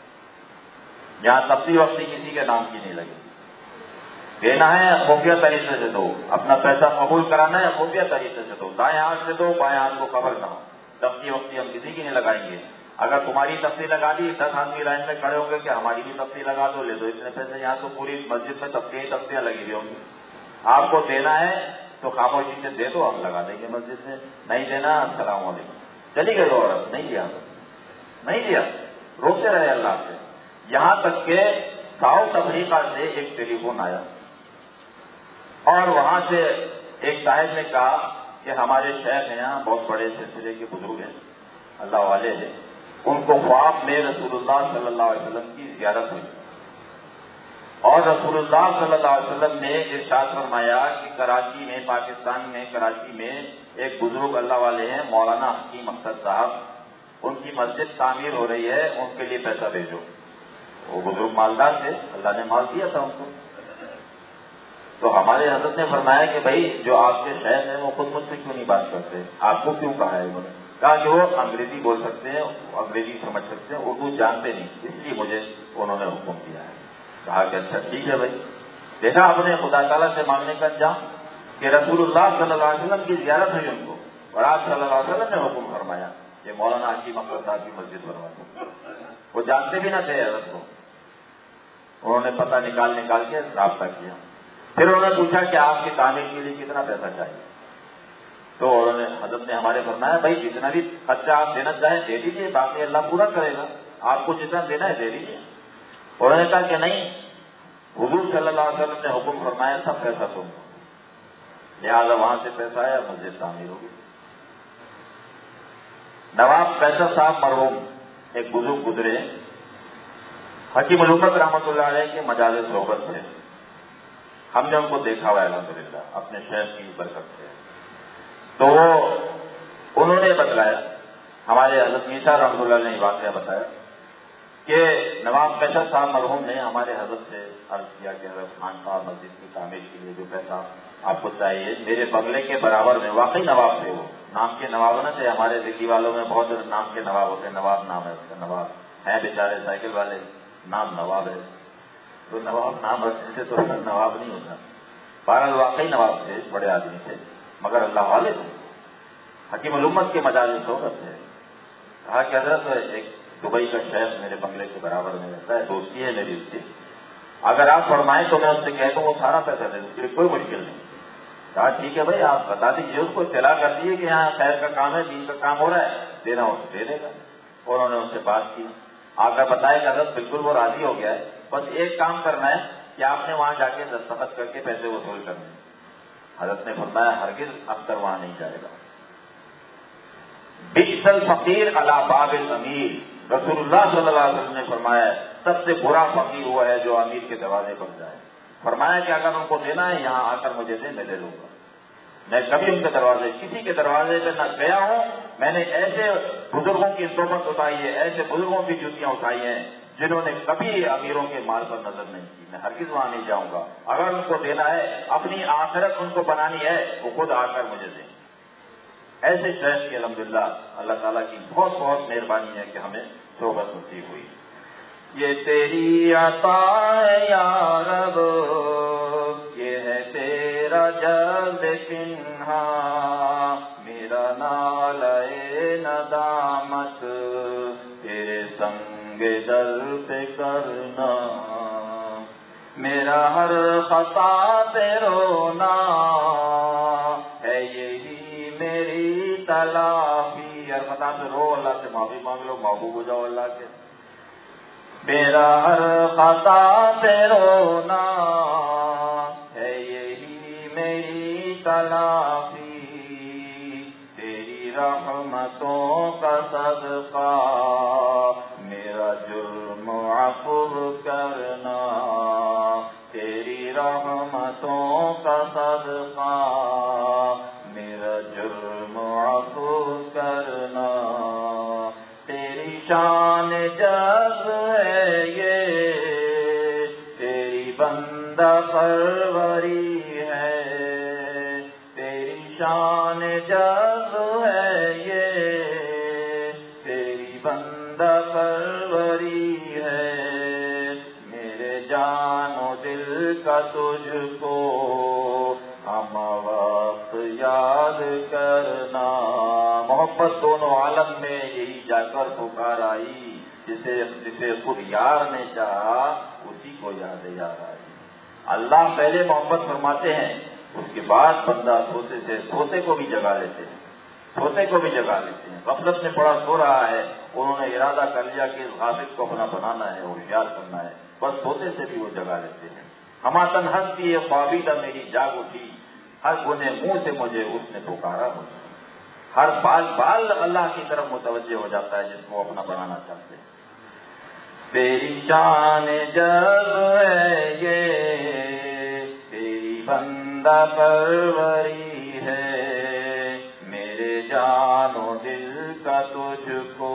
یہاں تفصیل وفصیل کسی کے نام کی نہیں لگے، دینا ہے خفیہ طریقے سے دو، اپنا پیسہ قبول کرانا ہے خفیہ طریقے سے دو، دائیں ہاتھ سے دو، بائیں ہاتھ کو خبر نہ ہو، تفصیل وفصیل ہم کسی کی نہیں لگائیں گے۔ اگر تمہاری تفصیل لگا دی 10 آدمی لائن میں کھڑے ہوں گے کہ ہماری بھی تفصیل لگا دو، لے دو اتنے پیسے، یہاں تو پوری مسجد میں تفصیلیاں لگی ہوئی ہوں گی، آپ کو دینا ہے تو خاموشی سے دے دو، ہم لگا دیں گے مسجد میں، نہیں دینا السلام علیکم، چلی گئی عورت، نہیں دیا، روکتے رہے اللہ سے، یہاں تک کہ ساؤتھ افریقہ سے ایک ٹیلی فون آیا اور وہاں سے ایک صاحب نے کہا کہ ہمارے شیخ ہیں یہاں، بہت بڑے سلسلے کے بزرگ ہیں، اللہ والے ہیں، ان کو خواب میں رسول اللہ صلی اللہ علیہ وسلم کی زیارت ہوئی، اور رسول اللہ صلی اللہ علیہ وسلم نے ارشاد فرمایا کہ کراچی میں، پاکستان میں کراچی میں ایک بزرگ اللہ والے ہیں مولانا حکیم اختر صاحب، ان کی مسجد تعمیر ہو رہی ہے، ان کے لیے پیسہ بھیجو۔ وہ بزرگ مالدار تھے، اللہ نے مال دیا تھا ان کو، تو ہمارے حضرت نے فرمایا کہ بھائی جو آپ کے شیخ ہیں وہ خود مجھ سے کیوں نہیں بات کرتے، آپ کو کیوں کہا ہے انہوں نے؟ کہا کہ وہ انگریزی بول سکتے ہیں، انگریزی سمجھ سکتے ہیں، اردو جانتے نہیں، اس لیے مجھے انہوں نے حکم دیا ہے۔ کہا کہ اچھا ٹھیک ہے بھائی، دیکھا آپ نے خدا تعالیٰ سے مانگنے کا انجام کہ رسول اللہ صلی اللہ علیہ وسلم کی زیارت ہوئی ان کو، اور آپ صلی اللہ علیہ وسلم نے حکم فرمایا کہ مولانا حکیم اختر صاحب کی مسجد بنوا دو۔ وہ جانتے بھی نہ تھے حضرت کو، انہوں نے پتہ نکال کے رابطہ کیا، پھر انہوں نے پوچھا کہ آپ کی تعمیر کے لیے کتنا پیسہ چاہیے، تو انہوں نے حضرت نے ہمارے فرمایا بھائی جتنا بھی خرچہ آپ دینا چاہیں دے دیجیے، باقی اللہ پورا کرے گا، آپ کو جتنا دینا ہے دے دیجیے۔ انہوں نے کہا کہ نہیں، حضور صلی اللہ علیہ وسلم نے حکم فرمایا سب پیسہ تم، لہٰذا وہاں سے پیسہ آیا، مسجد تعمیر ہوگی۔ نواب فیصل صاحب مرحوم ایک بزرگ گزرے، حکیم الامت رحمۃ اللہ علیہ کے مجالس صحبت سے ہم نے ان کو دیکھا ہوا ہے الحمدللہ اپنے شیخ کی برکت سے. تو انہوں نے بتلایا، ہمارے حضرت عیسیٰ رحمۃ اللہ نے واقعہ بتایا کہ نواب فیصل صاحب مرحوم نے ہمارے حضرت سے عرض کیا کہ حضرت خانقاہ مسجد کی تعمیر کے لیے جو پیسہ آپ کو چاہیے میرے بنگلے کے برابر میں، واقعی نواب تھے وہ، نام کے نواب نہ تھے، ہمارے دلی والوں میں بہت نام کے نواب ہوتے ہیں، نواب نام ہے اس کا، نواب ہیں بیچارے سائیکل والے، نام نواب ہے، تو نواب نام رکھنے سے تو نواب نہیں ہوتا. بہرحال واقعی نواب تھے، بڑے آدمی تھے، مگر اللہ والے تھے، حکیم الامت کے مجالس صحبت تھے. کہا کہ حضرت ایک دبئی کا شیخ میرے بنگلے کے برابر میں رہتا ہے، دوستی ہے میری اس سے، اگر آپ فرمائیں تو میں اس سے کہہ دوں وہ سارا پیسہ دے دوں، کوئی مشکل نہیں. کہا ٹھیک ہے بھائی، آپ بتا دیجیے اس کو، اطلاع کر دیجیے کہ یہاں خیر کا کام ہے، دین کا کام ہو رہا ہے، دینا ہو تو دے دے گا. انہوں نے ان سے بات کی، آ کر بتایا کہ حضرت بالکل وہ راضی ہو گیا ہے، بس ایک کام کرنا ہے کہ آپ نے وہاں جا کے دستخط کر کے پیسے وصول کرنے. حضرت نے فرمایا ہرگز اختر وہاں نہیں جائے گا. بئس الفقیر علی باب الامیر، رسول اللہ صلی اللہ علیہ وسلم نے فرمایا سب سے برا فقیر ہوا ہے جو امیر کے دروازے پر جائے. فرمایا کہ اگر ان کو دینا ہے یہاں آ کر مجھے دے، میں دے دوں گا. میں کبھی ان کے دروازے، کسی کے دروازے پہ نہ گیا ہوں. میں نے ایسے بزرگوں کی صحبت اٹھائی ہے، ایسے بزرگوں کی جوتیاں اٹھائی ہیں جنہوں نے کبھی امیروں کے مال پر نظر نہیں کی. میں ہرگز وہاں نہیں جاؤں گا. اگر ان کو دینا ہے، اپنی آخرت ان کو بنانی ہے، وہ خود آ کر مجھے دیں. ایسے شیخ کی الحمدللہ اللہ تعالیٰ کی بہت بہت مہربانی ہے کہ ہمیں صحبت نصیب ہوئی. یہ تیری عطا ہے یا رب، یہ ہے تیرا جلد پنہا، میرا نالے ندامت تیرے سنگ دل پہ کرنا، میرا ہر خطا پہ رونا ہے یہی میری تلافی. ہر خطا سے رو، اللہ سے معافی مانگ لو، محبوب ہو جاؤ اللہ کے. میرا ہر خطا پہ رونا ہے یہی میری تلافی، تیری رحمتوں کا صدقہ میرا جرم عفو کرنا، تیری رحمتوں کا صدقہ میرا جرم عفو کرنا. تیری شان جز ہے یہ، تیری بندہ پروری ہے، تیری شان جز ہے یہ، تیری بندہ پروری ہے. میرے جان و دل کا تجھ کو ہم وقت یاد کرنا. محبت دونوں عالم میں یہی جا کر پکار آئی، جسے خود یار نے چاہا اسی کو یاد یار آئی. اللہ پہلے محبت فرماتے ہیں، اس کے بعد بندہ سوتے کو بھی جگا لیتے ہیں، سوتے کو بھی جگا لیتے ہیں. غفلت میں پڑا سو رہا ہے، انہوں نے ارادہ کر لیا کہ اس غافل کو اپنا بنانا ہے، ہوشیار کرنا ہے، بس سوتے سے بھی وہ جگا لیتے ہیں. ہما تن ہنستی ہے خوابیدہ میری جاگ اٹھی، ہر گنے منہ سے مجھے اس نے پکارا مجھے. ہر بال بال اللہ کی طرف متوجہ ہو جاتا ہے جس کو اپنا بنانا چاہتے ہیں. تیری شان جب ہے یہ، تیری بندہ پروری ہے، میرے جان و دل کا تجھ کو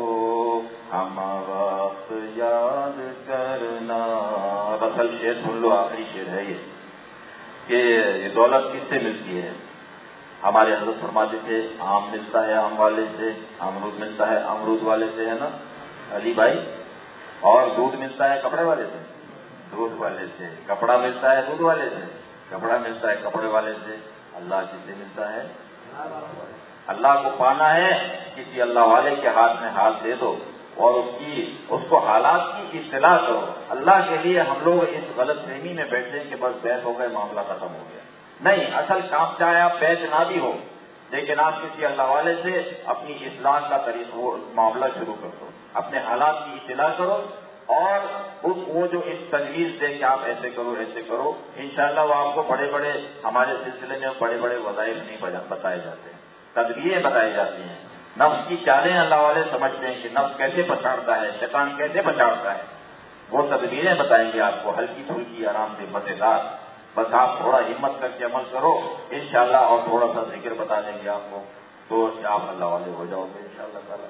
ہم وقت یاد کرنا. اصل شعر سن لو، آخری شعر ہے یہ کہ یہ دولت کس سے ملتی ہے. ہمارے حضرت فرماتے تھے آم ملتا ہے آم والے سے، امرود ملتا ہے امرود والے سے، ہے نا علی بھائی، اور دودھ ملتا ہے کپڑے والے سے، دودھ والے سے. کپڑا ملتا ہے دودھ والے سے، کپڑا ملتا ہے کپڑے والے سے. اللہ کس سے ملتا ہے؟ اللہ کو پانا ہے کسی اللہ والے کے ہاتھ میں ہاتھ دے دو اور اس کو حالات کی اطلاع کرو. اللہ کے لیے ہم لوگ اس غلط فہمی میں بیٹھے ہیں کہ بس بیت ہو گئے، معاملہ ختم ہو گیا. نہیں، اصل کام چاہے آپ بیت نہ بھی ہو، لیکن آپ کسی اللہ والے سے اپنی اصلاح کا طریقہ معاملہ شروع کر دو، اپنے حالات کی اطلاع کرو، اور وہ جو اس تجویز دے کہ آپ ایسے کرو، انشاءاللہ وہ آپ کو بڑے بڑے، ہمارے سلسلے میں بڑے بڑے وظائف نہیں بتائے جاتے ہیں، تدبیریں بتائی جاتی ہیں. نفس کی چالیں اللہ والے سمجھتے ہیں کہ نفس کیسے پچاڑتا ہے، شیطان کیسے پچاڑتا ہے، وہ تدبیریں بتائیں گے آپ کو، ہلکی پھلکی آرام سے مزیدار. بس آپ تھوڑا ہمت کر کے عمل کرو انشاءاللہ، اور تھوڑا سا ذکر بتا دیں گے آپ کو تو آپ اللہ والے ہو جاؤ گے انشاءاللہ تعالی.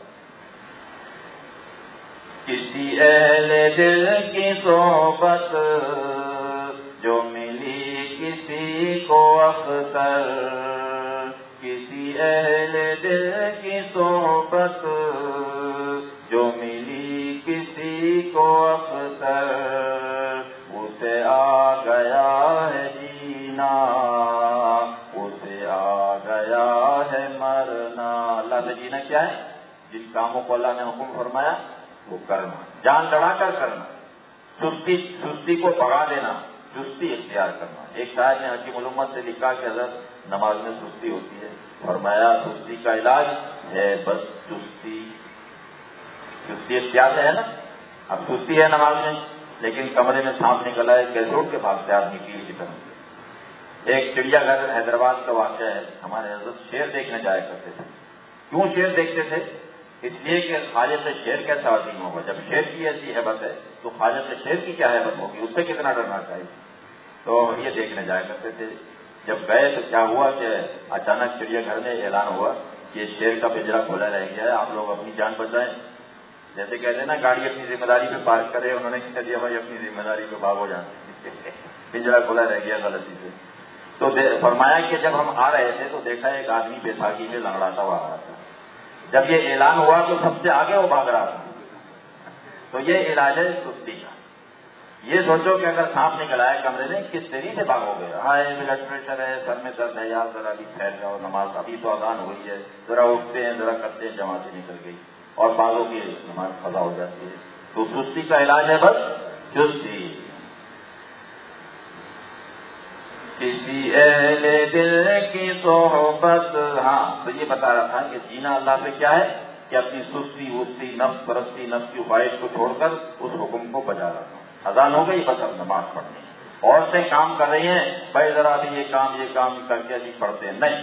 کسی اہل دل کی صحبت جو ملی کسی کو اختر، کسی اہل دل کی صحبت جو ملی کسی کو اختر، اسے آ گیا ہے جینا، اسے آ گیا ہے مرنا. اللہ سے جینا کیا ہے؟ جن کاموں کو اللہ نے حکم فرمایا وہ کرنا، جان لڑا کر کرنا، سستی کو بھگا دینا، چستی اختیار کرنا. ایک شاعر نے حکیم الامت سے لکھا کہ حضرت نماز میں سستی ہوتی ہے، فرمایا سستی کا علاج ہے بس چستی. چستی اختیار ہے نا. اب سستی ہے نماز میں، لیکن کمرے میں سانپ نکلا ہے، کیسے اٹھ کے بھاگتے آدمی تیر کی طرح. ایک چڑیا گھر حیدرآباد کا واقعہ ہے. ہمارے حضرت شیر دیکھنے جایا کرتے تھے. کیوں شیر دیکھتے تھے؟ اس لیے کہ خواجہ سے شیر کیسا عظیم ہوگا. جب شیر کی ایسی ہیبت ہے تو خواجہ سے شیر کی کیا ہیبت ہوگی، اس سے کتنا ڈرنا چاہیے. تو یہ دیکھنے جایا کرتے تھے. جب گئے تو کیا ہوا کہ اچانک چڑیا گھر میں اعلان ہوا کہ شیر کا پنجرا کھولا رہ گیا ہے، آپ لوگ اپنی جان بچائیں. جیسے کہتے ہیں نا گاڑی اپنی ذمہ داری پہ پارک کرے، انہوں نے کہہ دیا بھائی اپنی ذمہ داری پہ بھاگو جان، پنجرا کھولا رہ گیا غلطی سے. تو فرمایا کہ جب ہم آ رہے تھے تو دیکھا ایک آدمی بیساکھی میں لنگڑاتا ہوا آ رہا تھا. جب یہ اعلان ہوا تو سب سے آگے وہ بھاگ رہا تھا. تو یہ علاج ہے سستی کا. یہ سوچو کہ اگر سانپ نکل آئے کمرے میں کس طریقے سے بھاگو گے. ہاں بلڈ پریشر ہے، سر میں درد ہے، یار ذرا بھی ٹھہر جاؤ، نماز ابھی تو اذان ہوئی ہے، ذرا اٹھتے ہیں، ذرا کرتے ہیں، جماعت سے نکل گئی اور بعضوں کی نماز قضا ہو جاتی ہے. تو سستی کا علاج ہے بس چستی. کسی اہل دل کی صحبت. ہاں تو یہ بتا رہا تھا کہ جینا اللہ سے کیا ہے کہ اپنی سستی وستی نفس پرستی نفس کی خواہش کو چھوڑ کر اس حکم کو بجا رہا. اذان ہو گئی بس اب نماز پڑھنی. عورتیں کام کر رہی ہیں، بھائی ذرا ابھی یہ کام کر کے ابھی پڑھتے ہیں. نہیں،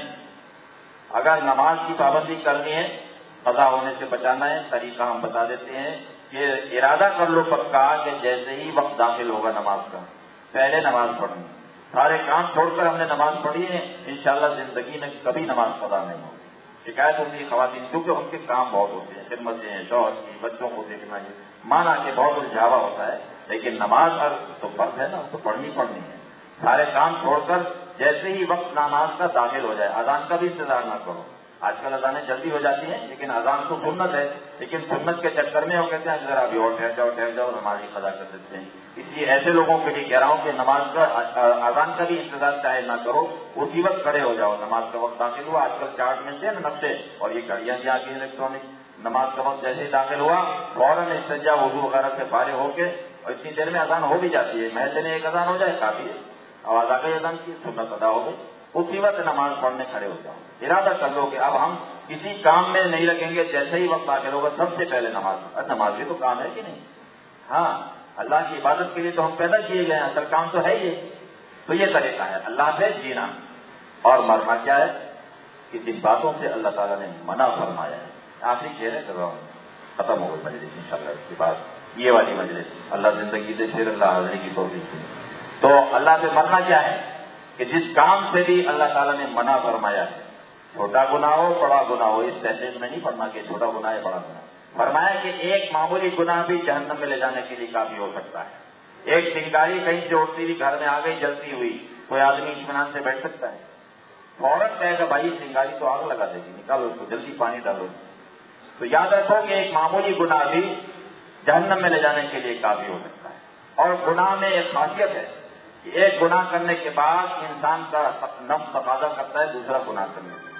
اگر نماز کی پابندی کرنی ہے، قضا ہونے سے بچانا ہے، طریقہ ہم بتا دیتے ہیں کہ ارادہ کر لو پکا کہ جیسے ہی وقت داخل ہوگا نماز کا پہلے نماز پڑھنی. سارے کام چھوڑ کر ہم نے نماز پڑھی ہے، انشاءاللہ زندگی میں کبھی نماز قضا نہیں ہوگی. شکایت ہوتی ہے خواتین کیونکہ ان کے کام بہت ہوتے ہیں، خدمتیں ہیں، شوہر کی، بچوں کو دیکھنا ہے، مانا کہ بہت الجھاوا ہوتا ہے. لیکن نماز تو فرض ہے نا، تو پڑھنی ہے. سارے کام چھوڑ کر جیسے ہی وقت نماز کا داخل ہو جائے، اذان کا بھی انتظار نہ کرو. آج کل اذانیں جلدی ہو جاتی ہیں لیکن اذان تو سنت ہے، لیکن سنت کے چکر میں وہ کہتے ہیں ذرا ابھی اور ٹھہر جاؤ نماز ہی قضا کر دیتے ہیں. اس لیے ایسے لوگوں کے لیے کہہ رہا ہوں کہ نماز کا اذان کا بھی انتظار چاہے نہ کرو، اسی وقت کھڑے ہو جاؤ. نماز کا وقت داخل ہوا، آج کل چارٹ ملتے ہیں نا نقشے، اور یہ گھڑیاں بھی آ گئی الیکٹرانک. نماز کا وقت جیسے ہی داخل ہوا فوراً استنجا وضو وغیرہ سے فارغ ہو کے، اور اتنی دیر میں اذان ہو بھی جاتی ہے، محلے میں ایک اذان ہو جائے کافی ہے، آواز آ گئی اذان کی، سنت ادا ہو گئی، اسی وقت نماز پڑھنے کھڑے ہو جاؤ. ارادہ کر لو کہ اب ہم کسی کام میں نہیں لگیں گے، جیسے ہی وقت داخل ہوگا سب سے پہلے نماز بھی تو کام ہے کہ نہیں. ہاں اللہ کی عبادت کے لیے تو ہم پیدا کیے گئے ہیں، اصل کام تو ہے یہ. تو یہ طریقہ ہے اللہ سے جینا. اور مرنا کیا ہے کہ جن باتوں سے اللہ تعالیٰ نے منع فرمایا ہے. آخری شعر ہے تو ختم ہو گئی مجلس انشاءاللہ. اس کے بعد یہ والی مجلس اللہ زندگی دے پھر اللہ حاضری کی توفیق دے. تو اللہ سے مرنا کیا ہے کہ جس کام سے بھی اللہ تعالیٰ نے منع فرمایا ہے، چھوٹا گناہ ہو بڑا گناہ ہو، اس سینٹینس میں نہیں پڑھنا کہ چھوٹا گناہ ہے بڑا گناہ. فرمایا کہ ایک معمولی گناہ بھی جہنم میں لے جانے کے لیے کافی ہو سکتا ہے. ایک چنگاری کہیں سے اٹھتی ہوئی گھر میں آ گئی جلتی ہوئی، کوئی آدمی اطمینان سے بیٹھ سکتا ہے؟ فوراً کہے گا بھائی چنگاری تو آگ لگا دے گی، نکالو اس کو، جلدی پانی ڈالو. تو یاد رکھو کہ ایک معمولی گناہ بھی جہنم میں لے جانے کے لیے کافی ہو سکتا ہے. اور گناہ میں ایک خاصیت ہے کہ ایک گناہ کرنے کے بعد انسان کا نفس تقاضا کرتا ہے دوسرا گناہ کرنے کی.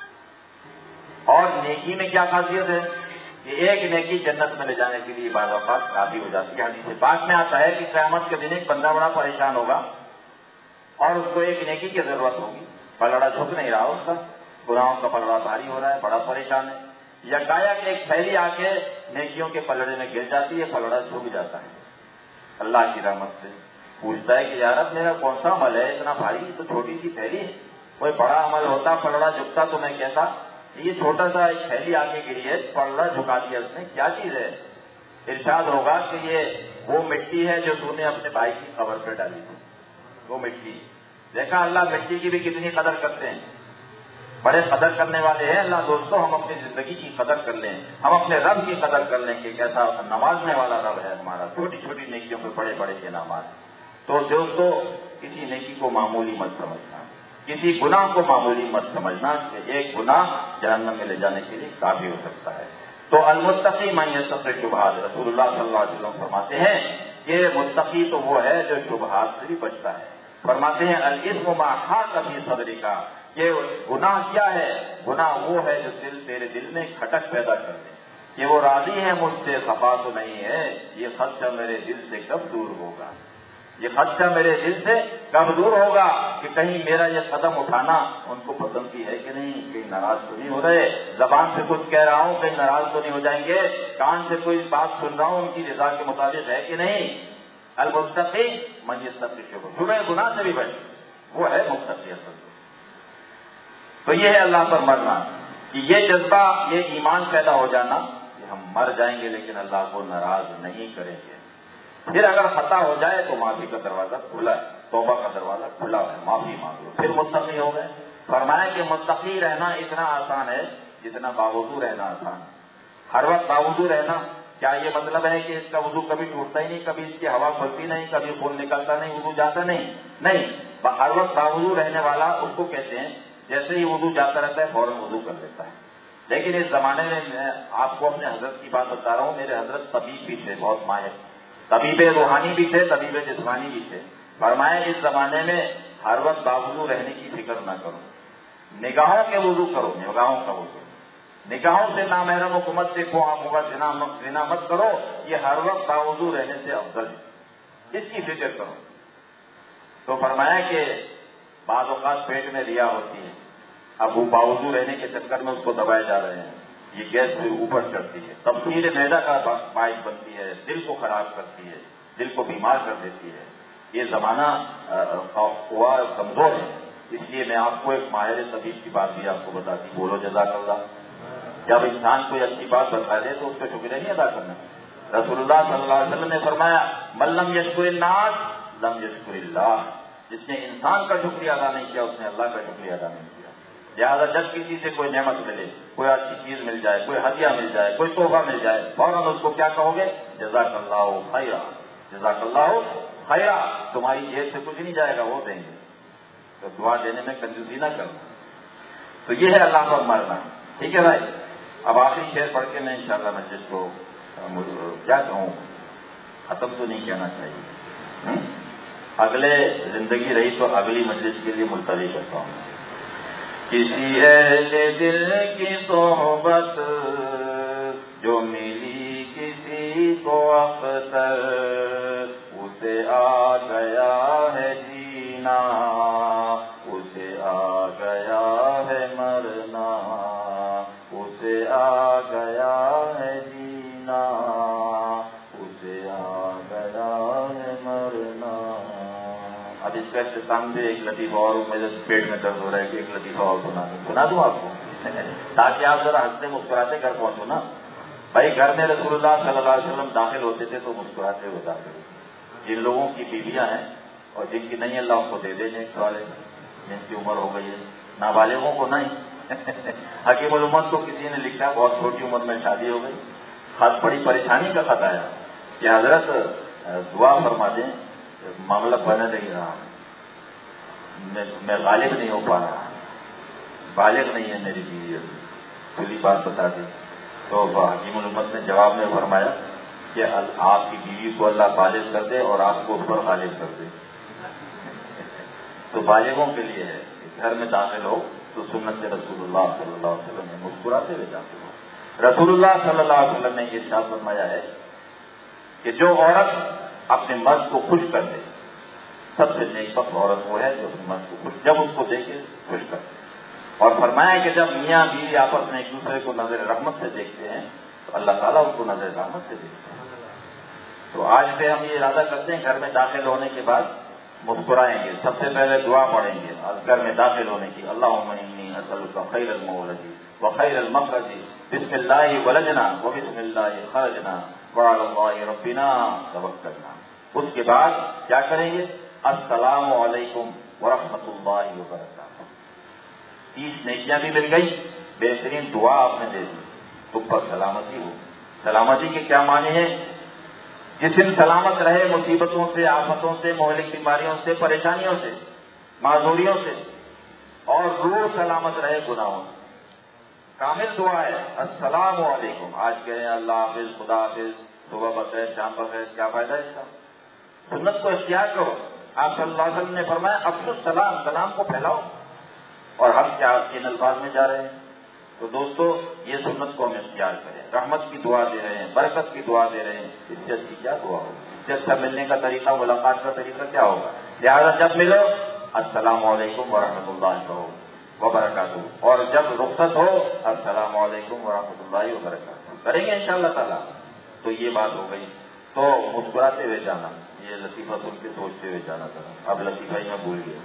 اور نیکی میں کیا خاصیت ہے کہ ایک نیکی جنت میں لے جانے کے لیے بعض اوقات کافی ہو جاتی ہے. حدیث پاک میں آتا ہے کہ قیامت کے دن ایک بندہ بڑا پریشان ہوگا اور اس کو ایک نیکی کی ضرورت ہوگی، پلڑا جھک نہیں رہا اس کا، گناہوں کا پلڑا بھاری ہو رہا ہے، بڑا پریشان ہے. یکایا کہ ایک پھیلی آ کے نیکیوں کے پلڑے میں گر جاتی ہے، پلڑا جھک جاتا ہے. اللہ کی رحمت سے پوچھتا ہے کہ یار اب میرا کون سا عمل ہے اتنا بھاری، تو چھوٹی سی پھیلی ہے، کوئی بڑا عمل ہوتا پلڑا جھکتا تو میں کہتا یہ چھوٹا سا ایک تھیلی آگے گری ہے، پڑھا جھکا دیا اس نے، کیا چیز ہے؟ ارشاد ہوگا کہ یہ وہ مٹی ہے جو تو نے اپنے بھائی کی قبر پہ ڈالی تھی، وہ مٹی۔ دیکھا اللہ مٹی کی بھی کتنی قدر کرتے ہیں، بڑے قدر کرنے والے ہیں اللہ دوستوں۔ ہم اپنی زندگی کی قدر کر لیں، ہم اپنے رب کی قدر کر لیں کہ کیسا نوازنے والا رب ہے ہمارا، چھوٹی چھوٹی نیکیوں پہ بڑے بڑے انعامات۔ تو دوستوں کسی نیکی کو معمولی مت سمجھنا، کسی گناہ کو معمولی مت سمجھنا کہ ایک گناہ جہنم میں لے جانے کے لیے کافی ہو سکتا ہے۔ تو المتقی من یتقی الشبہات، رسول اللہ صلی اللہ علیہ وسلم فرماتے ہیں کہ متقی تو وہ ہے جو شبہات سے بھی بچتا ہے۔ فرماتے ہیں الاثم ما حاک فی صدرک، یہ گناہ کیا ہے؟ گناہ وہ ہے جو تیرے دل میں کھٹک پیدا کر دے کہ وہ راضی ہے مجھ سے، خفا تو نہیں ہے، یہ خدشہ میرے دل سے کب دور ہوگا، یہ خدشہ میرے دل سے کب دور ہوگا کہ کہیں میرا یہ قدم اٹھانا ان کو پسند بھی ہے کہ نہیں، کہیں ناراض تو نہیں ہو رہے، زبان سے کچھ کہہ رہا ہوں کہیں ناراض تو نہیں ہو جائیں گے، کان سے کوئی بات سن رہا ہوں ان کی رضا کے مطابق ہے کہ نہیں۔ المتقی من یتقی الشبہات، گناہ سے بھی بچ، وہ ہے متقی اصل۔ تو یہ ہے اللہ پر مرنا، کہ یہ جذبہ، یہ ایمان پیدا ہو جانا کہ ہم مر جائیں گے لیکن اللہ کو ناراض نہیں کریں گے۔ پھر اگر خطا ہو جائے تو معافی کا دروازہ کھلا ہے، توبہ کا دروازہ کھلا ہے، معافی مانگو، پھر متقی ہو گئے۔ فرمایا کہ متقی رہنا اتنا آسان ہے جتنا باوضو رہنا آسان ہے۔ ہر وقت باوضو رہنا، کیا یہ مطلب ہے کہ اس کا وضو کبھی ٹوٹتا ہی نہیں، کبھی اس کی ہوا کھلتی نہیں، کبھی خون نکلتا نہیں، وضو جاتا نہیں، ہر وقت باوضو رہنے والا اس کو کہتے ہیں جیسے ہی وضو جاتا رہتا ہے فوراً وضو کر لیتا ہے۔ لیکن اس زمانے میں آپ کو اپنے حضرت کی بات بتا رہا ہوں، میرے حضرت طبیب بھی تھے، بہت ماہر طبیب روحانی بھی تھے، طبیب جسمانی بھی تھے۔ فرمایا اس زمانے میں ہر وقت باوضو رہنے کی فکر نہ کرو، نگاہوں کے وضو کرو، نگاہوں کا وضو، نگاہوں سے نامحرم حکومت دیکھو، آنکھوں کا زنا مت کرو، یہ ہر وقت باوضو رہنے سے افضل ہے، اس کی فکر کرو۔ تو فرمایا کہ بعض اوقات پیٹ میں ریا ہوتی ہے، اب وہ باوضو رہنے کے چکر میں اس کو دبائے جا رہے ہیں، یہ گیس سے اوپر چڑھتی ہے، تبخیر معدہ کا باعث بنتی ہے، دل کو خراب کرتی ہے، دل کو بیمار کر دیتی ہے۔ یہ زمانہ ہوا کمزور ہے، اس لیے میں آپ کو ایک ماہر طبیب کی بات بھی آپ کو بتا دی، بولو جزاک اللہ۔ جب انسان کوئی اچھی بات بتا دے تو اس کا شکریہ نہیں ادا کرنا۔ رسول اللہ صلی اللہ علیہ وسلم نے فرمایا من لم یشکر الناس لم یشکر اللہ، جس نے انسان کا شکریہ ادا نہیں کیا اس نے اللہ کا شکریہ ادا نہیں کیا۔ لہٰذا جب کسی سے کوئی نعمت ملے، کوئی اچھی چیز مل جائے، کوئی ہدیہ مل جائے، کوئی تحفہ مل جائے، فوراً اس کو کیا کہو گے؟ جزاک اللہ خیرا، جزاک اللہ خیرا، تمہاری جیب سے کچھ نہیں جائے گا، وہ دیں گے۔ تو دعا دینے میں کنجوسی نہ کرنا۔ تو یہ ہے اللہ پر مرنا، ٹھیک ہے بھائی۔ اب آخری شعر پڑھ کے میں انشاءاللہ مجلس کو کیا کہوں، ختم تو نہیں کہنا چاہیے، اگلے زندگی رہی تو اگلی مجلس کے لیے ملتوی کرتا ہوں۔ کسی اہل دل کی صحبت جو ملی کسی کو اختر، اسے آ گیا ہے جینا، اسے آ گیا ہے مرنا، اسے آ گیا ہے جینا، اسے آ گیا ہے مرنا۔ اب اس کا اختتام سے ایک لطیفہ اور، میرے پیٹ میں درد ہو رہا ہے کہ ایک لطیفہ اور سنا دوں آپ کو تاکہ آپ ذرا ہنستے مسکراتے گھر پہنچو نا۔ بھائی گھر میں رسول اللہ صلی اللہ علیہ وسلم داخل ہوتے تھے تو مسکراتے ہوئے داخل ہوتے۔ جن لوگوں کی بیویاں ہیں اور جن کی نہیں اللہ ان کو دے دیں نیکسٹ والے، جن کی عمر ہو گئی ہے، نابالغوں کو نہیں۔ حکیم الامت کو کسی نے لکھا بہت چھوٹی عمر میں شادی ہو گئی، خط بڑی پریشانی کا خط آیا کہ حضرت دعا فرما دیں، معاملہ بنے نہیں رہا، میں غالب نہیں ہو پا رہا، بالغ نہیں ہے میری بیوی، کھلی بات بتا دی۔ تو حکیم الامت نے جواب میں فرمایا کہ آپ کی بیوی کو اللہ بالغ کر دے اور آپ کو اس پر غالب کر دے۔ تو بالغوں کے لیے ہے کہ گھر میں داخل ہو تو سنت رسول اللہ صلی اللہ علیہ وسلم نے مسکراتے ہوئے داخل ہو۔ رسول اللہ صلی اللہ علیہ وسلم نے یہ ارشاد فرمایا ہے کہ جو عورت اپنے مرد کو خوش کر دے، سب سے نیک بخت عورت وہ ہے جو اپنے مرد کو خوش، جب اس کو دیکھے خوش کر دے۔ اور فرمایا کہ جب میاں بیوی آپس میں ایک دوسرے کو نظر رحمت سے دیکھتے ہیں تو اللہ تعالیٰ ان کو نظر رحمت سے دیکھتے ہیں۔ تو آج سے ہم یہ ارادہ کرتے ہیں گھر میں داخل ہونے کے بعد مسکرائیں گے، سب سے پہلے دعا پڑھیں گے گھر میں داخل ہونے کی، اللہم انی اسألک خیر المولد وخير المخرج بسم الله ولجنا وبسم الله خرجنا وعلى الله ربنا توکلنا. اس کے بعد کیا کریں گے؟ السلام علیکم ورحمۃ اللہ وبرکاتہ. 30 نیکیاں بھی مل گئی، بہترین دعا آپ نے دے دی، تم پر سلامتی ہو. سلامتی کے کیا معنی ہیں؟ جسم سلامت رہے مصیبتوں سے، آفتوں سے، مہلک بیماریوں سے، پریشانیوں سے، معذوریوں سے، اور روح سلامت رہے گناہوں سے. کامل دعا ہے السلام علیکم. آج کہیں اللہ حافظ، خدا حافظ، صبح بخیر، شام بخیر، کیا فائدہ ہے اس کا؟ سنت کو اختیار کرو. آپ صلی اللہ علیہ وسلم نے فرمایا افشوا السلام، سلام کو پھیلاؤ. اور ہم کیا ان الفاظ میں جا رہے ہیں؟ تو دوستو یہ سنت کو ہم اختیار کریں. رحمت کی دعا دے رہے ہیں، برکت کی دعا دے رہے ہیں، اس سے اچھی کیا دعا ہوگی؟ اس سے اچھا ملنے کا طریقہ، ملاقات کا طریقہ کیا ہوگا؟ لہٰذا جب ملو السلام علیکم ورحمۃ اللہ وبرکاتہ، اور جب رخصت ہو السلام علیکم ورحمۃ اللہ وبرکاتہ کریں گے انشاءاللہ تعالیٰ. تو یہ بات ہو گئی. تو مسکراتے ہوئے جانا، یہ لطیفہ سن کے سوچتے ہوئے جانا تھا. اب لطیفہ ہی میں بھول گیا.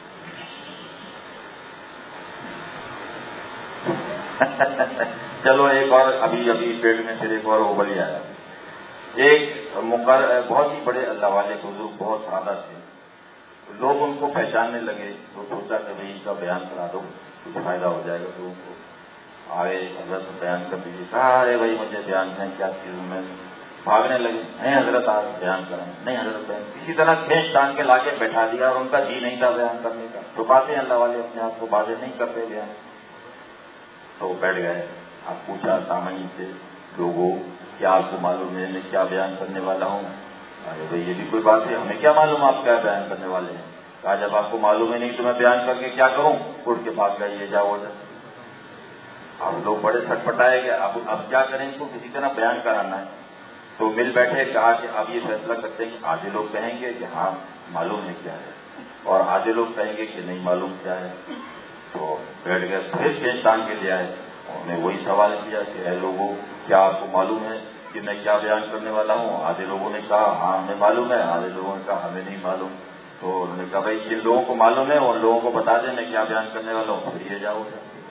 چلو ایک اور ابھی پیٹ میں پھر ایک اور ابلی آیا. ایک بہت ہی بڑے اللہ والے بزرگ، بہت سادہ تھے. لوگ ان کو پہچاننے لگے تو سوچا کہ بھائی ان کا بیان کرا دو، کچھ فائدہ ہو جائے گا. تو ان کو آئے حضرت بیان کر دیجیے. کہا ارے بھائی مجھے بیان ہے، کیا چیز میں بھاگنے لگے. نہیں حضرت آپ بیان کریں. نہیں حضرت بیان. کسی طرح کھینچ ٹانگ کے لا کے بیٹھا دیا، اور ان کا جی نہیں تھا بیان کرنے کا. چھپاتے ہیں اللہ والے اپنے آپ کو، واضح نہیں کرتے بیان. تو بیٹھ گئے. آپ پوچھا سامعین سے، لوگوں کیا آپ کو معلوم ہے میں کیا بیان کرنے والا ہوں؟ ارے بھائی یہ بھی کوئی بات ہے، ہمیں کیا معلوم آپ کیا بیان کرنے والے ہیں؟ کہا جب آپ کو معلوم ہے نہیں تو میں بیان کر کے کیا کروں؟ اٹھ کے بھاگ گئے، یہ جاؤ ادھر. اب لوگ بڑے چھٹپٹائے گئے. اب کیا کریں؟ اس کو کسی طرح بیان کرانا ہے. تو مل بیٹھے. کہا کہ اب یہ فیصلہ کرتے ہیں کہ آدھے لوگ کہیں گے کہ ہاں معلوم ہے کیا ہے، اور آدھے لوگ کہیں گے کہ نہیں معلوم کیا ہے. تو بیٹھ گئے. پھر کھینچ ٹانگ کے لے آئے. انہوں نے وہی سوال کیا کہ اے لوگوں کیا آپ کو معلوم ہے کہ میں کیا بیان کرنے والا ہوں؟ آدھے لوگوں نے کہا ہاں ہمیں معلوم ہے، آدھے لوگوں نے کہا ہمیں نہیں معلوم. تو انہوں نے کہا بھائی جن لوگوں کو معلوم ہے ان لوگوں کو بتا دیں میں کیا بیان کرنے والا ہوں، پھر یہ جاؤ.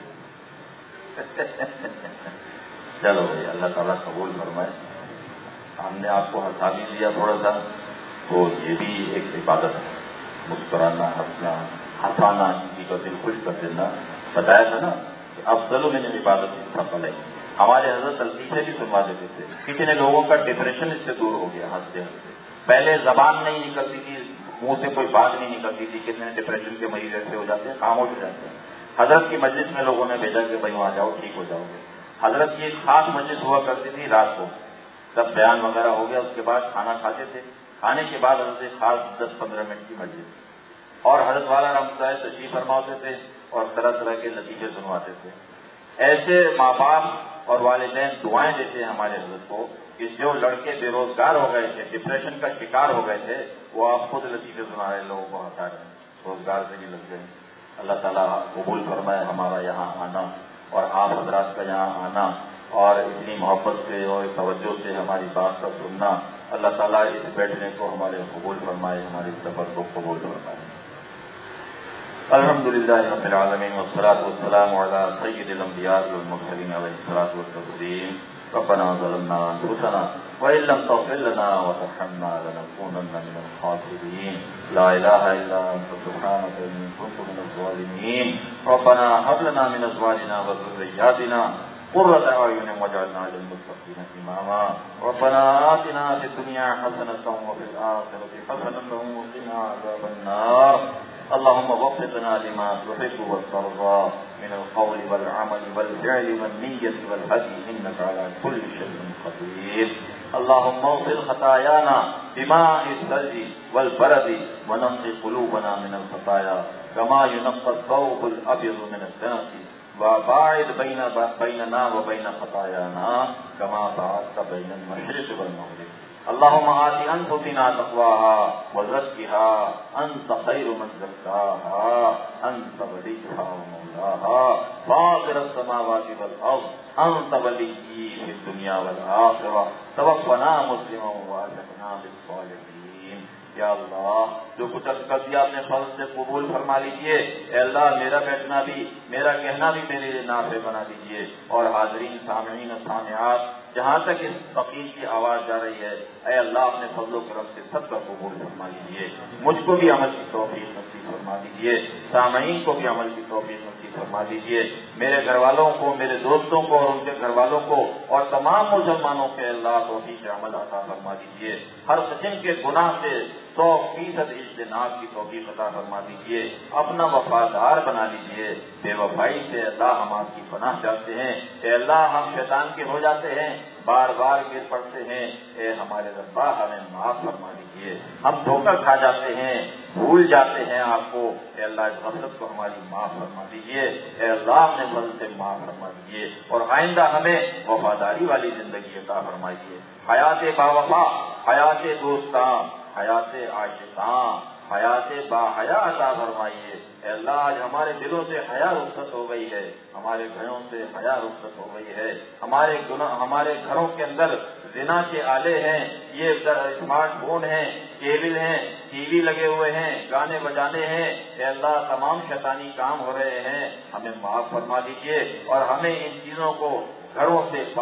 چلو بھائی اللہ تعالیٰ قبول فرمائے. ہم نے آپ کو ہنسا بھی دیا تھوڑا سا، تو یہ بھی ایک عبادت ہے. مسکرانا، ہنسنا، ہنسانا، کسی کا دل خوش کر دینا. بتایا تھا نا کہ افضل من عبادت سفل ہے. ہمارے حضرت لطیفے بھی سنوا دیتے تھے. کتنے لوگوں کا ڈپریشن اس سے دور ہو گیا ہنستے ہنستے. پہلے زبان نہیں نکلتی تھی، منہ سے کوئی بات نہیں نکلتی تھی. کتنے ڈپریشن کے مریض ایسے ہو جاتے ہیں، خاموش ہو جاتے ہیں. حضرت کی مجلس میں لوگوں نے بھیجا کہ بھائی وہاں جاؤ ٹھیک ہو جاؤ گے. حضرت کی ایک خاص مجلس ہوا کرتی تھی رات کو. جب بیان وغیرہ ہو گیا اس کے بعد کھانا کھاتے تھے. کھانے کے بعد حضرت ایک خاص 10-15 منٹ کی مجلس، اور حضرت والا رحمۃ اللہ تشریف فرما ہوتے تھے اور طرح طرح کے لطیفے سنواتے تھے. ایسے ماں باپ اور والدین دعائیں دیتے ہیں ہمارے حضرت کو کہ جو لڑکے بے روزگار ہو گئے تھے، ڈپریشن کا شکار ہو گئے تھے، وہ آپ خود لطیفے سنا رہے، لوگوں کو ہٹا رہے ہیں، روزگار سے بھی لگ گئے. اللہ تعالیٰ قبول فرمائے ہمارا یہاں آنا اور آپ حضرات کا یہاں آنا، اور اتنی محبت سے اور توجہ سے ہماری بات کا سننا. اللہ تعالیٰ اس بیٹھنے کو ہمارے قبول فرمائے، ہماری سفر کو قبول فرمائے. الحمدللہ رب العالمین والصلاة والسلام علی سید الانبیاء والمرسلین علیہ الصلاۃ والتسلیم. ربنا ظلمنا انفسنا وان لم تغفر لنا وترحمنا لنكونن من الخاسرین. لا الہ الا انت سبحانک انی کنت من الظالمین. ربنا هب لنا من ازواجنا وذرياتنا قرة اعین واجعلنا للمتقین اماما. ربنا آتنا فی الدنیا حسنة وفی الآخرة حسنة وقنا عذاب النار. اللهم وفقنا لما تحب وترضى من القول والعمل والفعل والنية والهدي إنك على كل شيء قدير. اللهم اغفر خطايانا بماء الثلج والبرد ونقي قلوبنا من الخطايا كما ينقى الثوب الأبيض من الدنس وباعد بيننا وبين خطايانا كما باعدت بين المشرق والمغرب. اللهم آت أنفسنا تقواها وزكها أنت خير من زكاها أنت وليها ومولاها فاطر السماوات والأرض أنت وليي في الدنيا والآخرة توفنا مسلما وألحقنا بالصالحين یا اللہ جو کچھ کر دیا اپنے فضل سے قبول فرما لیجیے. اے اللہ میرا بیٹھنا بھی میرا کہنا بھی میرے لیے نافع بنا دیجیے. اور حاضرین سامعین و سامعات جہاں تک اس فقیر کی آواز جا رہی ہے اے اللہ اپنے فضل و کرم سے سب کا قبول فرما لیجیے. مجھ کو بھی عمل کی توفیق نصیب فرما دیجیے. سامعین کو بھی عمل کی توفیق نصیب فرما دیجیے. میرے گھر والوں کو میرے دوستوں کو اور ان کے گھر والوں کو اور تمام مسلمانوں کے اللہ توفیق عمل عطا فرما دیجیے. ہر قسم کے گناہ سے 100% اجتناب کی توفیق عطا فرما دیجیے. اپنا وفادار بنا لیجیے. بے وفائی سے اللہ ہم آپ کی پناہ چاہتے ہیں. اے اللہ ہم شیطان کے ہو جاتے ہیں بار بار گر پڑتے ہیں. اے ہمارے ربا ہمیں معاف فرما دیجیے. ہم دھوکہ کھا جاتے ہیں بھول جاتے ہیں آپ کو. اے اللہ اس غفلت کو ہماری معاف فرما دیجیے. اے اللہ اپنے فضل سے معاف فرما دیجیے. اور آئندہ ہمیں وفاداری والی زندگی عطا فرمائیے. حیات باوفا حیات دوستاں حیات عاشقاں حیات باحیا عطا فرمائیے. اے اللہ آج ہمارے دلوں سے حیا رخصت ہو گئی ہے. ہمارے گھروں سے حیا رخصت ہو گئی ہے. ہمارے گھروں کے اندر زنا کے آلے ہیں. یہ اسمارٹ فون ہیں کیبل ہیں ٹی وی لگے ہوئے ہیں گانے بجانے ہیں. اے اللہ تمام شیطانی کام ہو رہے ہیں. ہمیں معاف فرما دیجیے اور ہمیں ان چیزوں کو گھروں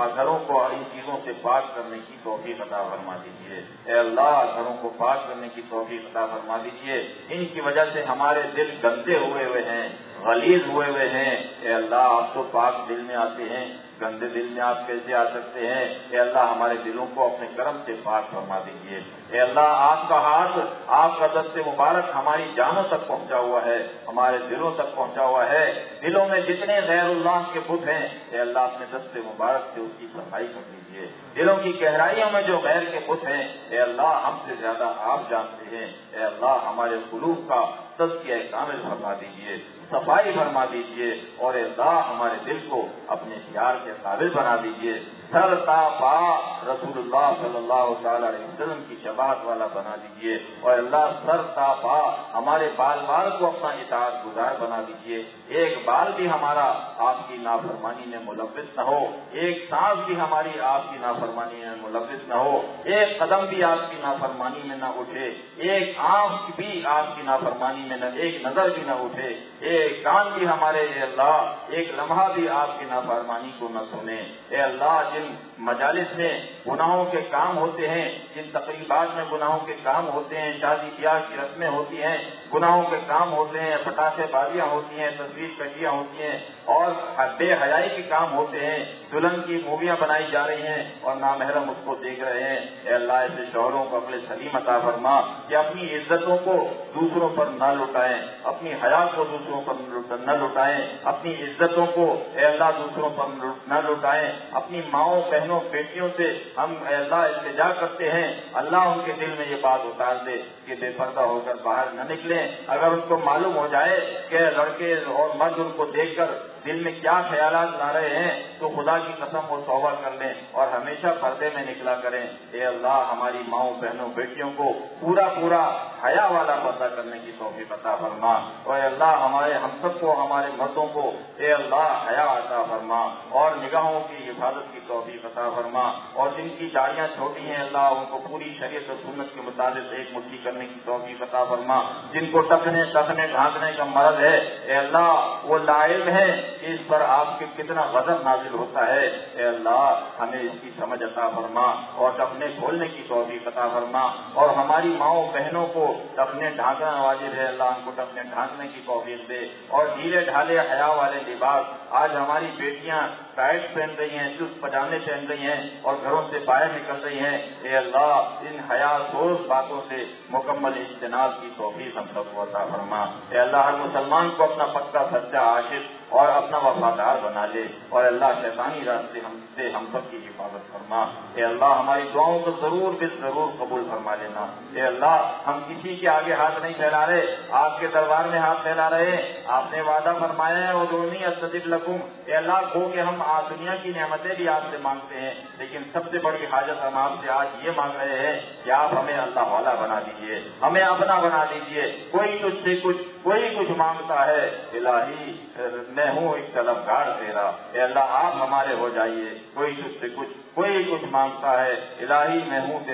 کو ان چیزوں سے پاک کرنے کی توفیق عطا فرما دیجیے. اے اللہ گھروں کو پاک کرنے کی توفیق عطا فرما دیجیے. ان کی وجہ سے ہمارے دل گندے ہوئے ہیں غلیظ ہوئے ہیں. اے اللہ آپ تو پاک دل میں آتے ہیں گندے دل میں آپ کیسے آ سکتے ہیں. اے اللہ ہمارے دلوں کو اپنے کرم سے پاک فرما دیجیے. اے اللہ آپ کا ہاتھ آپ کا دست مبارک ہماری جانوں تک پہنچا ہوا ہے ہمارے دلوں تک پہنچا ہوا ہے. دلوں میں جتنے غیر اللہ کے بت ہیں اے اللہ اپنے دست مبارک سے اس کی صفائی کر دیجیے. دلوں کی گہرائیوں میں جو غیر کے بت ہیں اے اللہ ہم سے زیادہ آپ جانتے ہیں. اے اللہ ہمارے قلوب کا تزکیہ کامل فرما دیجیے صفائی فرما دیجیے. اور اے اللہ ہمارے دل کو اپنے پیار کے قابل بنا دیجیے. سر تا پا رسول اللہ صلی اللہ تعالی علیہ وسلم کی شباہت والا بنا دیجیے. اور اللہ سر تا پا ہمارے بال کو اپنا اطاعت گزار بنا دیجیے. ایک بال بھی ہمارا آپ کی نافرمانی میں ملوث نہ ہو. ایک سانس بھی ہماری آپ کی نافرمانی میں ملوث نہ ہو. ایک قدم بھی آپ کی نافرمانی میں نہ اٹھے. ایک آنکھ بھی آپ کی نافرمانی میں نہ ایک نظر بھی نہ اٹھے. ایک کان بھی ہمارے اے اللہ ایک لمحہ بھی آپ کی نافرمانی کو نہ سنے. اے اللہ جن مجالس میں گناہوں کے کام ہوتے ہیں جن تقریبات میں گناہوں کے کام ہوتے ہیں شادی بیاہ کی رسمیں ہوتی ہیں گناہوں کے کام ہوتے ہیں پٹاخے بازیاں ہوتی ہیں تصویر کشیاں ہوتی ہیں اور بے حیائی کے کام ہوتے ہیں دلہن کی موویاں بنائی جا رہی ہیں اور نامحرم اس کو دیکھ رہے ہیں. اے اللہ ایسے شوہروں کو اپنے سلیم عطا فرما کہ اپنی عزتوں کو دوسروں پر نہ لٹائیں اپنی حیا کو دوسروں پر نہ لٹائیں اپنی عزتوں کو اے اللہ دوسروں پر نہ لٹائیں. اپنی ماؤں بہنوں بیٹیوں سے ہم اے اللہ التجا کرتے ہیں اللہ ان کے دل میں یہ بات اتار دے کہ بے پردہ ہو کر باہر نہ نکلیں. اگر ان کو معلوم ہو جائے کہ لڑکے اور مرد ان کو دیکھ کر دل میں کیا خیالات لا رہے ہیں تو خدا کی قسم وہ توبہ کر لیں اور ہمیشہ پردے میں نکلا کریں. اے اللہ ہماری ماؤں بہنوں بیٹیوں کو پورا حیا والا پردہ کرنے کی توفیق عطا فرما. اور اے اللہ ہم سب کو ہمارے مردوں کو اے اللہ حیا عطا فرما اور نگاہوں کی حفاظت کی توفیق عطا فرما. اور جن کی داڑیاں چھوٹی ہیں اللہ ان کو پوری شریعت و سنت کے مطابق ایک مٹھی کرنے کی توفیق عطا فرما. جن کو ٹکنے ڈھانکنے کا مرض ہے اے اللہ وہ لائق ہے کہ اس پر آپ کے کتنا غضب نازل ہوتا ہے. اے اللہ ہمیں اس کی سمجھ عطا فرما اور ٹکنے کھولنے کی توفیق عطا فرما. اور ہماری ماؤں بہنوں کو ٹکنے ڈھانکنا واجب ہے اللہ ان کو ٹکنے ڈھانکنے کی توفیق دے. اور ڈھیلے ڈھالے حیا والے لباس آج ہماری بیٹیاں ٹائٹ پہن رہی ہیں چست پجامے پہن رہی ہیں اور گھروں سے باہر نکل رہی ہیں. اے اللہ ان حیا سوز باتوں سے مکمل اجتناب کی توفیق ہم سب کو عطا فرما. اے اللہ ہر مسلمان کو اپنا پکا سچا عاشق اور اپنا وفادار بنا لے. اور اللہ شیطانی راستے سے ہم سب کی حفاظت فرما. اے اللہ ہماری دعاؤں کو ضرور قبول فرما لینا. اے اللہ ہم کسی کے آگے ہاتھ نہیں پھیلا رہے آپ کے دربار میں ہاتھ پھیلا رہے ہیں. آپ نے وعدہ فرمایا ہے ادعونی استجب لکم. اے اللہ کو کہ ہم دنیا کی نعمتیں بھی آپ سے مانگتے ہیں لیکن سب سے بڑی حاجت ہم آپ سے آج یہ مانگ رہے ہیں کہ آپ ہمیں اللہ والا بنا دیجیے ہمیں اپنا بنا دیجیے. کوئی تجھ سے کچھ مانگتا ہے الہی میں ہوں ایک طلبگار تیرا. اے اللہ آپ ہمارے ہو جائیے. کوئی تجھ سے کوئی کچھ مانگتا ہے الہی میں ہوں تیرے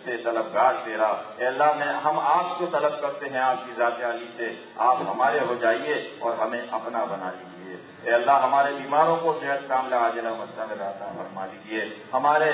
سے طلبگار تیرا، اے اللہ ہم آپ کو طلب کرتے ہیں آپ کی ذات عالی سے، آپ ہمارے ہو جائیے اور ہمیں اپنا بنا لیجیے۔ اے اللہ ہمارے بیماروں کو صحت کاملہ عاجلہ مستمرہ عطا فرما دیجیے، ہمارے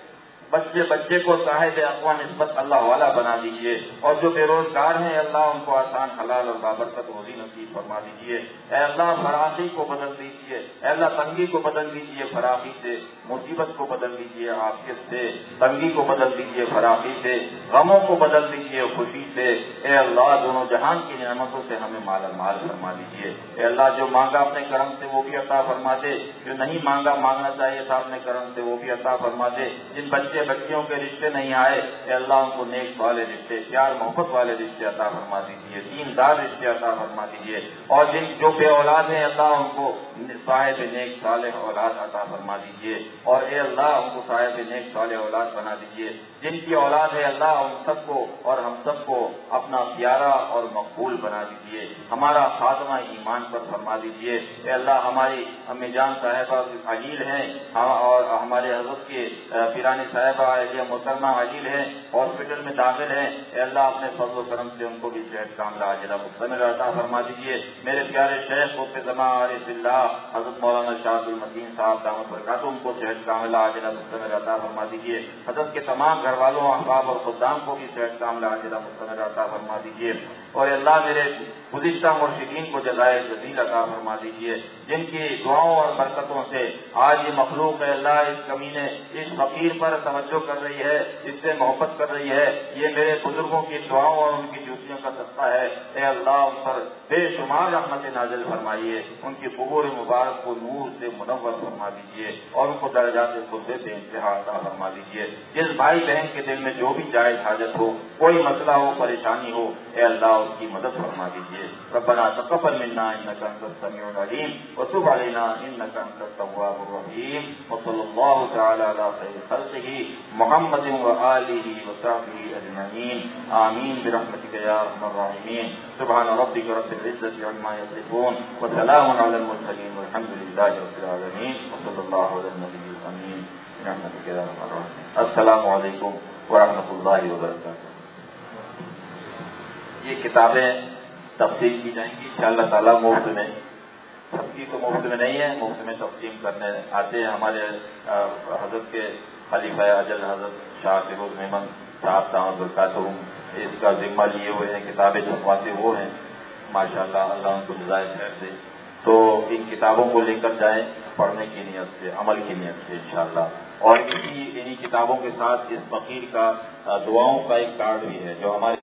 بچے کو صاحب اقوا نسبت اللہ والا بنا دیجیے، اور جو بے روزگار ہیں اللہ ان کو آسان حلال اور بابرکت روزی نصیب فرما دیجیے۔ اے اللہ فراخی کو بدل دیجیے، اے اللہ تنگی کو بدل دیجیے فراخی سے، مصیبت کو بدل دیجیے عافیت سے، تنگی کو بدل دیجیے فراخی سے، غموں کو بدل دیجیے خوشی سے۔ اے اللہ دونوں جہان کی نعمتوں سے ہمیں مالا مال فرما دیجیے۔ اے اللہ جو مانگا اپنے کرم سے وہ بھی عطا فرما دے، جو نہیں مانگنا چاہیے تھا اپنے کرم سے وہ بھی عطا فرما دے۔ جن بچیوں کے رشتے نہیں آئے اے اللہ ان کو نیک والے رشتے، پیار محبت والے رشتے عطا فرما دیجیے، دیندار رشتے عطا فرما دیجیے، اور جو بے اولاد ہیں اللہ ان کو صاحب نیک صالح اولاد عطا فرما دیجیے، اور اے اللہ ان کو صاحب نیک صالح اولاد بنا دیجیے۔ جن کی اولاد ہے اللہ ان سب کو اور ہم سب کو اپنا پیارا اور مقبول بنا دیجیے، ہمارا خاتمہ ایمان پر فرما دیجیے۔ اے اللہ ہماری امی جان صاحبہ علیل ہیں اور ہمارے حضرت کے پیرانی صاحبہ علیہ محترمہ علیل ہیں، ہاسپٹل میں داخل ہیں، اے اللہ اپنے فضل و کرم سے ان کو بھی صحت کاملہ عاجلہ مستمرہ عطا فرما دیجیے۔ میرے پیارے شیخ قطب زمان عارف اللہ حضرت مولانا شاہ عبد المتین صاحب دامت برکاتہ ان کو صحت کاملہ عاجلہ مستمرہ عطا فرما دیجیے۔ حضرت کے تمام گھر والوں احباب اور خدام کو بھی صحت کاملہ عاجلہ مستمرہ عطا فرما دیجیے، اور اللہ میرے گزشتہ مرشدین کو جزائے جزیل عطا فرما دیجیے، جن کی دعاؤں اور برکتوں سے آج یہ مخلوق ہے اللہ اس کمینے اس فقیر پر توجہ کر رہی ہے، اس سے محبت کر رہی ہے۔ یہ میرے بزرگوں کی دعاؤں اور ان کی جوتیوں کا صدقہ ہے۔ اے اللہ ان پر بے شمار رحمت نازل فرمائیے، ان کی قبور مبارک کو نور سے منور فرما دیجیے، اور ان کو درجات قربے بے انتہا عطا فرما دیجیے۔ جس بھائی بہن کے دل میں جو بھی جائز حاجت ہو، کوئی مسئلہ ہو، پریشانی ہو، اے اللہ اس کی مدد فرما دیجیے۔ ربنا تقبل منا انك انت السميع العليم وتب علينا انك انت التواب الرحيم، وصلى الله تعالى على خير خلقه محمد وآله وصحبه اجمعين، آمين برحمتك يا ارحم الراحمين۔ سبحان ربك رب العزة عما يصفون وسلام على المرسلين والحمد لله رب العالمين، وصلى الله على النبي الامين برحمتك يا ارحم الراحمين۔ السلام علیکم ورحمۃ اللہ وبرکاتہ۔ یہ کتابیں تقسیم کی جائیں گی انشاءاللہ تعالیٰ مفت میں، سب کی تو مفت میں نہیں ہے، مفت میں تقسیم کرنے آتے ہیں ہمارے حضرت کے خلیفہ اجل حضرت شاہ فیروز میمن صاحب دامت برکاتہم، اس کا ذمہ لیے ہوئے ہیں، کتابیں چھپواتے وہ ہیں ماشاءاللہ، اللہ ان کو جزائے خیر دے۔ تو ان کتابوں کو لے کر جائیں پڑھنے کی نیت سے، عمل کی نیت سے انشاءاللہ، اور انہی کتابوں کے ساتھ اس فقیر کا دعاؤں کا ایک کارڈ بھی ہے جو ہمارے